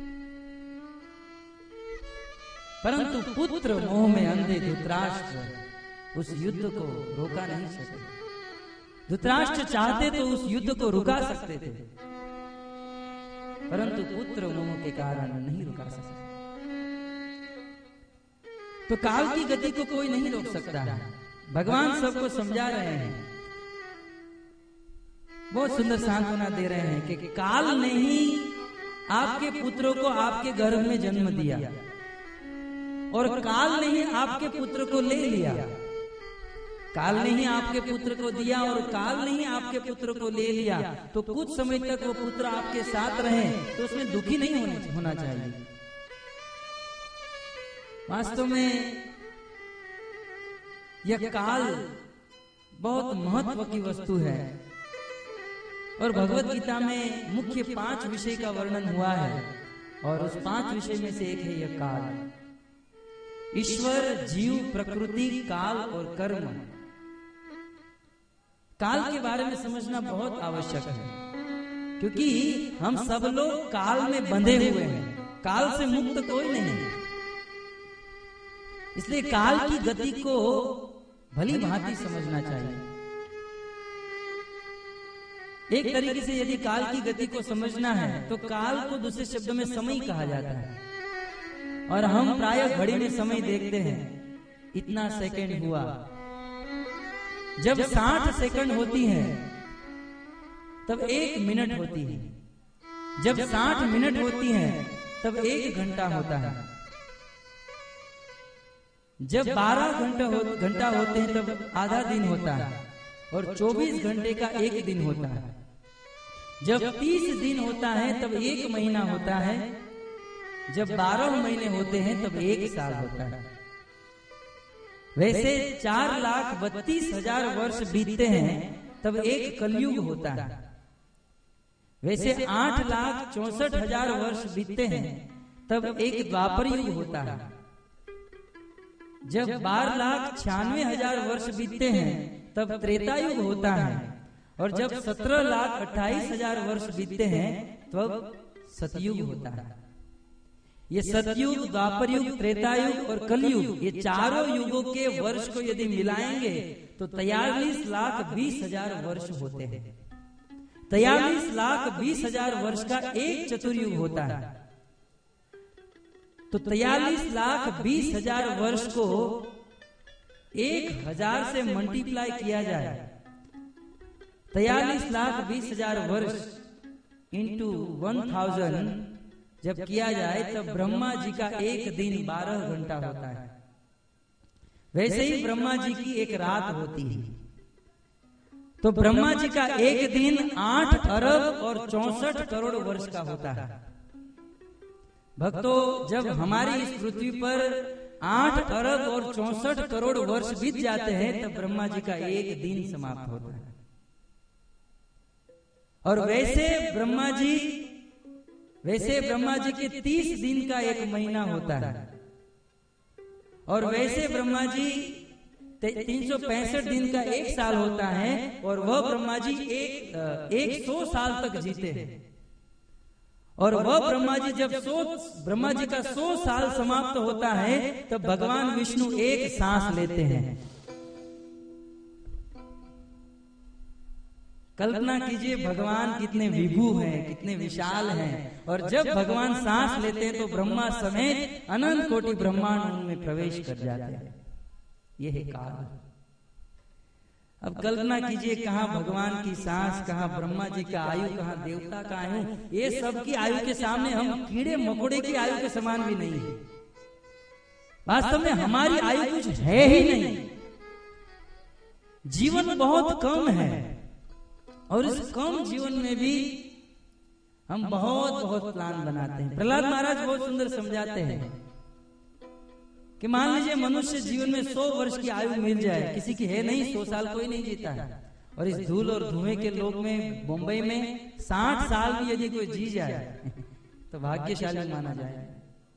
A: परंतु पुत्र मोह में अंधे धृतराष्ट्र उस युद्ध को रोका नहीं सके। धृतराष्ट्र चाहते तो उस युद्ध को रुका सकते थे, परंतु पुत्र मोह के कारण नहीं रुका सकते। तो काल की गति को कोई नहीं रोक सकता है। भगवान सबको समझा रहे हैं, बहुत सुंदर सांत्वना दे रहे हैं कि काल ने ही आपके पुत्रों को आपके गर्भ में जन्म दिया और काल ने ही आपके पुत्र को ले लिया। काल ने ही आपके पुत्र को दिया और काल ने ही आपके पुत्र को ले लिया। तो कुछ समय तक वो पुत्र आपके साथ रहे तो उसमें दुखी नहीं होना चाहिए। वास्तव में यह काल बहुत महत्व की वस्तु है और भगवत गीता में मुख्य 5 विषय का वर्णन हुआ है और उस 5 विषय में से एक है यह काल। ईश्वर, जीव, प्रकृति, काल और कर्म। काल के बारे में समझना बहुत आवश्यक है, क्योंकि हम सब लोग काल में बंधे हुए हैं। काल से मुक्त कोई नहीं। इसलिए काल की गति को भली भांति समझना चाहिए। एक तरीके से यदि काल की गति को समझना है तो काल को दूसरे शब्दों में समय कहा जाता है। और हम प्रायः घड़ी में समय देखते हैं, इतना सेकंड हुआ। जब 60 सेकंड होती है तब 1 मिनट होती है। जब 60 मिनट होती है तब 1 घंटा होता है। जब 12 घंटा होते हैं तब आधा दिन होता है और 24 घंटे का 1 दिन होता है। जब 30 दिन होता है तब 1 महीना होता है। जब 12 महीने होते हैं तब 1 साल होता है। वैसे 4,32,000 वर्ष बीतते हैं तब एक कलयुग होता है। वैसे 8,64,000 वर्ष बीतते हैं तब एक द्वापर युग होता है। जब 12,96,000 वर्ष बीतते हैं तब त्रेता युग होता है और जब 17,28,000 वर्ष बीतते हैं तब सतयुग होता है। ये सतयुग, द्वापर युग, त्रेता युग और कलयुग, ये चारों युगों के वर्ष को यदि मिलाएंगे तो 43,20,000 वर्ष होते हैं। 43,20,000 वर्ष का एक चतुर्युग होता है। तो 43,20,000 वर्ष को 1,000 से मल्टीप्लाई किया जाए, 43,20,000 वर्ष इंटू 1,000 जब किया जाए तब ब्रह्मा जी का एक दिन 12 घंटा होता है। वैसे ही ब्रह्मा जी की एक रात होती है। तो ब्रह्मा जी का एक दिन 8 अरब और 64 करोड़ वर्ष का होता है। भक्तों, जब हमारी इस पृथ्वी पर 8 अरब और 64 करोड़ वर्ष बीत जाते हैं तब ब्रह्मा जी का एक दिन समाप्त होता है। और वैसे ब्रह्मा जी के 30 दिन का एक महीना होता है। और वैसे ब्रह्मा जी 365 दिन का एक साल होता है और वह ब्रह्मा जी 100 साल तक जीते हैं। और वह ब्रह्मा जी जब ब्रह्मा जी का 100 साल समाप्त होता है तब भगवान विष्णु एक सांस लेते हैं। कल्पना कीजिए भगवान कितने विभू हैं, कितने विशाल हैं, और जब भगवान सांस लेते हैं तो ब्रह्मा समेत अनंत कोटि ब्रह्मांड उनमें प्रवेश कर जाते हैं। यह है काल। अब कल्पना कीजिए कहाँ भगवान की सांस, कहाँ ब्रह्मा जी का आयु, कहाँ देवता का आयु। ये सब की आयु के सामने हम कीड़े मकोड़े की आयु के समान भी नहीं है। वास्तव में हमारी आयु कुछ है ही नहीं। जीवन बहुत कम है और इस कम जीवन में भी हम बहुत बहुत प्लान बनाते हैं। प्रहलाद महाराज बहुत सुंदर समझाते हैं कि मान लीजिए मनुष्य जीवन में 100 वर्ष की आयु मिल जाए, किसी की है नहीं, 100 साल कोई नहीं जीता है, और इस धूल और धुएं के लोग में मुंबई में 60 साल भी यदि कोई जी जाए तो भाग्यशाली माना जाए।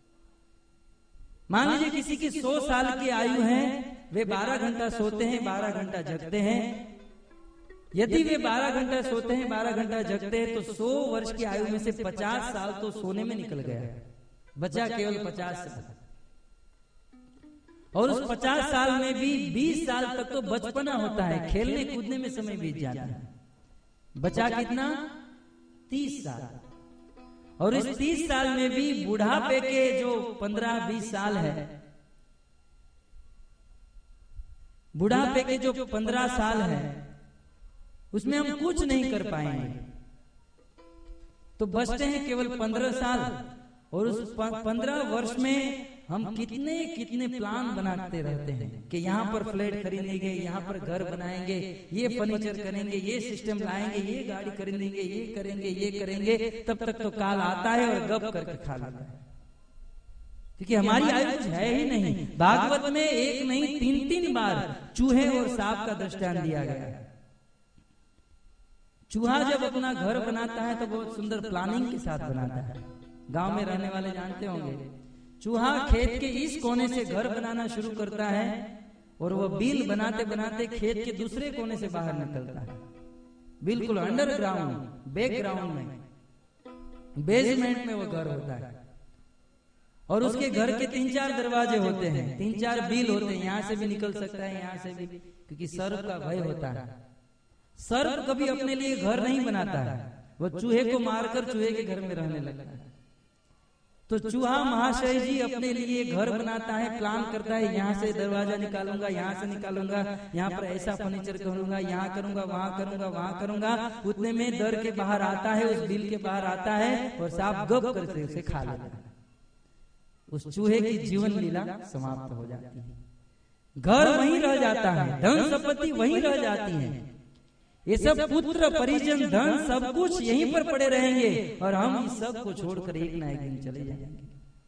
A: मान लीजिए किसी की 100 साल की आयु है, वे 12 घंटा सोते हैं, 12 घंटा जगते हैं। यदि वे 12 घंटा सोते हैं, 12 घंटा जगते हैं तो 100 वर्ष की आयु में से 50 साल तो सोने में निकल गया, बचा केवल 50 साल। और उस 50 साल में भी 20 साल तक तो बचपना होता है, खेलने कूदने में समय बीत जाता है। बचा कितना? 30 साल। और इस 30 साल में भी बुढ़ापे के जो 15-20 साल है, बुढ़ापे के जो 15 साल है उसमें हम कुछ नहीं कर पाएंगे, तो बचते हैं केवल 15 साल। और उस 15 वर्ष में हम कितने कितने प्लान बनाते रहते हैं कि यहाँ पर फ्लैट खरीदेंगे, यहाँ पर घर बनाएंगे, ये फर्नीचर करेंगे, ये सिस्टम लाएंगे, ये गाड़ी खरीदेंगे, ये करेंगे, ये करेंगे। तब तक तो काल आता है और गप करके खा लेता है, क्योंकि हमारी आयु कुछ है ही नहीं। भागवत में एक नहीं 3-3 बार चूहे और सांप का दृष्टांत दिया गया है। चूहा जब अपना घर बनाता है तो बहुत सुंदर प्लानिंग के साथ बनाता है। गांव में रहने वाले जानते होंगे, चूहा खेत के इस कोने से घर बनाना शुरू करता है और वह बिल बनाते बनाते खेत के दूसरे कोने से बाहर निकलता है, बिल्कुल अंडरग्राउंड, बैकग्राउंड में, बेसमेंट में वो घर होता है। और उसके घर के 3-4 दरवाजे होते हैं, 3-4 बिल होते हैं, यहाँ से भी निकल सकता है, यहाँ से भी, क्योंकि सर्प का भय होता है। सर्प कभी अपने लिए घर नहीं बनाता है, वो चूहे को मारकर चूहे के घर में रहने लगता है। तो चूहा महाशय जी अपने लिए घर बनाता है, प्लान करता है, यहाँ से दरवाजा निकालूंगा, यहाँ से निकालूंगा, यहाँ पर ऐसा फर्नीचर करूंगा, यहाँ करूंगा, वहां करूंगा, वहां करूंगा। उतने में दर के बाहर आता है, उस बिल के बाहर आता है और सांप गप करके उसे खा लेता है। उस चूहे की जीवन लीला समाप्त हो जाती है। घर वहीं रह जाता है, धन संपत्ति वहीं रह जाती है, ये सब पुत्र परिजन धन सब कुछ यहीं पर पड़े रहेंगे और हम इस सब को छोड़कर एक ना एक दिन चले जाएंगे।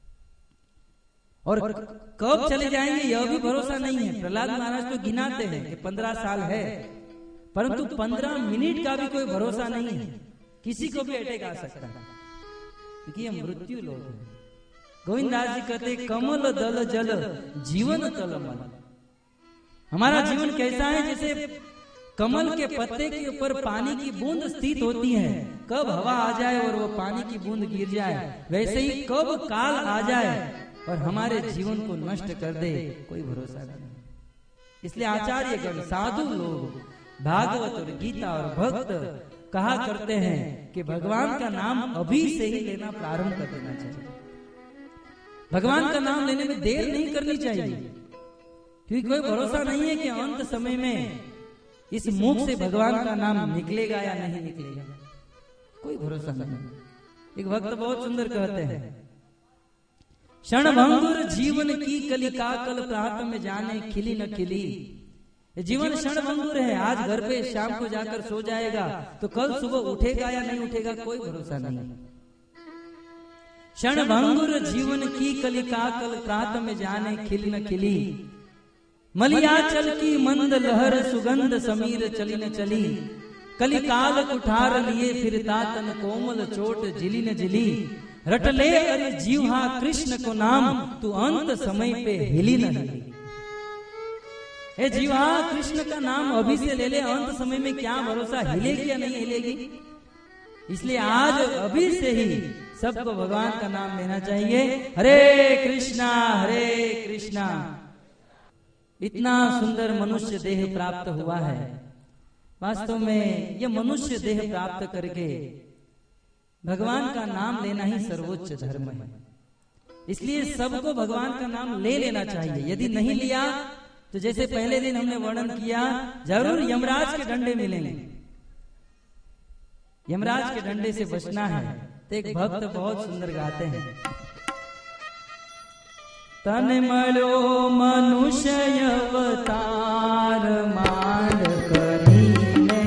A: और कब चले जाएंगे यह भी भरोसा नहीं है। प्रहलाद महाराज तो गिनाते हैं कि 15 साल है, परंतु 15 मिनट का भी कोई भरोसा नहीं है। किसी को भी अटैक आ सकता है, क्योंकि हम मृत्यु लोग हैं। गोविंदास जी कहते कमल दल जल जीवन तलमल। हमारा जीवन कैसा है? जैसे कमल के पत्ते के ऊपर पानी की बूंद स्थित होती है, कब हवा आ जाए और वो पानी की बूंद गिर जाए, वैसे ही कब काल आ जाए और हमारे जीवन को नष्ट कर दे, कोई भरोसा नहीं। इसलिए आचार्यगण, साधु लोग, भागवत और गीता और भक्त कहा करते हैं कि भगवान का नाम अभी से ही लेना प्रारंभ कर देना चाहिए। भगवान का नाम लेने में देर नहीं करनी चाहिए, क्योंकि कोई भरोसा नहीं है कि अंत समय में इस मुख से भगवान का नाम निकलेगा या नहीं निकलेगा, कोई भरोसा नहीं। एक भक्त बहुत सुंदर कहते हैं, क्षणभंगुर जीवन की कलिका कल प्रातः में जाने खिली न खिली। जीवन क्षणभंगुर है, आज घर पे शाम को जाकर सो जाएगा तो कल सुबह उठेगा या नहीं उठेगा, कोई भरोसा नहीं। क्षणभंगुर जीवन की कलिका कल प्रातः में जाने खिली न खिली। मलियाचल की मंद लहर सुगंध समीर चली न चली। कलिकाल कुठार लिए फिरता तन कोमल चोट जिली न जिली। रटले अरे जीवा कृष्ण को नाम, तू अंत समय पे हिली न हिली। ए जीवा, कृष्ण का नाम अभी से ले ले, अंत समय में क्या भरोसा, हिलेगी या नहीं हिलेगी। इसलिए आज अभी से ही सबको भगवान का नाम लेना चाहिए। हरे कृष्णा हरे कृष्णा। इतना सुंदर मनुष्य देह प्राप्त हुआ है। वास्तव में ये मनुष्य देह प्राप्त करके भगवान का नाम लेना ही सर्वोच्च धर्म है। इसलिए सबको भगवान का नाम ले लेना चाहिए। यदि नहीं लिया तो जैसे पहले दिन हमने वर्णन किया, जरूर यमराज के डंडे मिलेंगे। यमराज के डंडे से बचना है। तो एक भक्त बहुत सुंदर गाते हैं, तन मलो मनुष्य अवतार मांड करीने,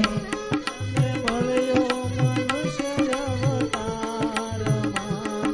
D: મળ્યો મનુષ્ય અવતાર માંડ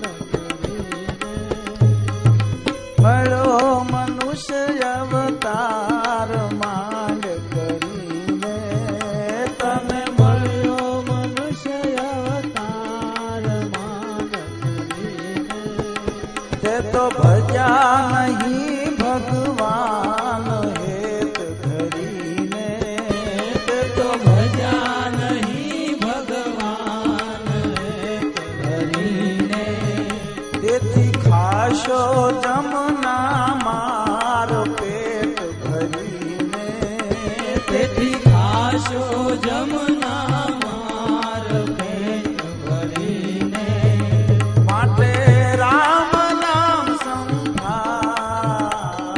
D: કરીને,
B: મળ્યો મનુષ્ય અવતાર માંડ કરીને, તને
D: મળ્યો મનુષ્ય અવતાર માંડ કરીને,
B: તે તો ભજા નહીં ભગવાન હેત ધરીને, તે તો
A: ભજા નહીં ભગવાન હેત ધરીને,
B: તેથી ખાશો જમના માર પેટ ભરીને,
A: તેથી ખાશો જમના માર પેટ ભરીને,
B: માટે રામ નામ સંભાળ,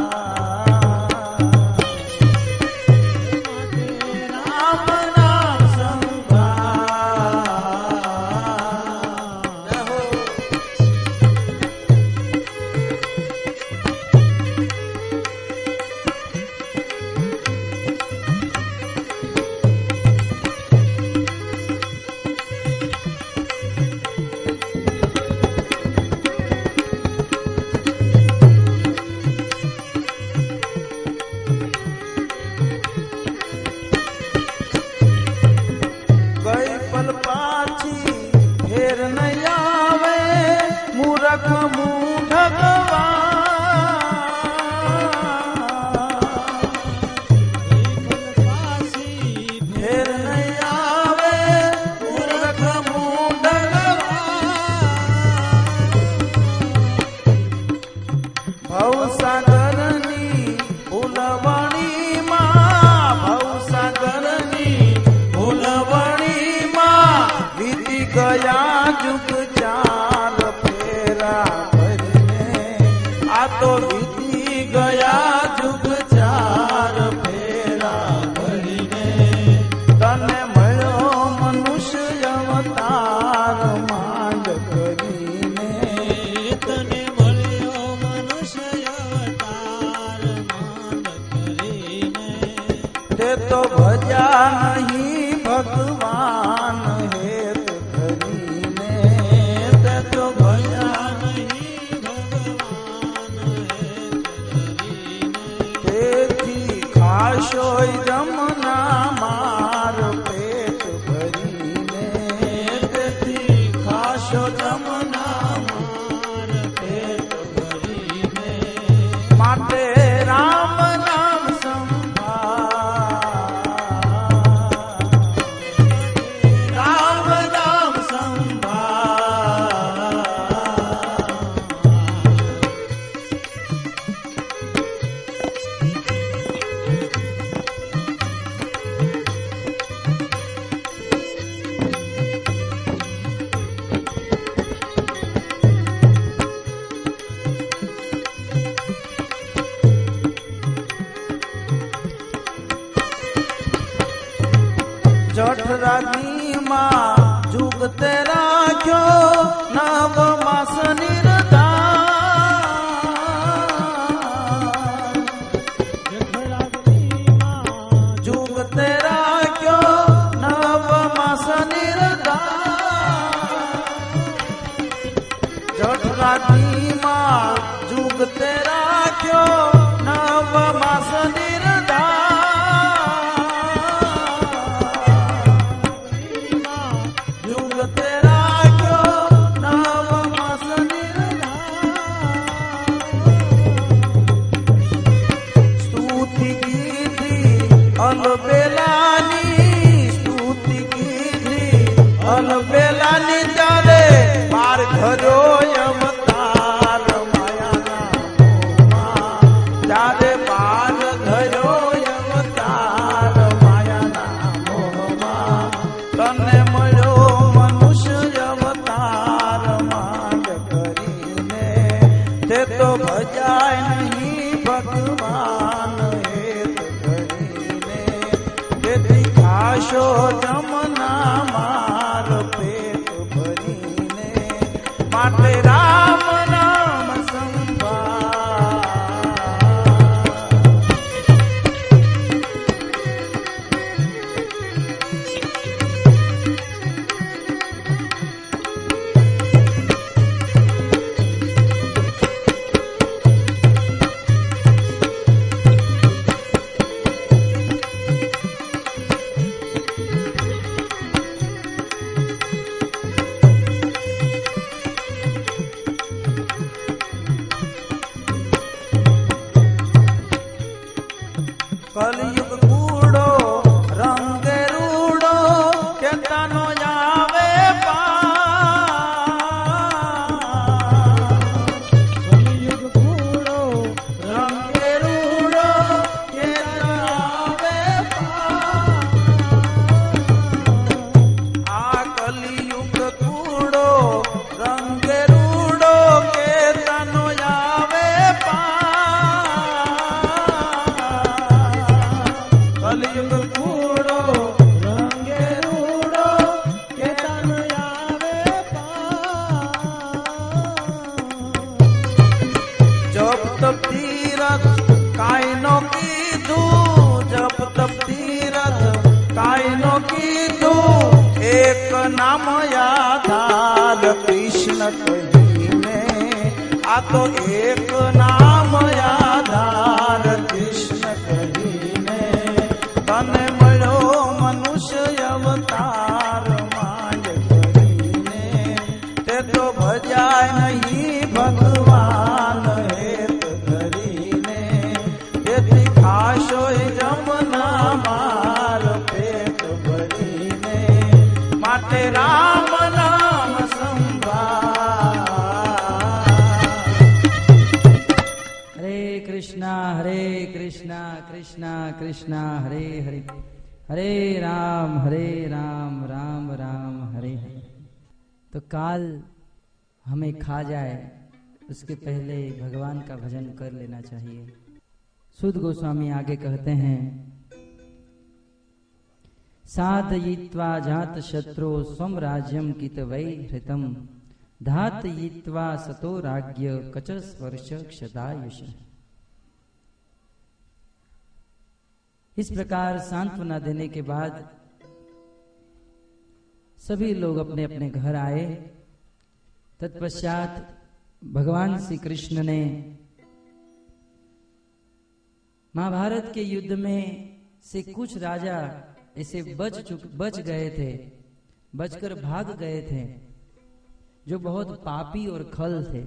B: રામ નામ સંભાળ. ગઈ પલ પાછી ફેર નહીં આવે, મૂરખ મૂઢ
D: પાછી
B: ફેર નહીં આવે, મૂરખ મૂઢ ભવસાગરની ફૂલવણીમાં, ભવસાગરની ફૂલવણીમાં વીતી ગયા જુગ ચાર ફેરા ભરીને, આ તો વીતી ગયા જુગ ચાર ફેરા ભરીને, તને મળ્યો મનુષ્ય અવતાર માંડ કરીને,
D: તને મળ્યો મનુષ્ય અવતાર માંડ કરીને,
B: તે તો ભજા નહીં ભગવાન હેત ધરીને, તે તો ભજા
D: નહીં ભગવાન હેત ધરીને,
B: તેથી ખાશો જમના માર પેટ ભરીને, તેથી ખાશો જમના માર પેટ ભરીને, માટે રામ નામ સંભાળ, રામ નામ સંભાળ. જઠરાગ્નિમાં જુગતે રાખ્યો નવ માસ નિર્ધાર,
D: જઠરાગ્નિમાં
B: જુગતે રાખ્યો નવ માસ નિર્ધાર, જઠરાગ્નિમાં જુગતે રાખ્યો નવ માસ નિર્ધાર, જુગતે રાખ્યો નવ માસ નિર્ધાર. અલબેલાની ત્યારે બાર ઘરો અવતાર માયાના મોહમાં ત્યારે બાર ઘરો અવતાર માયાના મોહમાં તને મળ્યો મનુષ્ય અવતાર માંગ કરીને તે તો ભજાય નહીં ભગવાન હેત કરીને તેથી ખાશો જમના માર પેટ ભરીને માટે રામ નામ સંભાળ કલયુગ કૂડો રંગ રૂડો કેતાનો આવે કલયુગ કૂડો રંગ રૂડો કેતાનો આવે આ કલયુગ કૂડો રંગ રૂડો કેતાનો આવે કલયુગ કૂડો રંગે રૂડો કેતન આવે જપ તપ તીરથ કાય નો કીધું જપ તપ તીરથ કાય નો કીધું એક નામ આધાર કૃષ્ણ કહીને આ તો એક નામ આધાર કૃષ્ણ કહીને તને મળ્યો મનુષ્ય અવતાર માંગ કરીને તે તો ભજાય નહીં ભગવાન હેત કરીને તેથી ખાશો જમના માર પેટ ભરીને માટે રામ નામ સંભાળ
A: હરે કૃષ્ણ કૃષ્ણ કૃષ્ણ હરે હરે હરે રામ રામ राम हरे हरे। तो काल हमें खा जाए उसके पहले भगवान का भजन कर लेना चाहिए। सुध गोस्वामी आगे कहते हैं साधयित्वा जात शत्रु स्वम राज्यम कित वै हृतम धातयित्वा सतो राज्य कच स्पर्श क्षदायुष। इस प्रकार सांत्वना देने के बाद सभी लोग अपने अपने घर आए। तत्पश्चात भगवान श्री कृष्ण ने महाभारत के युद्ध में से कुछ राजा ऐसे बच गए थे, बचकर भाग गए थे, जो बहुत पापी और खल थे।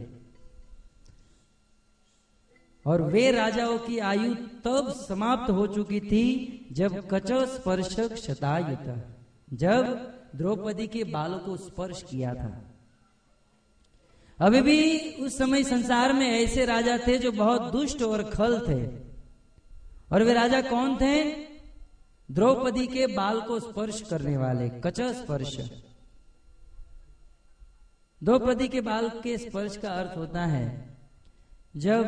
A: और वे राजाओं की आयु तब समाप्त हो चुकी थी जब कच स्पर्श क्षतायुत, जब द्रौपदी के बालों को स्पर्श किया था। अभी भी उस समय संसार में ऐसे राजा थे जो बहुत दुष्ट और खल थे। और वे राजा कौन थे? द्रौपदी के बाल को स्पर्श करने वाले, कच स्पर्श। द्रौपदी के बाल के स्पर्श का अर्थ होता है जब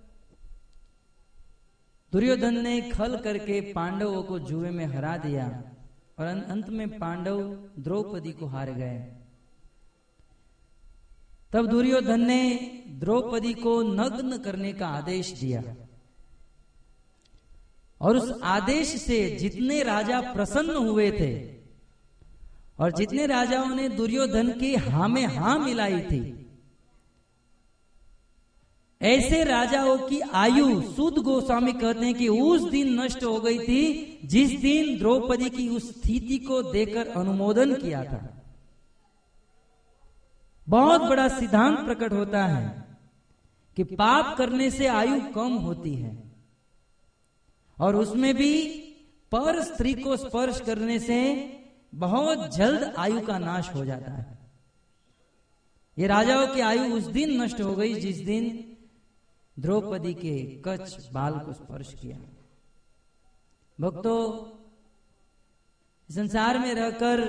A: दुर्योधन ने खल करके पांडवों को जुए में हरा दिया और अंत में पांडव द्रौपदी को हार गए, तब दुर्योधन ने द्रौपदी को नग्न करने का आदेश दिया। और उस आदेश से जितने राजा प्रसन्न हुए थे और जितने राजाओं ने दुर्योधन की हां में हां मिलाई थी, ऐसे राजाओं की आयु सूत गोस्वामी कहते हैं कि उस दिन नष्ट हो गई थी जिस दिन द्रौपदी की उस स्थिति को देखकर अनुमोदन किया था। बहुत बड़ा सिद्धांत प्रकट होता है कि पाप करने से आयु कम होती है और उसमें भी पर स्त्री को स्पर्श करने से बहुत जल्द आयु का नाश हो जाता है। ये राजाओं की आयु उस दिन नष्ट हो गई जिस दिन द्रौपदी के कच्छ बाल को स्पर्श किया। भक्तों, संसार में रहकर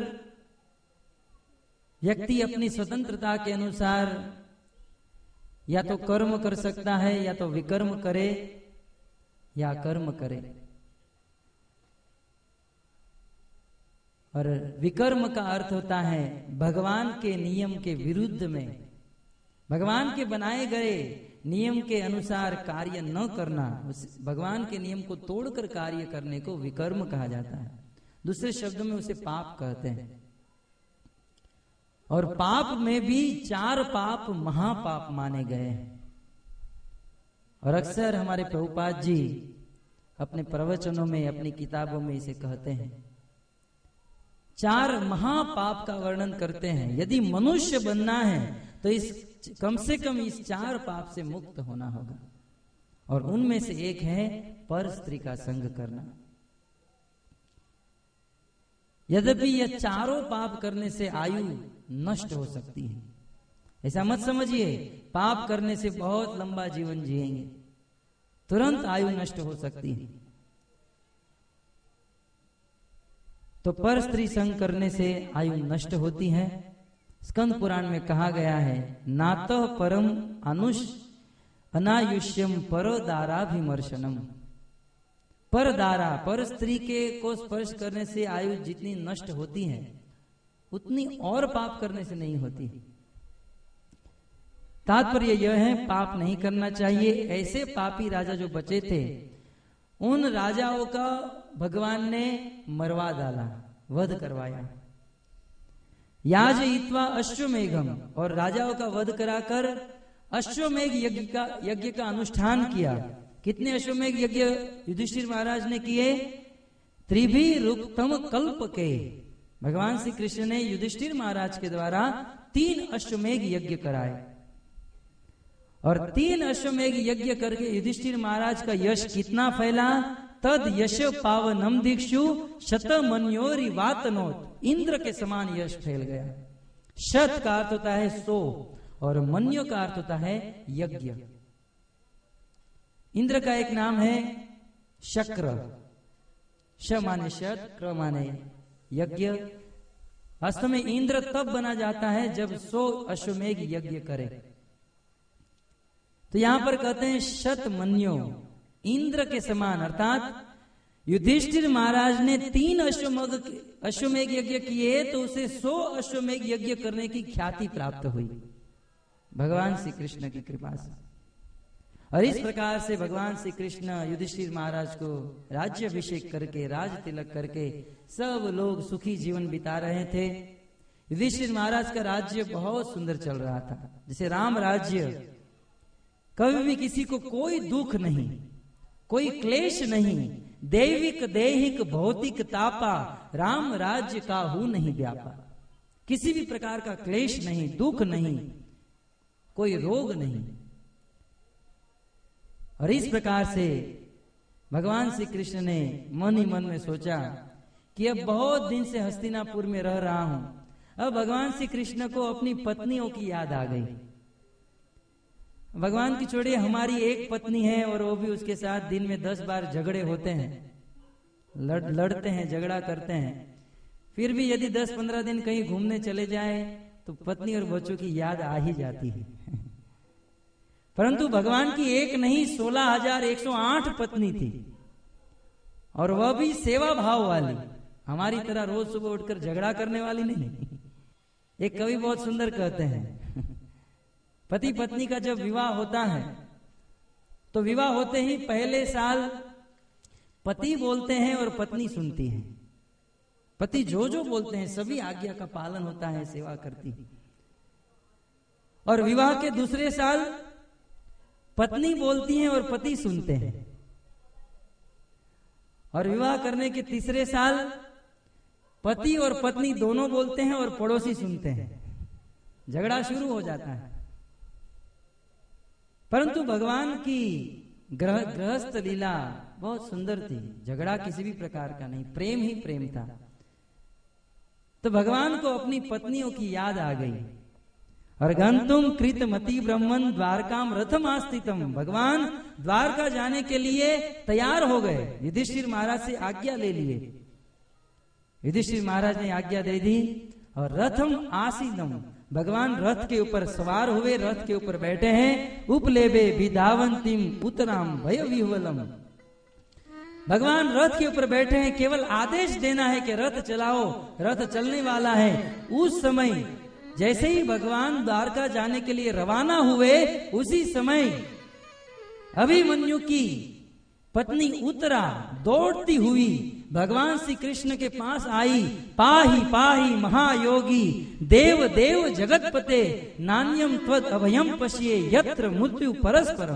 A: व्यक्ति अपनी स्वतंत्रता के अनुसार या तो कर्म कर सकता है, या तो विकर्म करे या कर्म करे। और विकर्म का अर्थ होता है भगवान के नियम के विरुद्ध में, भगवान के बनाए गए नियम के अनुसार कार्य न करना, उस भगवान के नियम को तोड़कर कार्य करने को विकर्म कहा जाता है। दूसरे शब्दों में उसे पाप कहते हैं। और पाप में भी 4 पाप महापाप माने गए हैं। और अक्सर हमारे प्रभुपाद जी अपने प्रवचनों में, अपनी किताबों में इसे कहते हैं। 4 महापाप का वर्णन करते हैं। यदि मनुष्य बनना है तो इस कम से कम इस 4 पाप से मुक्त होना होगा। और उनमें से एक है पर स्त्री का संग करना। यद्यपि यह 4 पाप करने से आयु नष्ट हो सकती है, ऐसा मत समझिए पाप करने से बहुत लंबा जीवन जिएंगे, तुरंत आयु नष्ट हो सकती है। तो पर स्त्री संग करने से आयु नष्ट होती है। स्कंद पुराण में कहा गया है, नातः परम अनायुष्यम परदाराभिमर्शनम। परदारा, पर स्त्री के को स्पर्श करने से आयु जितनी नष्ट होती है उतनी और पाप करने से नहीं होती। तात्पर्य यह है पाप नहीं करना चाहिए। ऐसे पापी राजा जो बचे थे उन राजाओं का भगवान ने मरवा डाला, वध करवाया। याजयित्वा अश्वमेघम, और राजाओं का वध कराकर अश्वमेघ यज्ञ का अनुष्ठान किया। कितने अश्वमेघ यज्ञ युधिष्ठिर महाराज ने किए? त्रिभिरुक्तम कल्प के। भगवान श्री कृष्ण ने युधिष्ठिर महाराज के द्वारा 3 अश्वमेघ यज्ञ कराए। और 3 अश्वमेघ यज्ञ करके युधिष्ठिर महाराज का यश कितना फैला? तद यश पावनम दीक्षु शतमन्योरि वातनोत। इंद्र के समान यश फैल गया। शत का अर्थ होता है 100 और मन्यो का अर्थ होता है यज्ञ। इंद्र का एक नाम है शक्र। श माने शत, क्र माने यज्ञ। वास्तव में इंद्र तब बना जाता है जब 100 अश्वमेघ यज्ञ करे। तो यहां पर कहते हैं शतमन्यो, इंद्र के समान। अर्थात युधिष्ठिर महाराज ने 3 अश्वमेघ यज्ञ किए तो उसे 100 अश्वमेघ यज्ञ करने की ख्याति प्राप्त हुई भगवान श्री कृष्ण की कृपा से। और इस प्रकार से भगवान श्री कृष्ण युधिष्ठिर महाराज को राज्य अभिषेक करके, राज तिलक करके सब लोग सुखी जीवन बिता रहे थे। युधिष्ठिर महाराज का राज्य बहुत सुंदर चल रहा था। जैसे राम राज्य, कभी भी किसी को कोई दुख नहीं, कोई क्लेश नहीं। दैविक दैहिक भौतिक तापा, राम राज्य का हु नहीं व्यापा। किसी भी प्रकार का क्लेश नहीं, दुख नहीं, कोई रोग नहीं। और इस प्रकार से भगवान श्री कृष्ण ने मन ही मन में सोचा कि अब बहुत दिन से हस्तिनापुर में रह रहा हूं, अब भगवान श्री कृष्ण को अपनी पत्नियों की याद आ गई। भगवान की छोड़िए, हमारी एक पत्नी है और वो भी उसके साथ दिन में 10 बार झगड़े होते हैं, लड़ते हैं, झगड़ा करते हैं। फिर भी यदि 10-15 दिन कहीं घूमने चले जाए तो पत्नी और बच्चों की याद आ ही जाती है। परंतु भगवान की एक नहीं 16,108 पत्नी थी, और वह भी सेवा भाव वाली। हमारी तरह रोज सुबह उठकर झगड़ा करने वाली नहीं। एक कवि बहुत सुंदर कहते हैं, पति पत्नी का जब विवाह होता है तो विवाह होते ही पहले साल पति बोलते हैं और पत्नी सुनती है। पति जो जो बोलते हैं सभी आज्ञा का पालन होता है, सेवा करती है। और विवाह के दूसरे साल पत्नी बोलती है और पति सुनते हैं। और विवाह करने के तीसरे साल पति और पत्नी दोनों बोलते हैं और पड़ोसी सुनते हैं। झगड़ा शुरू हो जाता है। परंतु भगवान की गृहस्थ लीला बहुत सुंदर थी। झगड़ा किसी भी प्रकार का नहीं, प्रेम ही प्रेम था। तो भगवान को अपनी पत्नियों की याद आ गई। और गंतुम कृतमति ब्रह्मन द्वारकाम रथम आस्थितम, भगवान द्वारका जाने के लिए तैयार हो गए। युधिष्ठिर महाराज से आज्ञा ले लिए। युधिष्ठिर महाराज ने आज्ञा दे दी और रथम आसीनम, भगवान रथ के ऊपर सवार हुए, रथ के ऊपर बैठे हैं। उपलेबे विधावंतिम उत्तराम भय विह्वलम, भगवान रथ के ऊपर बैठे हैं, केवल आदेश देना है कि रथ चलाओ, रथ चलने वाला है। उस समय जैसे ही भगवान द्वारका जाने के लिए रवाना हुए, उसी समय अभिमन्यु की पत्नी उत्तरा दौड़ती हुई भगवान श्री कृष्ण के पास आई। पाही पाही महायोगी देव देव जगतपते नान्यम त्वद अभयम पश्ये यत्र मृत्यु परस्परम।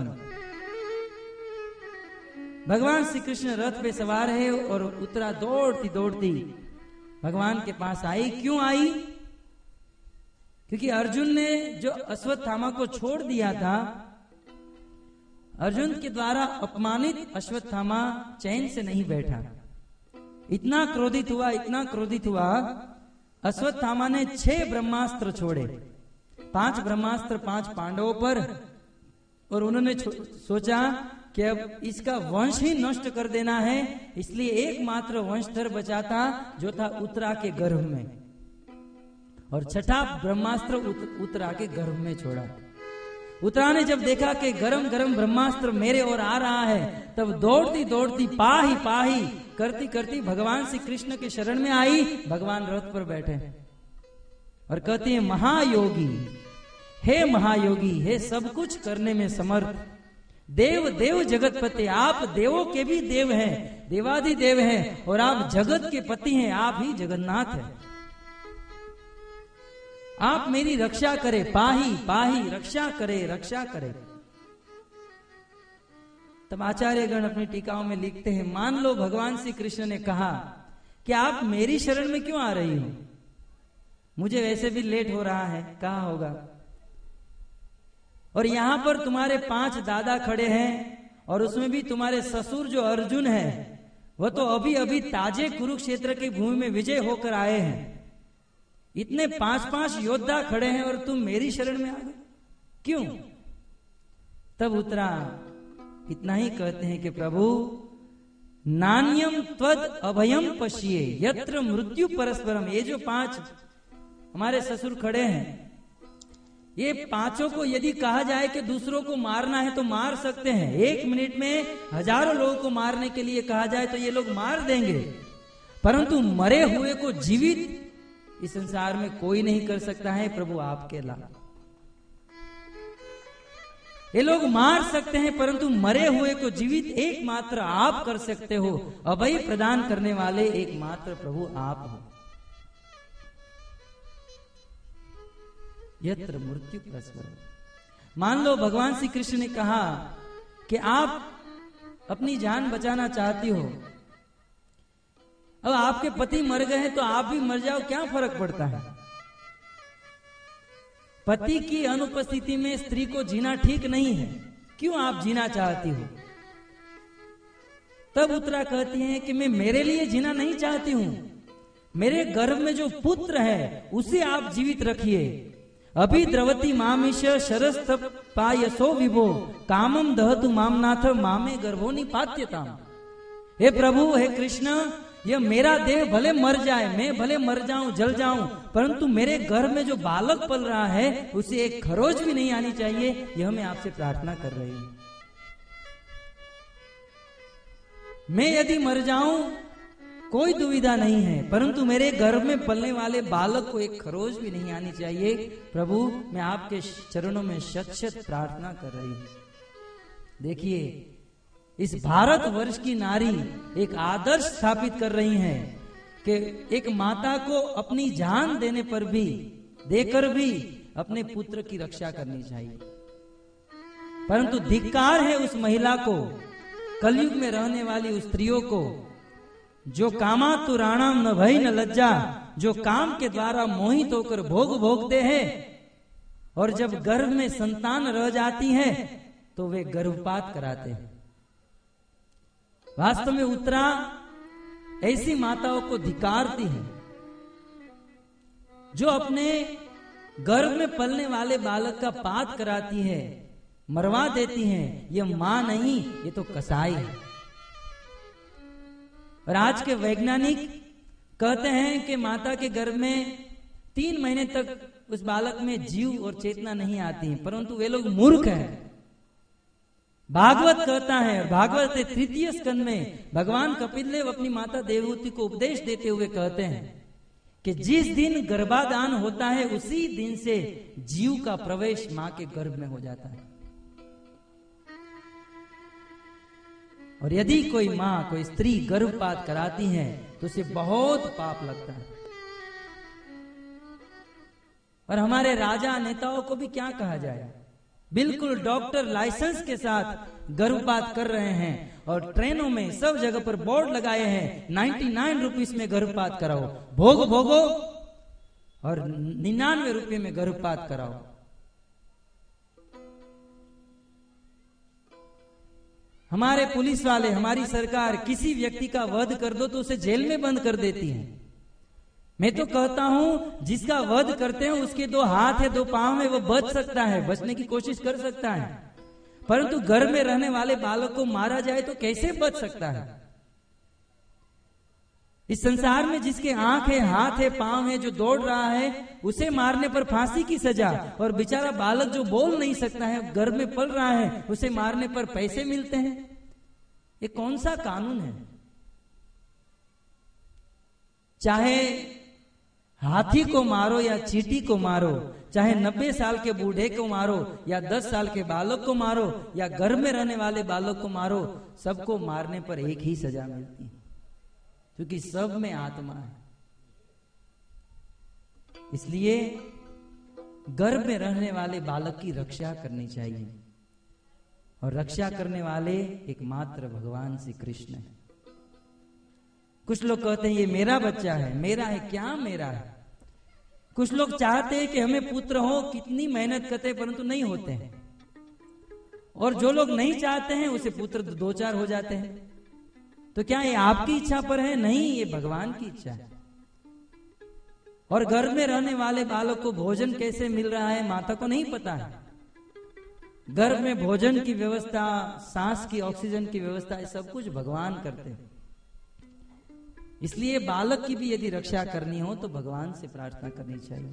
A: भगवान श्री कृष्ण रथ पे सवार है और उत्तरा दौड़ती दौड़ती भगवान के पास आई। क्यों आई? क्योंकि अर्जुन ने जो अश्वत्थामा को छोड़ दिया था, अर्जुन के द्वारा अपमानित अश्वत्थामा चैन से नहीं बैठा। इतना क्रोधित हुआ, इतना क्रोधित हुआ, अश्वत्थामा ने 6 ब्रह्मास्त्र छोड़े। 5 ब्रह्मास्त्र 5 पांडवों पर, और उन्होंने सोचा कि अब इसका वंश ही नष्ट कर देना है। इसलिए एकमात्र वंशधर बचा था जो था उत्तरा के गर्भ में, और 6ठा ब्रह्मास्त्र उत्तरा के गर्भ में छोड़ा। उत्तरा ने जब देखा कि गरम गरम ब्रह्मास्त्र मेरे ओर आ रहा है, तब दौड़ती दौड़ती पाही पाही करती करती भगवान श्री कृष्ण के शरण में आई। भगवान रथ पर बैठे और कहती है, महायोगी, हे महायोगी, हे सब कुछ करने में समर्थ, देव देव जगतपति, आप देवों के भी देव हैं, देवाधिदेव हैं, और आप जगत के पति हैं, आप ही जगन्नाथ हैं। आप मेरी रक्षा करे, पाही पाही, रक्षा करे रक्षा करे। तब आचार्यगण अपनी टीकाओं में लिखते हैं, मान लो भगवान श्री कृष्ण ने कहा कि आप मेरी शरण में क्यों आ रही हो, मुझे वैसे भी लेट हो रहा है, कहा होगा। और यहां पर तुम्हारे 5 दादा खड़े हैं, और उसमें भी तुम्हारे ससुर जो अर्जुन है, वह तो अभी अभी ताजे कुरुक्षेत्र की भूमि में विजय होकर आए हैं। इतने 5-5 योद्धा खड़े हैं और तुम मेरी शरण में आ गए, क्यों? तब उत्तरा इतना ही कहते हैं कि प्रभु, नान्यम त्वद अभयम पश्ये यत्र मृत्यु परस्परम। ये जो 5 हमारे ससुर खड़े हैं, ये 5 को यदि कहा जाए कि दूसरों को मारना है तो मार सकते हैं। 1 मिनट में हजारों लोगों को मारने के लिए कहा जाए तो ये लोग मार देंगे, परंतु मरे हुए को जीवित इस संसार में कोई नहीं कर सकता है, प्रभु आपके अलावा। ये लोग मार सकते हैं, परंतु मरे हुए को जीवित एकमात्र आप कर सकते हो। अभय प्रदान करने वाले एकमात्र प्रभु आप हो। यत्र मृत्यु परस्पर। मान लो भगवान श्री कृष्ण ने कहा कि आप अपनी जान बचाना चाहती हो, अब आपके पति मर गए हैं तो आप भी मर जाओ, क्या फर्क पड़ता है? पति की अनुपस्थिति में स्त्री को जीना ठीक नहीं है, क्यों आप जीना चाहती हो? तब उत्तरा कहती है कि मैं मेरे लिए जीना नहीं चाहती हूं, मेरे गर्भ में जो पुत्र है उसे आप जीवित रखिए। अभी द्रवती मामिश शरस्थ पायसो विभो कामम दहतु मामनाथ मामे गर्भो निपात्यताम। हे प्रभु, हे कृष्ण, यह मेरा देह भले मर जाए, मैं भले मर जाऊं, जल जाऊं, परंतु मेरे गर्भ में जो बालक पल रहा है उसे एक खरोच भी नहीं आनी चाहिए, यह मैं आपसे प्रार्थना कर रही हूं। मैं यदि मर जाऊं कोई दुविधा नहीं है, परंतु मेरे गर्भ में पलने वाले बालक को एक खरोच भी नहीं आनी चाहिए। प्रभु, मैं आपके चरणों में शत शत प्रार्थना कर रही हूं। देखिए, इस भारतवर्ष की नारी एक आदर्श स्थापित कर रही हैं कि एक माता को अपनी जान देने पर भी, देकर भी अपने पुत्र की रक्षा करनी चाहिए। परंतु धिक्कार है उस महिला को, कलयुग में रहने वाली उस स्त्रियों को, जो कामातुराणाम न भय न लज्जा, जो काम के द्वारा मोहित होकर भोग भोगते हैं, और जब गर्भ में संतान रह जाती है तो वे गर्भपात कराते हैं। वास्तव में उत्तरा ऐसी माताओं को धिक्कारती है। जो अपने गर्भ में पलने वाले बालक का पात कराती है, मरवा देती हैं, ये मां नहीं, ये तो कसाई है। और आज के वैज्ञानिक कहते हैं कि माता के गर्भ में 3 महीने तक उस बालक में जीव और चेतना नहीं आती है, परंतु वे लोग मूर्ख हैं। भागवत कहता है, और भागवत के 3 स्कंद में भगवान कपिल देव अपनी माता देवहूति को उपदेश देते हुए कहते हैं कि जिस दिन गर्भाधान होता है उसी दिन से जीव का प्रवेश मां के गर्भ में हो जाता है। और यदि कोई मां, कोई स्त्री गर्भपात कराती है तो उसे बहुत पाप लगता है। और हमारे राजा नेताओं को भी क्या कहा जाए, बिल्कुल डॉक्टर लाइसेंस के साथ गर्भपात कर रहे हैं और ट्रेनों में सब जगह पर बोर्ड लगाए हैं 99 रुपीस में गर्भपात कराओ, भोग भोगो, और 99 रुपये में गर्भपात कराओ। हमारे पुलिस वाले, हमारी सरकार किसी व्यक्ति का वध कर दो तो उसे जेल में बंद कर देती है। मैं तो कहता हूं जिसका वध करते हैं उसके 2 हाथ है 2 पांव है, वो बच सकता है, बचने की कोशिश कर सकता है, परंतु घर में रहने वाले बालक को मारा जाए तो कैसे बच सकता है। इस संसार में जिसके आंख है, हाथ है, पांव है, जो दौड़ रहा है, उसे मारने पर फांसी की सजा, और बेचारा बालक जो बोल नहीं सकता है, गर्भ में पल रहा है, उसे मारने पर पैसे मिलते हैं। ये कौन सा कानून है? चाहे हाथी को मारो या चींटी को मारो, चाहे 90 साल के बूढ़े को मारो या 10 साल के बालक को मारो या गर्भ में रहने वाले बालक को मारो, सबको मारने पर एक ही सजा मिलती है, क्योंकि सब में आत्मा है। इसलिए गर्भ में रहने वाले बालक की रक्षा करनी चाहिए, और रक्षा करने वाले एकमात्र भगवान श्री कृष्ण है। कुछ लोग कहते हैं ये मेरा बच्चा है, मेरा है, क्या मेरा है। कुछ लोग चाहते हैं कि हमें पुत्र हो, कितनी मेहनत करते हैं परंतु नहीं होते हैं, और जो लोग नहीं चाहते हैं उसे पुत्र 2-4 हो जाते हैं। तो क्या ये आपकी इच्छा पर है? नहीं, ये भगवान की इच्छा है। और गर्भ में रहने वाले बालक को भोजन कैसे मिल रहा है माता को नहीं पता है। गर्भ में भोजन की व्यवस्था, सांस की, ऑक्सीजन की व्यवस्था, सब कुछ भगवान करते हैं। इसलिए बालक की भी यदि रक्षा करनी हो तो भगवान से प्रार्थना करनी चाहिए।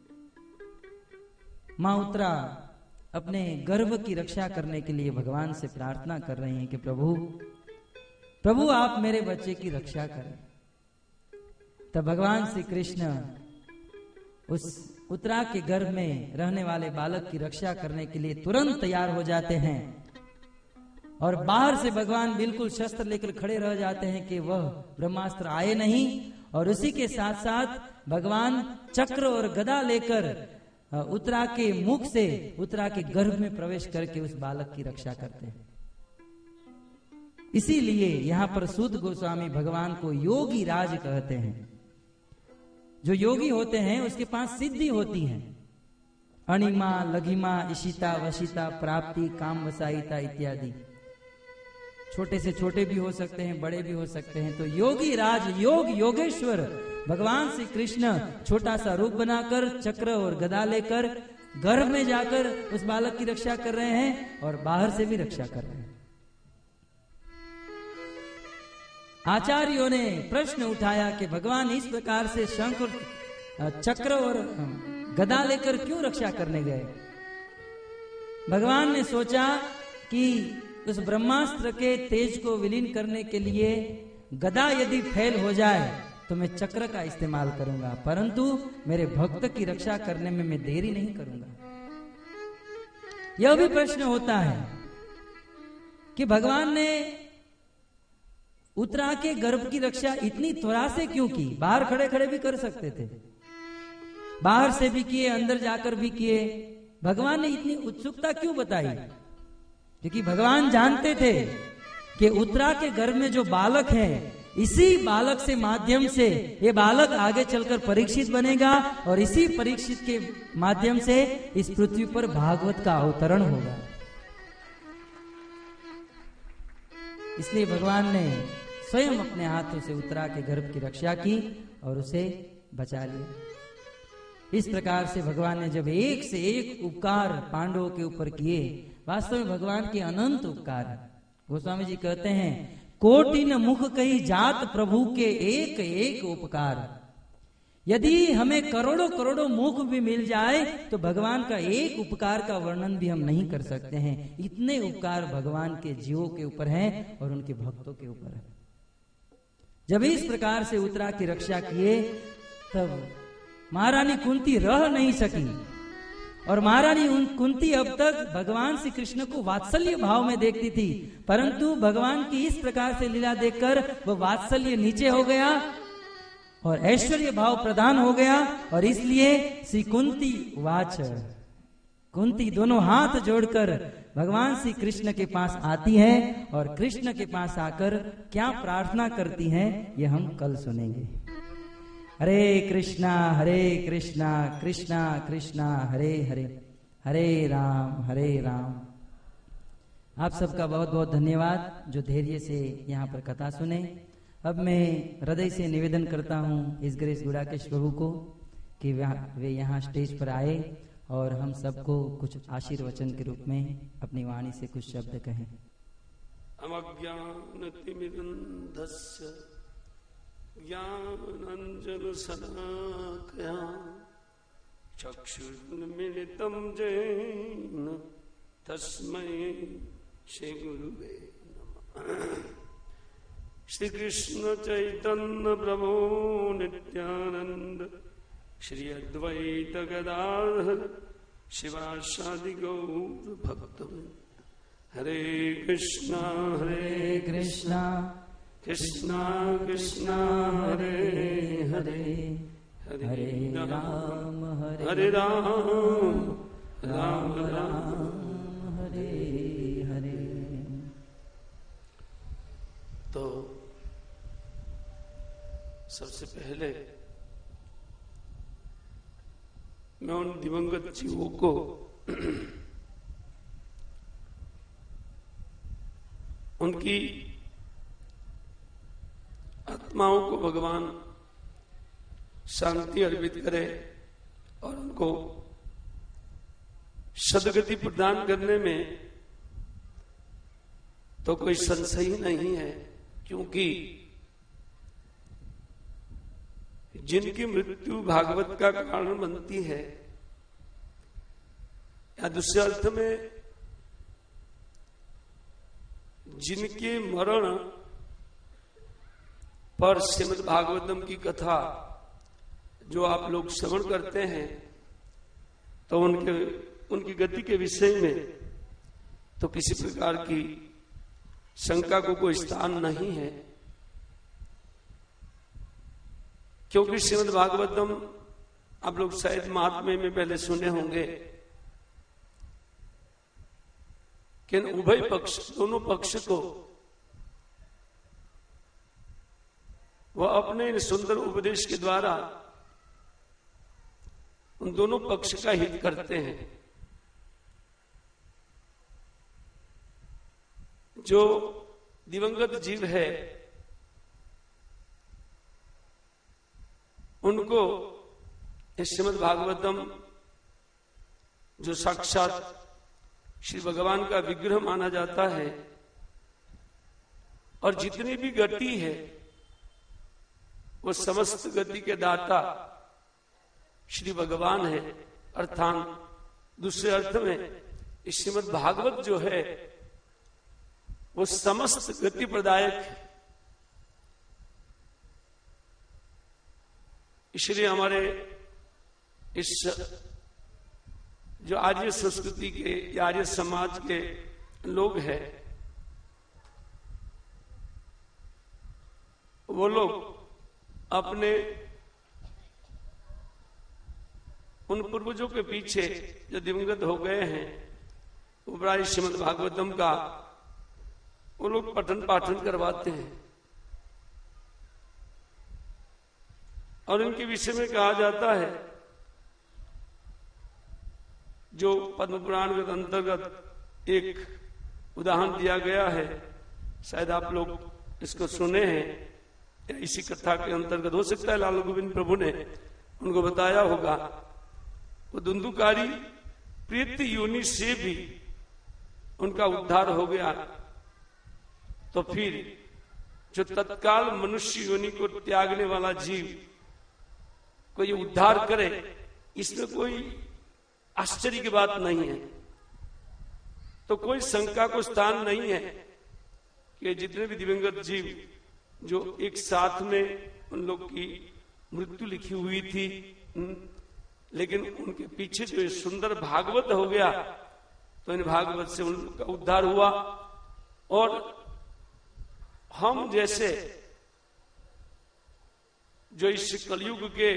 A: मां उत्तरा अपने गर्भ की रक्षा करने के लिए भगवान से प्रार्थना कर रही हैं कि प्रभु आप मेरे बच्चे की रक्षा करें। तब भगवान श्री कृष्ण उस उत्तरा के गर्भ में रहने वाले बालक की रक्षा करने के लिए तुरंत तैयार हो जाते हैं, और बाहर से भगवान बिल्कुल शस्त्र लेकर खड़े रह जाते हैं कि वह ब्रह्मास्त्र आए नहीं। और उसी के साथ साथ भगवान चक्र और गदा लेकर उत्तरा के मुख से उत्तरा के गर्भ में प्रवेश करके उस बालक की रक्षा करते हैं। इसीलिए यहाँ पर सूत गोस्वामी भगवान को योगी राज कहते हैं। जो योगी होते हैं उसके पास सिद्धि होती है, अणिमा, लघिमा, इशिता, वशिता, प्राप्ति, काम वसायिता इत्यादि। छोटे से छोटे भी हो सकते हैं, बड़े भी हो सकते हैं। तो योगी राज, योग योगेश्वर भगवान श्री कृष्ण छोटा सा रूप बनाकर चक्र और गदा लेकर गर्भ में जाकर उस बालक की रक्षा कर रहे हैं और बाहर से भी रक्षा कर रहे हैं। आचार्यों ने प्रश्न उठाया कि भगवान इस प्रकार से शंख और चक्र और गदा लेकर क्यों रक्षा करने गए। भगवान ने सोचा कि उस ब्रह्मास्त्र के तेज को विलीन करने के लिए गदा यदि फेल हो जाए तो मैं चक्र का इस्तेमाल करूंगा, परंतु मेरे भक्त की रक्षा करने में मैं देरी नहीं करूंगा। यह भी प्रश्न होता है कि भगवान ने उत्तरा के गर्भ की रक्षा इतनी त्वरा से क्यों की। बाहर खड़े खड़े भी कर सकते थे, बाहर से भी किए, अंदर जाकर भी किए। भगवान ने इतनी उत्सुकता क्यों बताई? क्योंकि भगवान जानते थे कि उत्तरा के गर्भ में जो बालक है, इसी बालक से माध्यम से ये बालक आगे चलकर परीक्षित बनेगा, और इसी परीक्षित के माध्यम से इस पृथ्वी पर भागवत का अवतरण होगा। इसलिए भगवान ने स्वयं अपने हाथों से उत्तरा के गर्भ की रक्षा की और उसे बचा लिया। इस प्रकार से भगवान ने जब एक से एक उपकार पांडवों के ऊपर किए, वास्तव में भगवान के अनंत उपकार। गोस्वामी जी कहते हैं, कोटि न मुख कही जात प्रभु के एक एक उपकार। यदि हमें करोड़ों करोड़ों मुख भी मिल जाए तो भगवान का एक उपकार का वर्णन भी हम नहीं कर सकते हैं। इतने उपकार भगवान के जीवों के ऊपर हैं और उनके भक्तों के ऊपर है। जब इस प्रकार से उत्तरा की रक्षा किए तब महारानी कुंती रह नहीं सकी, और महारानी कुंती अब तक भगवान श्री कृष्ण को वात्सल्य भाव में देखती थी, परंतु भगवान की इस प्रकार से लीला देखकर वह वात्सल्य नीचे हो गया और ऐश्वर्य भाव प्रदान हो गया। और इसलिए श्री कुंती वाच, कुंती दोनों हाथ जोड़कर भगवान श्री कृष्ण के पास आती है और कृष्ण के पास आकर क्या प्रार्थना करती हैं ये हम कल सुनेंगे। हरे कृष्णा कृष्णा कृष्णा हरे हरे, हरे राम। आप सबका बहुत बहुत धन्यवाद जो धैर्य से यहाँ पर कथा सुने। अब मैं हृदय से निवेदन करता हूँ इस ग्रेस गुड़ाकेश प्रभु को कि वे यहाँ स्टेज पर आए और हम सबको कुछ आशीर्वचन के रूप में अपनी वाणी से कुछ शब्द कहें।
C: अमज्ञानतिमिरन्धस्य ज्ञानाञ्जनशलाकया चक्षुर्मिलितं येन तस्मै श्रीगुरुवे नमः। श्री कृष्ण चैतन्य प्रभु नित्यानंद, श्री अद्वैत गदाधर शिवासादि गौर भक्तवृंद। हरे कृष्णा कृष्णा कृष्णा हरे हरे, हरे राम राम राम हरे हरे। तो सबसे पहले मैं उन दिवंगत जीवों को उनकी आत्माओं को भगवान शांति अर्पित करे और उनको सद्गति प्रदान करने में तो कोई संशय ही नहीं है, क्योंकि जिनकी मृत्यु भागवत का कारण बनती है, या दूसरे अर्थ में जिनके मरण पर श्रीमद् भागवतम की कथा जो आप लोग श्रवण करते हैं, तो उनकी गति के विषय में तो किसी प्रकार की शंका को कोई स्थान नहीं है, क्योंकि श्रीमद् भागवतम आप लोग शायद महात्म्य में पहले सुने होंगे कि उभय पक्ष, दोनों पक्ष को वह अपने सुंदर उपदेश के द्वारा उन दोनों पक्ष का हित करते हैं। जो दिवंगत जीव है उनको श्रीमद् भागवतम जो साक्षात श्री भगवान का विग्रह माना जाता है, और जितनी भी गति है वो समस्त गति के दाता श्री भगवान है। अर्थात दूसरे अर्थ में श्रीमद् भागवत जो है वो समस्त गति प्रदायक है। इसलिए हमारे इस जो आर्य संस्कृति के या आर्य समाज के लोग हैं, वो लोग अपने उन पूर्वजों के पीछे जो दिवंगत हो गए हैं, वो प्राय श्रीमद् भागवतम का वो लोग पठन पाठन करवाते हैं। और इनके विषय में कहा जाता है, जो पद्म पुराण के अंतर्गत एक उदाहरण दिया गया है, शायद आप लोग इसको सुने हैं या इसी कथा के अंतर्गत हो सकता है लाल गोविंद प्रभु ने उनको बताया होगा वो धुंधुकारी प्रीति योनि से भी उनका उद्धार हो गया, तो फिर जो तत्काल मनुष्य योनि को त्यागने वाला जीव को ये उद्धार करे, इसमें कोई आश्चर्य की बात नहीं है। तो कोई शंका को स्थान नहीं है कि जितने भी दिवंगत जीव जो एक साथ में उन लोग की मृत्यु लिखी हुई थी, लेकिन उनके पीछे जो सुंदर भागवत हो गया, तो इन भागवत से उनका उद्धार हुआ। और हम जैसे जो इस कलयुग के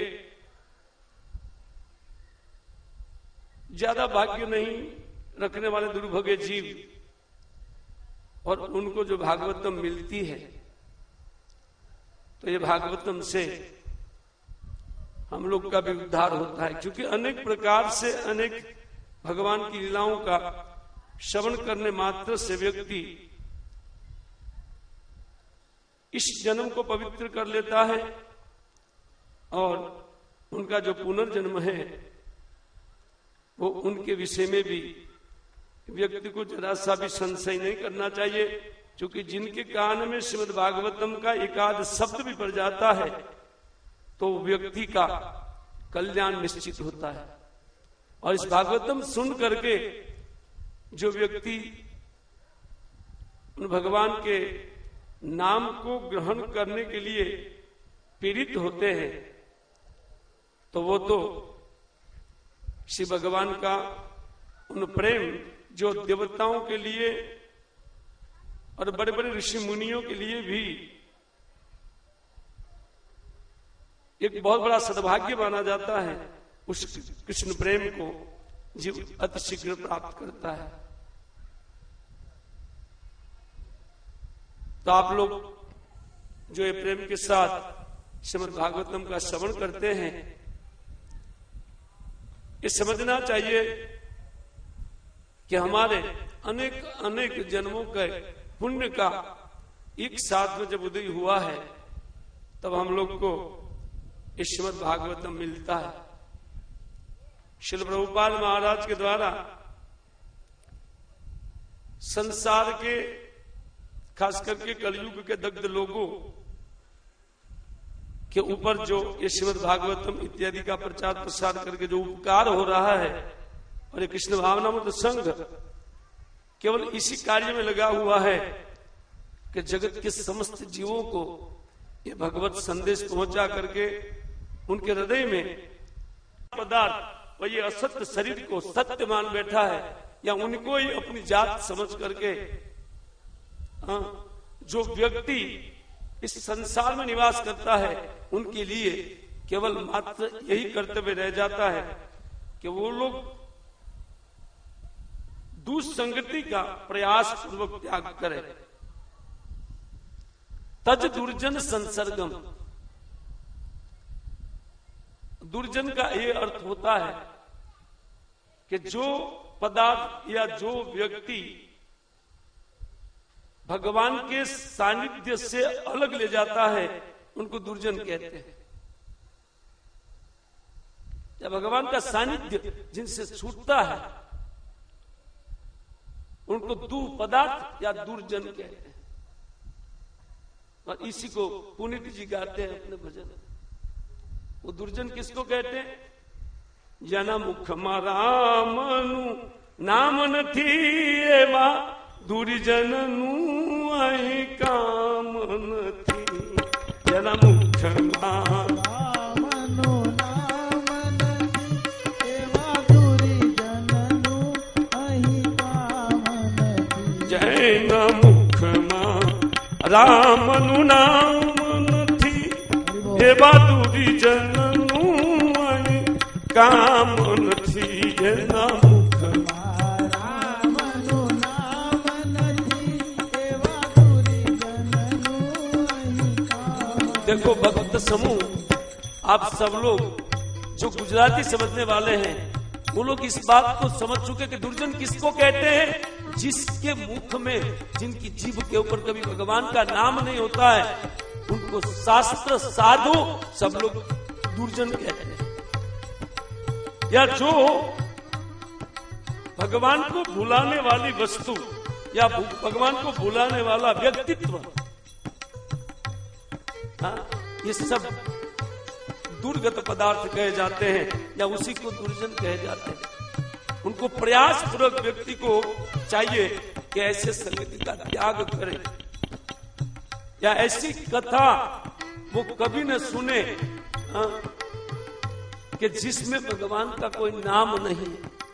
C: ज्यादा भाग्य नहीं रखने वाले दुर्भाग्य जीव, और उनको जो भागवतम मिलती है, तो ये भागवतम से हम लोग का भी उद्धार होता है। क्योंकि अनेक प्रकार से अनेक भगवान की लीलाओं का श्रवण करने मात्र से व्यक्ति इस जन्म को पवित्र कर लेता है, और उनका जो पुनर्जन्म है वो उनके विषय में भी व्यक्ति को जरा सा भी संशय नहीं करना चाहिए। क्योंकि जिनके कान में श्रीमद् भागवतम का एकाध शब्द भी पड़ जाता है, तो व्यक्ति का कल्याण निश्चित होता है। और इस भागवतम सुन करके जो व्यक्ति उन भगवान के नाम को ग्रहण करने के लिए प्रेरित होते हैं, तो वो तो श्री भगवान का उन प्रेम जो देवताओं के लिए और बड़े बड़े ऋषि मुनियों के लिए भी एक बहुत बड़ा सद्भाग्य माना जाता है, उस कृष्ण प्रेम को जीव अति शीघ्र प्राप्त करता है। तो आप लोग जो ये प्रेम के साथ श्रीमद् भागवतम का श्रवण करते हैं, ये समझना चाहिए कि हमारे अनेक अनेक जन्मों के पुण्य का एक साथ में जब उदय हुआ है, तब हम लोग को श्रीमद् भागवतम मिलता है। श्रील प्रभुपाद महाराज के द्वारा संसार के खास करके कलयुग के दग्ध लोगों के ऊपर जो ये श्रीमद् भागवतम इत्यादि का प्रचार प्रसार करके जो उपकार हो रहा है, और ये कृष्ण भावनामृत संघ केवल इसी कार्य में लगा हुआ है कि जगत के समस्त जीवों को ये भगवत संदेश पहुंचा करके उनके हृदय में पदार्थ और ये असत्य शरीर को सत्य मान बैठा है, या उनको ही अपनी जात समझ करके जो व्यक्ति इस संसार में निवास करता है, उनके लिए केवल मात्र यही कर्तव्य रह जाता है कि वो लोग दुसंगति का प्रयास पूर्वक त्याग करें। तज दुर्जन संसर्गम, दुर्जन का ये अर्थ होता है कि जो पदार्थ या जो व्यक्ति भगवान के सानिध्य से अलग ले जाता है, उनको दुर्जन कहते हैं। या भगवान का सानिध्य जिनसे छूटता है, उनको दु पदार्थ या दुर्जन कहते हैं। और इसी को पुनीत जी गाते हैं अपने भजन। वो दुर्जन किसको कहते हैं? जना मुख रामनु नाम नथी एवा दुर्जननु आई काम नथी। जना मुख
D: रामनु नाम नथी एवा दुर्जननु आई काम नथी।
C: जैन मुख रामनु नाम नथी एवा दुर्जननु आई काम नथी। जना मुख
D: रामनु नाम नथी एवा दुर्जननु आई काम।
C: देखो भक्त समूह, आप सब लोग जो गुजराती समझने वाले हैं, वो लोग इस बात को समझ चुके कि दुर्जन किसको कहते हैं? जिसके मुख में, जिनकी जीभ के ऊपर कभी भगवान का नाम नहीं होता है, उनको शास्त्र साधु सब लोग दुर्जन कहते हैं। या जो भगवान को भुलाने वाली वस्तु या भगवान को भुलाने वाला व्यक्तित्व, ये सब दुर्गत पदार्थ कहे जाते हैं या उसी को दुर्जन कहे जाते हैं। उनको प्रयास पूर्वक व्यक्ति को चाहिए कि ऐसे संगति का त्याग करे या ऐसी कथा वो कभी न सुने कि जिसमें भगवान का कोई नाम नहीं।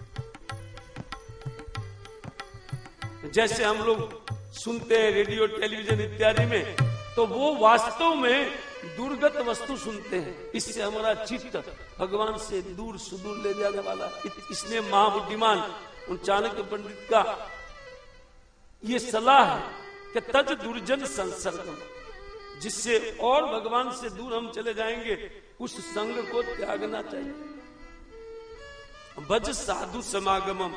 C: जैसे हम लोग सुनते हैं रेडियो टेलीविजन इत्यादि में, तो वो वास्तव में दुर्गत वस्तु सुनते हैं। इससे हमारा चित्त भगवान से दूर सुदूर ले जाने वाला। इसलिए महाबुद्धिमान उन चाणक्य पंडित का ये सलाह है कि तज दुर्जन संसर्गम, जिससे और भगवान से दूर हम चले जाएंगे उस संग को त्यागना चाहिए। भज साधु समागमम,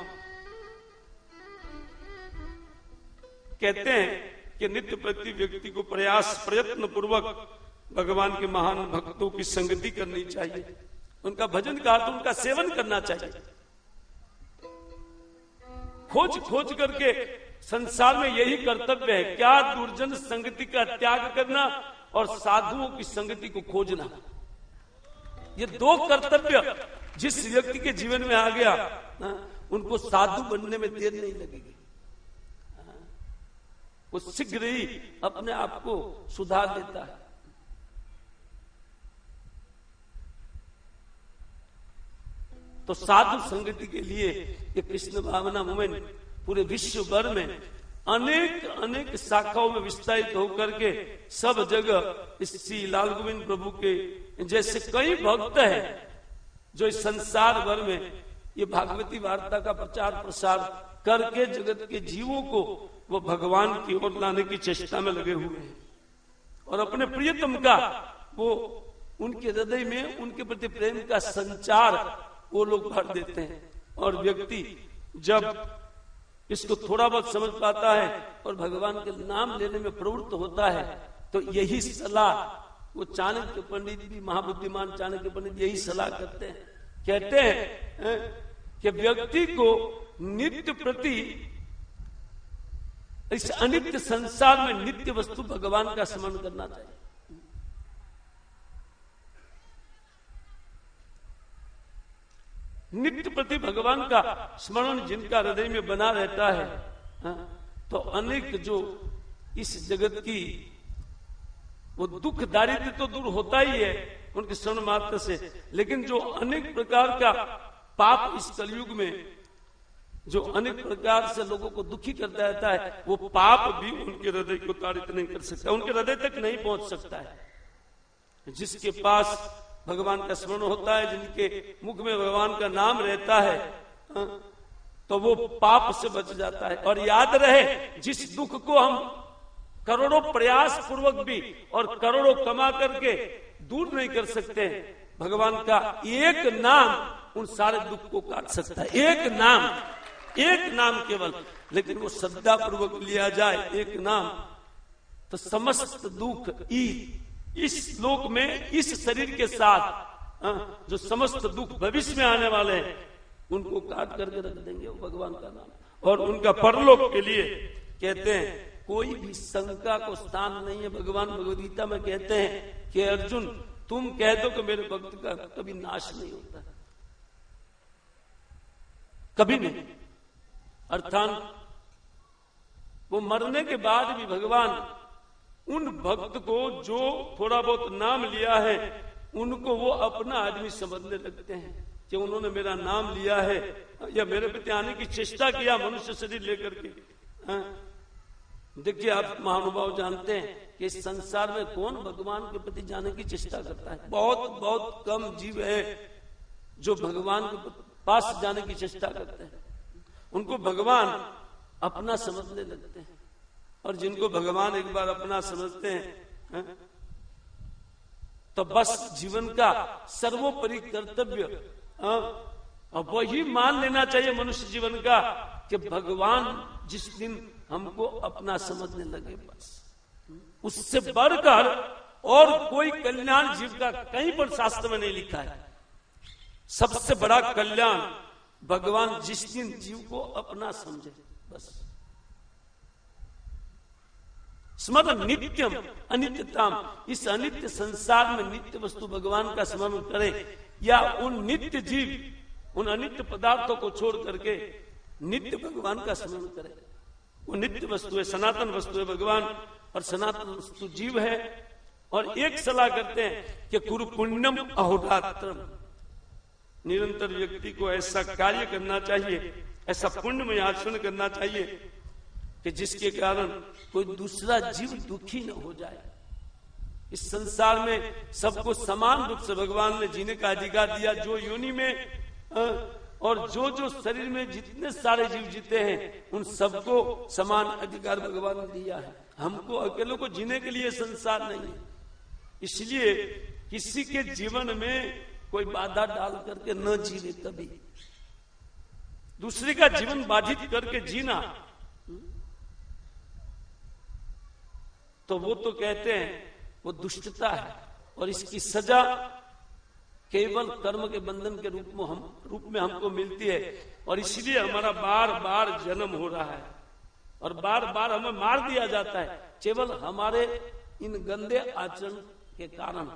C: कहते हैं कि नित्य प्रति व्यक्ति को प्रयत्न पूर्वक भगवान के महान भक्तों की संगति करनी चाहिए, उनका भजन का अर्थ उनका सेवन करना चाहिए। खोज खोज करके संसार में यही कर्तव्य है, क्या दुर्जन संगति का त्याग करना और साधुओं की संगति को खोजना। ये दो कर्तव्य जिस व्यक्ति के जीवन में आ गया उनको साधु बनने में देर नहीं लगेगी, वो शीघ्र ही अपने आप को सुधार लेता है। तो साधु संगति के लिए ये कृष्ण भावना मूवमेंट पूरे विश्व भर में अनेक अनेक शाखाओं में विस्तारित होकर के सब जगह श्री लाल गोविंद प्रभु के जैसे कई भक्त हैं जो इस संसार भर में ये भागवती वार्ता का प्रचार प्रसार करके जगत के जीवों को वो भगवान की ओर लाने की चेष्टा में लगे हुए हैं और अपने प्रियतम का वो उनके हृदय में उनके प्रति प्रेम का संचार वो लोग भर देते हैं। और व्यक्ति जब इसको थोड़ा बहुत समझ पाता है और भगवान के नाम लेने में प्रवृत्त होता है तो यही सलाह वो चाणक्य पंडित भी, महाबुद्धिमान चाणक्य पंडित यही सलाह करते हैं। कहते हैं कि व्यक्ति को नित्य प्रति इस अनित्य संसार में नित्य वस्तु भगवान का स्मरण करना चाहिए। नित्य प्रति भगवान का स्मरण जिनका हृदय में बना रहता है तो अनेक जो इस जगत की वो दुख दारिद्र्य तो दूर होता ही है उनके स्मरण मात्र से, लेकिन जो अनेक प्रकार का पाप इस कलयुग में जो अनेक प्रकार से लोगों को दुखी करता रहता है वो पाप भी उनके हृदय को ताड़ित नहीं कर सकता, उनके हृदय तक नहीं पहुंच सकता है। जिसके पास भगवान का स्मरण होता है, जिनके मुख में भगवान का नाम रहता है तो वो पाप से बच जाता है। और याद रहे जिस दुख को हम करोड़ों प्रयास पूर्वक भी और करोड़ों कमा करके दूर नहीं कर सकते, भगवान का एक नाम उन सारे दुख को काट सकता है। एक नाम केवल, लेकिन वो श्रद्धा पूर्वक लिया जाए एक नाम तो समस्त दुख इस लोक में इस शरीर के साथ जो समस्त दुख भविष्य में आने वाले हैं उनको काट करके रख देंगे वो भगवान का नाम। और उनका परलोक के लिए कहते हैं कोई भी शंका को स्थान नहीं है। भगवान भगवद गीता में कहते हैं कि अर्जुन तुम कह दो कि मेरे भक्त का कभी नाश नहीं होता, कभी नहीं। अर्थात वो मरने के बाद भी भगवान उन भक्त को जो थोड़ा बहुत नाम लिया है उनको वो अपना आदमी समझने लगते हैं कि उन्होंने मेरा नाम लिया है या मेरे प्रति आने की चेष्टा किया मनुष्य शरीर लेकर के। देखिए आप महानुभाव जानते हैं कि इस संसार में कौन भगवान के प्रति जाने की चेष्टा करता है। बहुत बहुत कम जीव है जो भगवान के पास जाने की चेष्टा करते हैं। उनको भगवान अपना समझने लगते हैं और जिनको भगवान एक बार अपना समझते हैं तो बस जीवन का सर्वोपरि कर्तव्य और वही मान लेना चाहिए मनुष्य जीवन का कि भगवान जिस दिन हमको अपना समझने लगे बस उससे बढ़कर और कोई कल्याण जीव का कहीं पर शास्त्र में नहीं लिखा है। सबसे बड़ा कल्याण भगवान जिस दिन जीव को अपना समझे, बस। स्मरण नित्यम अनित्यताम, इस अनित्य संसार में नित्य वस्तु भगवान का स्मरण करे, या उन नित्य जीव उन अनित्य पदार्थों को छोड़ करके नित्य भगवान का स्मरण करे। वो नित्य वस्तु है, सनातन वस्तु है भगवान, और सनातन वस्तु जीव है। और एक सलाह करते हैं कि कुरु पुण्यम अहोरात्रम, निरंतर व्यक्ति को ऐसा कार्य करना चाहिए, ऐसा पुण्यमय आचरण करना चाहिए कि जिसके कारण कोई दूसरा जीव दुखी न हो जाए। इस संसार में सबको समान रूप से भगवान ने जीने का अधिकार दिया। जो योनि में और जो शरीर में जितने सारे जीव जीते हैं उन सबको समान अधिकार भगवान ने दिया है। हमको अकेलों को जीने के लिए संसार नहीं है। इसलिए किसी के जीवन में कोई बाधा डाल करके न जीवे कभी। दूसरे का जीवन बाधित करके जीना तो वो तो कहते हैं वो दुष्टता है, और इसकी सजा केवल कर्म के बंधन के रूप में हमको मिलती है। और इसलिए हमारा बार बार जन्म हो रहा है और बार बार हमें मार दिया जाता है केवल हमारे इन गंदे आचरण के कारण।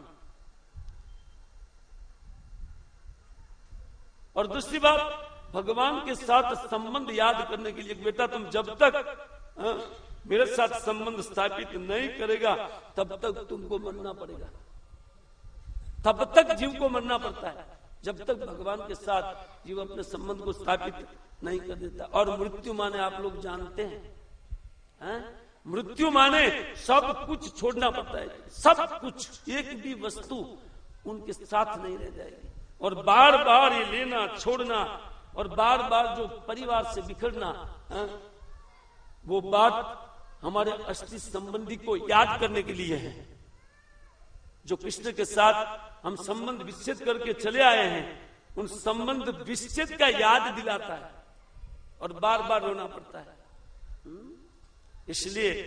C: और दूसरी बात, भगवान के साथ संबंध याद करने के लिए, बेटा तुम जब तक मेरे साथ संबंध स्थापित नहीं करेगा तब तक तुमको मरना पड़ेगा। तब तक जीव को मरना पड़ता है जब तक भगवान के साथ जीव अपने संबंध को स्थापित नहीं कर देता। और मृत्यु माने आप लोग जानते हैं, मृत्यु माने सब कुछ छोड़ना पड़ता है, सब कुछ, एक भी वस्तु उनके साथ नहीं रह जाएगी। और बार बार ये लेना छोड़ना और बार बार जो परिवार से बिखरना, वो बात हमारे असली संबंधी को याद करने के लिए है। जो कृष्ण के साथ हम संबंध विच्छेद करके चले आए हैं, उन संबंध विच्छेद का याद दिलाता है और बार बार रोना पड़ता है। इसलिए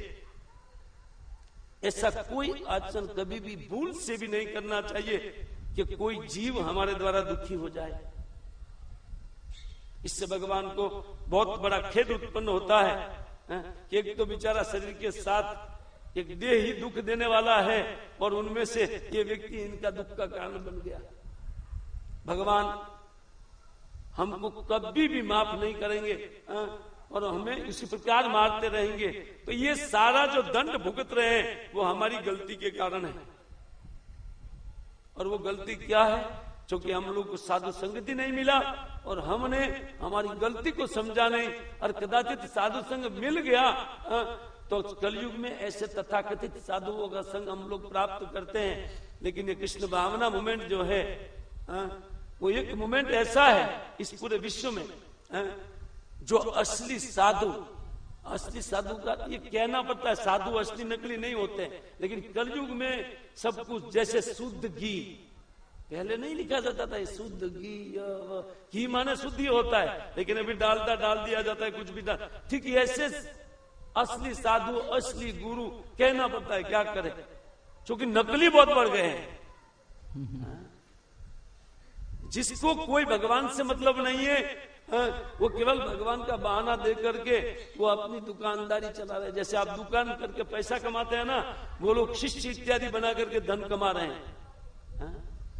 C: ऐसा कोई आचरण कभी भी भूल से भी नहीं करना चाहिए कि कोई जीव हमारे द्वारा दुखी हो जाए। इससे भगवान को बहुत बड़ा खेद उत्पन्न होता है कि एक तो बेचारा शरीर के साथ एक देह ही दुख देने वाला है और उनमें से ये व्यक्ति इनका दुख का कारण बन गया। भगवान हमको कभी भी माफ नहीं करेंगे और हमें इसी प्रकार मारते रहेंगे। तो ये सारा जो दंड भुगत रहे हैं वो हमारी गलती के कारण है। और वो गलती क्या है? क्योंकि हम लोग को साधु संगति नहीं मिला और हमने हमारी गलती को समझा नहीं। और कदाचित साधु संग मिल गया तो कलयुग में ऐसे तथाकथित साधुओं का संग हम लोग प्राप्त करते हैं। लेकिन ये कृष्ण भावना मूवमेंट जो है वो एक मूवमेंट ऐसा है इस पूरे विश्व में जो असली साधु का ये कहना पड़ता है, साधु असली नकली नहीं होते। लेकिन कलयुग में सब कुछ जैसे शुद्ध घी, पहले नहीं लिखा जाता था शुद्ध घी माने शुद्ध ही होता है, लेकिन अभी डालता डाल दिया जाता है कुछ भी डाल। ठीक ऐसे असली साधु असली गुरु कहना पड़ता है, क्या करे, क्योंकि नकली बहुत बढ़ गए हैं। जिसको कोई भगवान से मतलब नहीं है वो केवल भगवान का बहाना दे करके वो अपनी दुकानदारी चला रहे। जैसे आप दुकान करके पैसा कमाते हैं ना, वो लोग शिष्य इत्यादि बना करके धन कमा रहे हैं।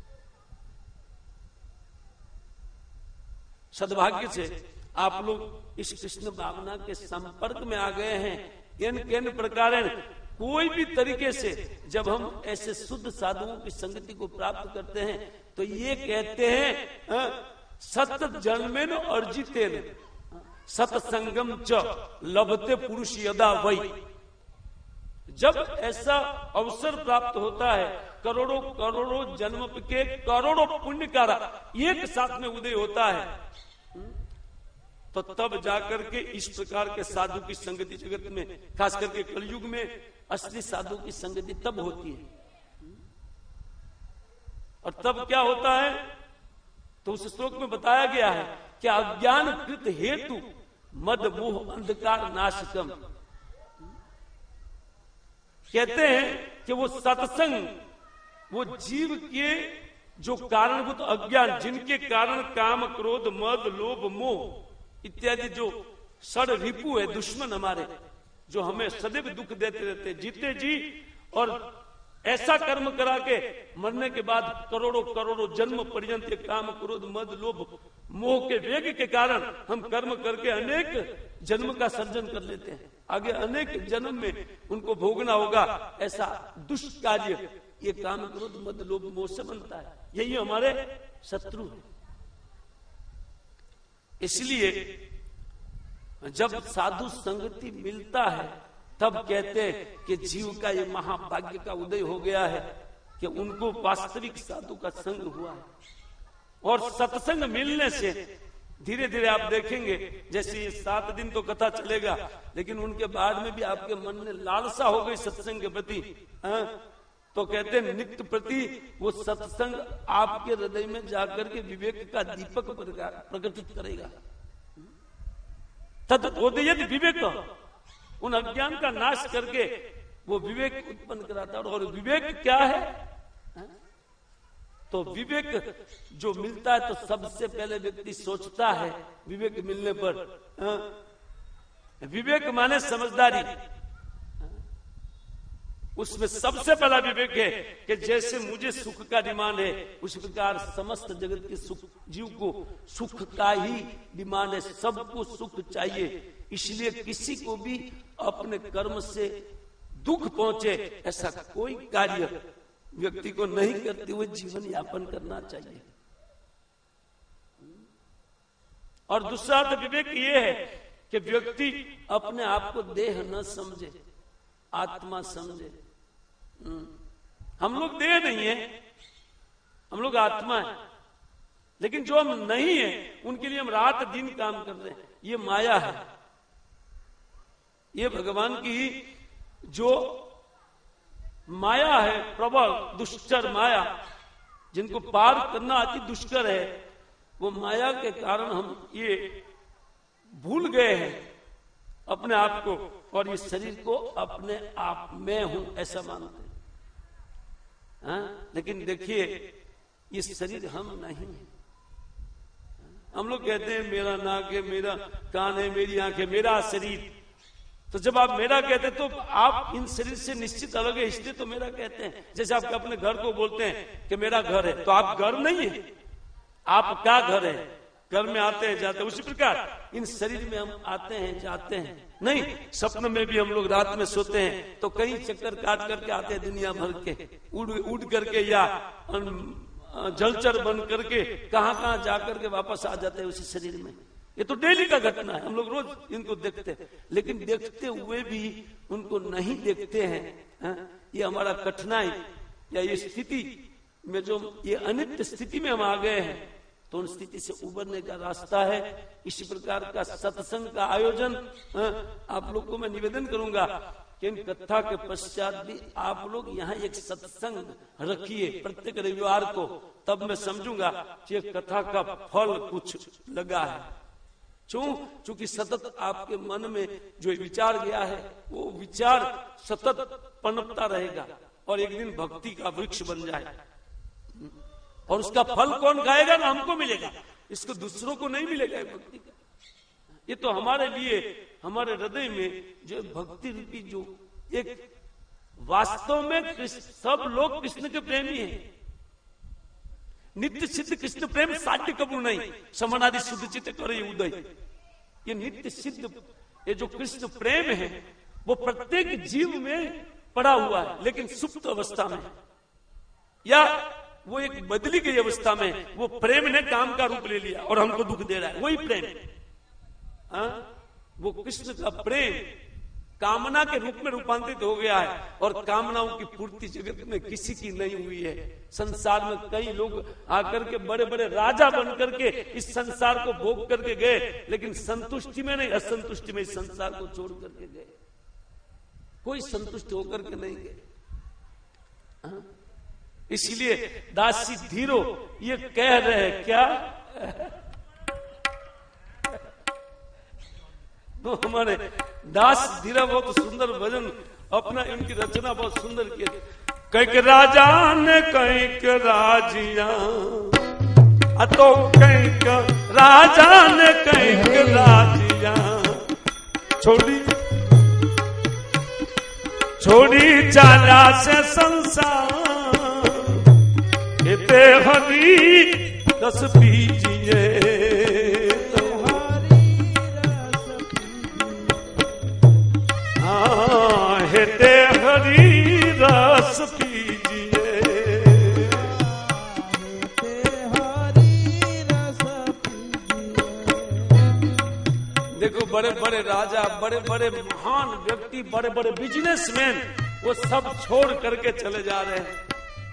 C: सद्भाग्य से आप लोग इस कृष्ण भावना के संपर्क में आ गए हैं। इन प्रकार कोई भी तरीके से जब हम ऐसे शुद्ध साधुओं की संगति को प्राप्त करते हैं तो ये कहते हैं सत जन्मेन अर्जितेन सत्संगम च लभते पुरुष यदा वै। जब ऐसा अवसर प्राप्त होता है, करोड़ों करोड़ों जन्म के करोड़ों पुण्य का एक साथ में उदय होता है, तो तब जाकर के इस प्रकार के साधु की संगति जगत में, खास करके कलयुग में असली साधु की संगति तब होती है। और तब क्या होता है तो उस श्लोक में बताया गया है कि अज्ञान कृत हेतु मद मोह अंधकार नाशकम। कहते हैं कि वो सत्संग वो जीव के जो कारणभूत अज्ञान, जिनके कारण काम, क्रोध, मद, लोभ, मोह इत्यादि जो षड रिपु है, दुश्मन हमारे, जो हमें सदैव दुख देते रहते, जीते जी और ऐसा कर्म करा के मरने के बाद करोड़ों करोड़ों जन्म पर्यंत ये काम, क्रोध, मद, लोभ, मोह के वेग के कारण हम कर्म करके अनेक जन्म का सर्जन कर लेते हैं। आगे अनेक जन्म में उनको भोगना होगा। ऐसा दुष्ट कार्य ये काम, क्रोध, मद, लोभ, मोह से बनता है। यही हमारे शत्रु है। इसलिए जब साधु संगति मिलता है तब कहते हैं कि जीव का ये महाभाग्य का उदय हो गया है कि उनको वास्तविक साधु का संग हुआ है। और सत्संग मिलने से धीरे धीरे आप देखेंगे, जैसे ये 7 दिन तो कथा चलेगा, लेकिन उनके बाद में भी आपके मन में लालसा हो गई सत्संग के प्रति, तो कहते हैं नित्य प्रति वो सत्संग आपके हृदय में जाकर के विवेक का दीपक प्रकटित करेगा। तदोदयत विवेक, उन अज्ञान का नाश करके वो विवेक उत्पन्न कराता है। और विवेक क्या है? तो विवेक जो मिलता है तो सबसे पहले व्यक्ति सोचता है विवेक मिलने पर, विवेक माने समझदारी। उसमें सबसे पहला विवेक है कि जैसे मुझे सुख का डिमांड है उस प्रकार समस्त जगत के सुख, जीव को सुख का ही डिमांड है। सबको सुख चाहिए, इसलिए किसी को भी अपने कर्म से दुख पहुंचे ऐसा कोई कार्य व्यक्ति को नहीं करते हुए जीवन यापन करना चाहिए। और दूसरा तो विवेक ये है कि व्यक्ति अपने आप को देह न समझे, आत्मा समझे। हम लोग देह नहीं है, हम लोग आत्मा है। लेकिन जो हम नहीं है उनके लिए हम रात दिन काम कर रहे हैं। ये माया है, ये भगवान की जो माया है, प्रबल दुष्कर माया, जिनको पार करना अति दुष्कर है, वो माया के कारण हम ये भूल गए हैं अपने आप को, और इस शरीर को अपने आप में हूं ऐसा मानते हैं। लेकिन देखिए ये शरीर हम नहीं है। हम लोग कहते हैं मेरा नाक है, मेरा कान है, मेरी आंख है, मेरा शरीर। तो जब आप मेरा कहते हैं तो आप इन शरीर से निश्चित अलग है, इसलिए तो मेरा कहते हैं। जैसे आप अपने घर को बोलते हैं कि मेरा घर है, तो आप घर नहीं है, आप क्या घर है? घर में आते हैं जाते हैं। उसी प्रकार इन शरीर में हम आते हैं जाते हैं। नहीं, सपन में भी हम लोग रात में सोते हैं तो कई चक्कर काट करके आते हैं दुनिया भर के, उड़ करके या जलचर बन करके कहां जाकर के वापस आ जाते हैं उसी शरीर में। ये तो डेली का घटना है, हम लोग रोज इनको देखते हैं। लेकिन देखते हुए भी उनको नहीं देखते हैं। ये हमारा कठिनाई या ये स्थिति में, जो ये अनित्य स्थिति में हम आ गए हैं, तो उन स्थिति से उबरने का रास्ता है इसी प्रकार का सत्संग का आयोजन। आप लोग को मैं निवेदन करूंगा कि इन कथा के पश्चात भी आप लोग यहाँ एक सत्संग रखिए प्रत्येक रविवार को, तब मैं समझूंगा कि ये कथा का फल कुछ लगा है। चूंकि सतत आपके मन में जो विचार गया है वो विचार सतत पनपता रहेगा और एक दिन भक्ति का वृक्ष बन जाए। और उसका फल कौन खाएगा ना? हमको मिलेगा, इसको दूसरों को नहीं मिलेगा भक्ति का। ये तो हमारे लिए, हमारे हृदय में जो भक्ति रूपी जो एक वास्तव में सब लोग कृष्ण के प्रेमी हैं। नित्य सिद्ध कृष्ण प्रेम साध्य कबूल नहीं, समानादि शुद्ध चित्त करे उदय। ये नित्य सिद्ध ये जो कृष्ण प्रेम है वो प्रत्येक जीव में पड़ा हुआ है, लेकिन सुप्त अवस्था में या वो एक बदली गई अवस्था में वो प्रेम ने काम का रूप ले लिया और हमको दुख दे रहा है। वही प्रेम, वो कृष्ण का प्रेम कामना के रूप में रूपांतरित हो गया है और कामनाओं की पूर्ति जगत में किसी की नहीं हुई है। संसार में कई लोग आकर के बड़े बड़े राजा बन करके इस संसार को भोग करके गए, लेकिन संतुष्टि में नहीं, असंतुष्टि में इस संसार को छोड़ करके गए। कोई संतुष्ट होकर के नहीं गए। इसलिए दासी धीरो ये कह रहे हैं क्या? तो हमारे दास धीरा बहुत सुंदर भजन अपना, इनकी रचना बहुत सुंदर की। कैक राजा ने कैक राजिया, तो कैक राजा ने कैक राजिया, छोड़ी चाला से संसार, इते हरी रस पीजिए, हाँ हेते हरी रस पीजिए, देखो बड़े बड़े राजा, बड़े बड़े महान व्यक्ति, बड़े बड़े बिजनेसमैन, वो सब छोड़ करके चले जा रहे हैं।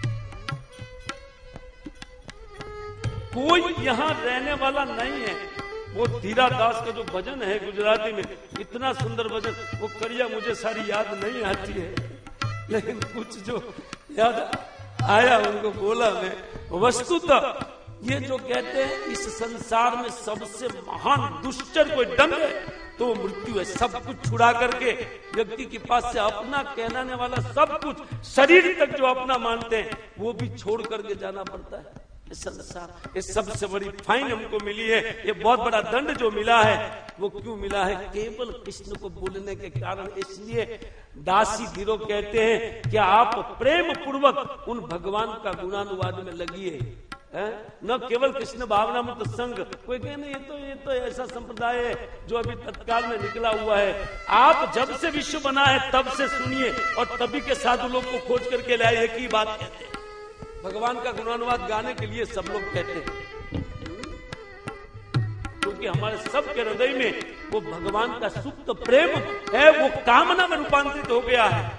C: कोई यहाँ रहने वाला नहीं है। वो धीरा दास का जो भजन है गुजराती में, इतना सुंदर भजन, वो करिया मुझे सारी याद नहीं आती है, लेकिन कुछ जो याद आया उनको बोला मैं। वस्तुतः ये जो कहते हैं इस संसार में सबसे महान दुष्चर कोई दंड है तो वो मृत्यु है। सब कुछ छुड़ा करके व्यक्ति के पास से अपना कहलाने वाला सब कुछ, शरीर तक जो अपना मानते हैं, वो भी छोड़ करके जाना पड़ता है। संसार ये सबसे बड़ी फाइन हमको मिली है। ये बहुत बड़ा दंड जो मिला है, वो क्यों मिला है? केवल कृष्ण को बोलने के कारण। इसलिए दासी गिरो कहते हैं कि आप प्रेम पूर्वक उन भगवान का गुणानुवाद में लगिए, न केवल कृष्ण भावनामृत संघ। कोई कहे नहीं ये तो ऐसा संप्रदाय है जो अभी तत्काल में निकला हुआ है। आप जब से विश्व बना है तब से सुनिए, और तभी के साधु लोग को खोज करके लाए, एक ही बात कहते हैं, भगवान का गुणानुवाद गाने के लिए सब लोग कहते हैं, क्योंकि हमारे सबके हृदय में वो भगवान का सुप्त प्रेम है, वो कामना में रूपांतरित हो गया है।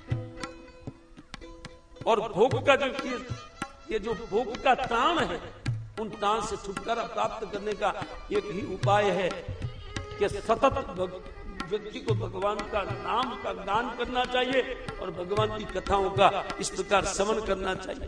C: और भोग का जो ये जो भोग का ताण है, उन ताण से छुटकारा प्राप्त करने का एक ही उपाय है कि सतत व्यक्ति को भगवान का नाम का गान करना चाहिए और भगवान की कथाओं का इस प्रकार श्रवण करना चाहिए।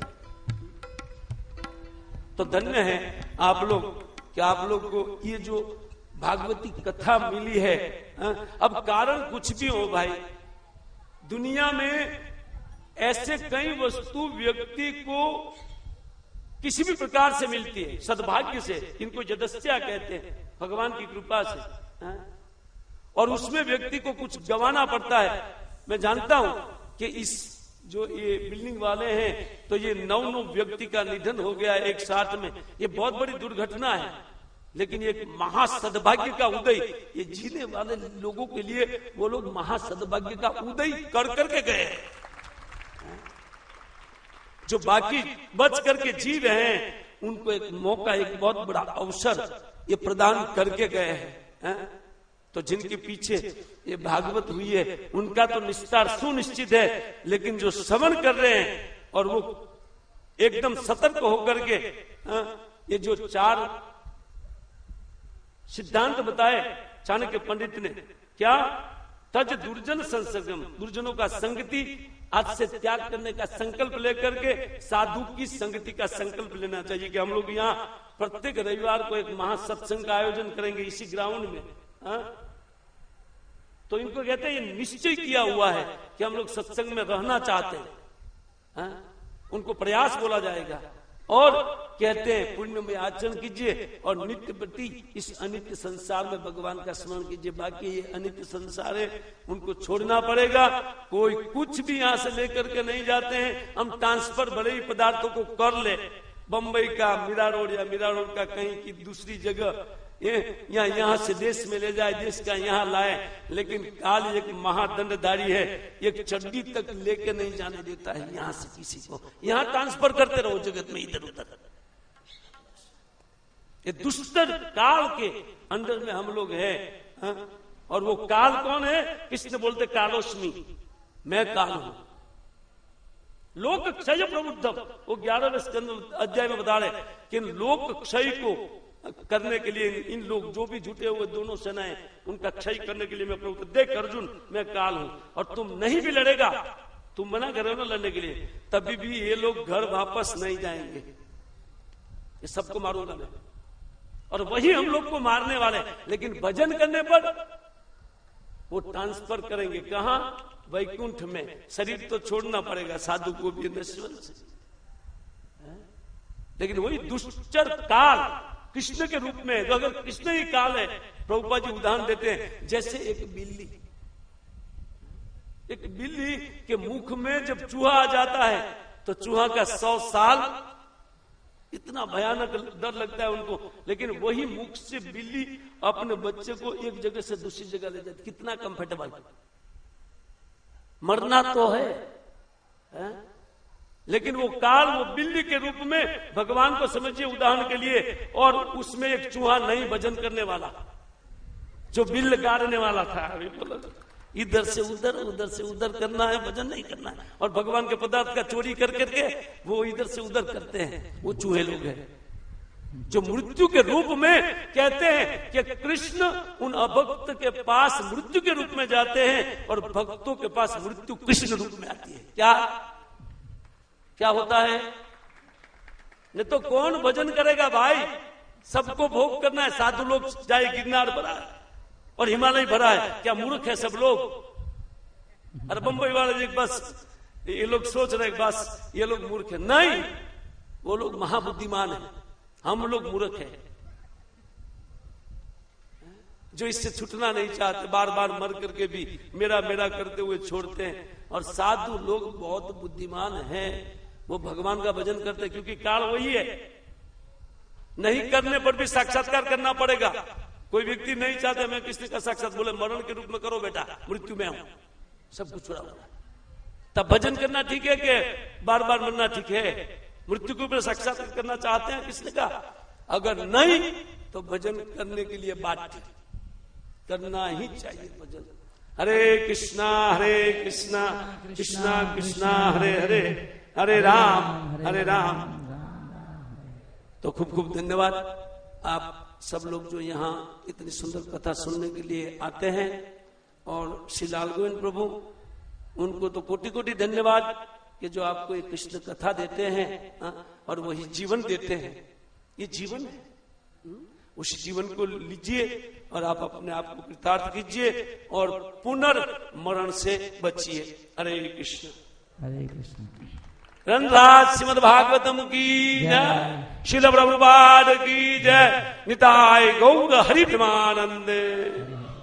C: तो धन्य है आप लोग कि आप लोग को ये जो भागवती कथा मिली है। अब कारण कुछ भी हो भाई, दुनिया में ऐसे कई वस्तु व्यक्ति को किसी भी प्रकार से मिलती है, सद्भाग्य से, इनको यदस्या कहते हैं, भगवान की कृपा से, और उसमें व्यक्ति को कुछ गंवाना पड़ता है। मैं जानता हूं कि इस जो ये बिल्डिंग वाले हैं, तो ये 9 व्यक्ति का निधन हो गया एक साथ में। ये बहुत बड़ी दुर्घटना है, लेकिन एक महासद्भाग्य का उदय, ये जीने वाले लोगों के लिए वो लोग महासद्भाग्य का उदय कर करके गए। जो बाकी बच करके जी रहे हैं, उनको एक मौका, एक बहुत बड़ा अवसर ये प्रदान करके गए हैं। तो जिनके पीछे ये भागवत हुई है, उनका तो निस्तार सुनिश्चित है, लेकिन जो श्रवण कर रहे हैं और वो एकदम सतर्क होकर के ये जो 4 सिद्धांत बताए चाणक्य पंडित ने, क्या? तज दुर्जन संसर्गम, दुर्जनों का संगति आज से त्याग करने का संकल्प लेकर के साधु की संगति का संकल्प लेना चाहिए। कि हम लोग यहाँ प्रत्येक रविवार को एक महासत्संग का आयोजन करेंगे इसी ग्राउंड में। तो इनको कहते हैं ये निश्चय किया हुआ है कि हम लोग सत्संग में रहना चाहते हैं। उनको प्रयास बोला जाएगा, और कहते हैं पुण्य में आचरण कीजिए और नित्य प्रति इस अनित्य संसार में भगवान का स्मरण कीजिए। बाकी ये अनित्य संसार है, उनको छोड़ना पड़ेगा। कोई कुछ भी यहाँ से लेकर के नहीं जाते हैं। हम ट्रांसफर भले ही पदार्थों को कर ले, बंबई का मीरा रोड या मीरा रोड का कहीं की दूसरी जगह, यहाँ से देश में ले जाए, देश का यहाँ लाए, लेकिन काल एक महादंडधारी है, एक चड्डी तक लेके नहीं जाने देता है यहाँ से किसी को। यहाँ ट्रांसफर करते रहो जगत में इधर उधर। ये दुष्ट काल के अंदर में हम लोग हैं। और वो काल कौन है? कृष्ण बोलते कालोस्मी, मैं काल हूं। लोक क्षय प्रबुद्धम, वो 11वें अध्याय में बता रहे कि लोक क्षय को करने के लिए इन लोग जो भी जुटे हुए दोनों सेनाएं, उनका क्षय करने के लिए मैं प्रभु, देख अर्जुन मैं काल हूं और तुम नहीं भी लड़ेगा, तुम मना कर रहे हो ना लड़ने के लिए, तभी भी ये लोग घर वापस नहीं जाएंगे, ये सबको मारूंगा मैं। और वही हम लोग को मारने वाले, लेकिन भजन करने पर वो ट्रांसफर करेंगे कहां? वैकुंठ में। शरीर तो छोड़ना पड़ेगा साधु को भी नश्वर से, लेकिन वही दुष्चर काल कृष्ण के रूप में, तो अगर कृष्ण ही काल है, प्रभुपाद जी उदाहरण देते हैं जैसे एक बिल्ली के मुख में जब चूहा आ जाता है तो चूहा का 100 साल इतना भयानक डर लगता है उनको, लेकिन वही मुख से बिल्ली अपने बच्चे को एक जगह से दूसरी जगह ले जाती, कितना कंफर्टेबल। मरना तो है, लेकिन वो काल, वो बिल्ली के रूप में भगवान को समझिए उदाहरण के लिए, और उसमें एक चूहा नहीं भजन करने वाला, जो बिल गाड़ने वाला था। अभी बोलो इधर से उधर करना है, भजन नहीं करना है। और भगवान के पदार्थ का चोरी कर करके वो इधर से उधर करते हैं, वो चूहे लोग हैं जो मृत्यु के रूप में कहते हैं कि कृष्ण उन अभक्त के पास मृत्यु के रूप में जाते हैं और भक्तों के पास मृत्यु कृष्ण रूप में आती है। क्या होता है? नहीं तो कौन भजन करेगा भाई? सबको भोग करना है। साधु लोग जाए गिरनार भरा है और हिमालय भरा है, क्या मूर्ख है सब लोग? अरे बंबई वाले बस ये लोग सोच रहे बस ये लोग मूर्ख है, नहीं, वो लोग महाबुद्धिमान है, हम लोग मूर्ख हैं जो इससे छूटना नहीं चाहते, बार बार मर करके भी मेरा मेरा करते हुए छोड़ते हैं। और साधु लोग बहुत बुद्धिमान हैं, वो भगवान का भजन करते हैं, क्योंकि काल वही है। नहीं करने पर भी साक्षात्कार करना पड़ेगा। कोई व्यक्ति नहीं चाहता मैं कृष्ण का साक्षात, बोले मरण के रूप में करो बेटा, मृत्यु में हूं, सब कुछ छुड़ा हुआ, तब भजन करना ठीक है कि बार बार मरना ठीक है? मृत्यु के ऊपर साक्षात्कार करना चाहते हैं कृष्ण का? अगर नहीं तो भजन करने के लिए बात ठीक, करना ही चाहिए भजन। हरे कृष्णा कृष्णा कृष्णा हरे हरे, हरे राम। तो खूब खूब धन्यवाद आप सब लोग जो यहाँ इतनी सुंदर कथा सुनने के लिए आते हैं। और श्री लाल गोविंद प्रभु, उनको तो कोटि कोटि धन्यवाद कि जो आपको एक कृष्ण कथा देते हैं और वही जीवन देते हैं। ये जीवन है, उस जीवन को लीजिए और आप अपने आप को कृतार्थ कीजिए और पुनर्मरण से बचिए। हरे कृष्ण।
A: हरे कृष्ण।
C: रंगराज श्रीमद् भागवतम की जय, श्रील प्रभुपाद की जय, निताय गौर हरि प्रेमानंद।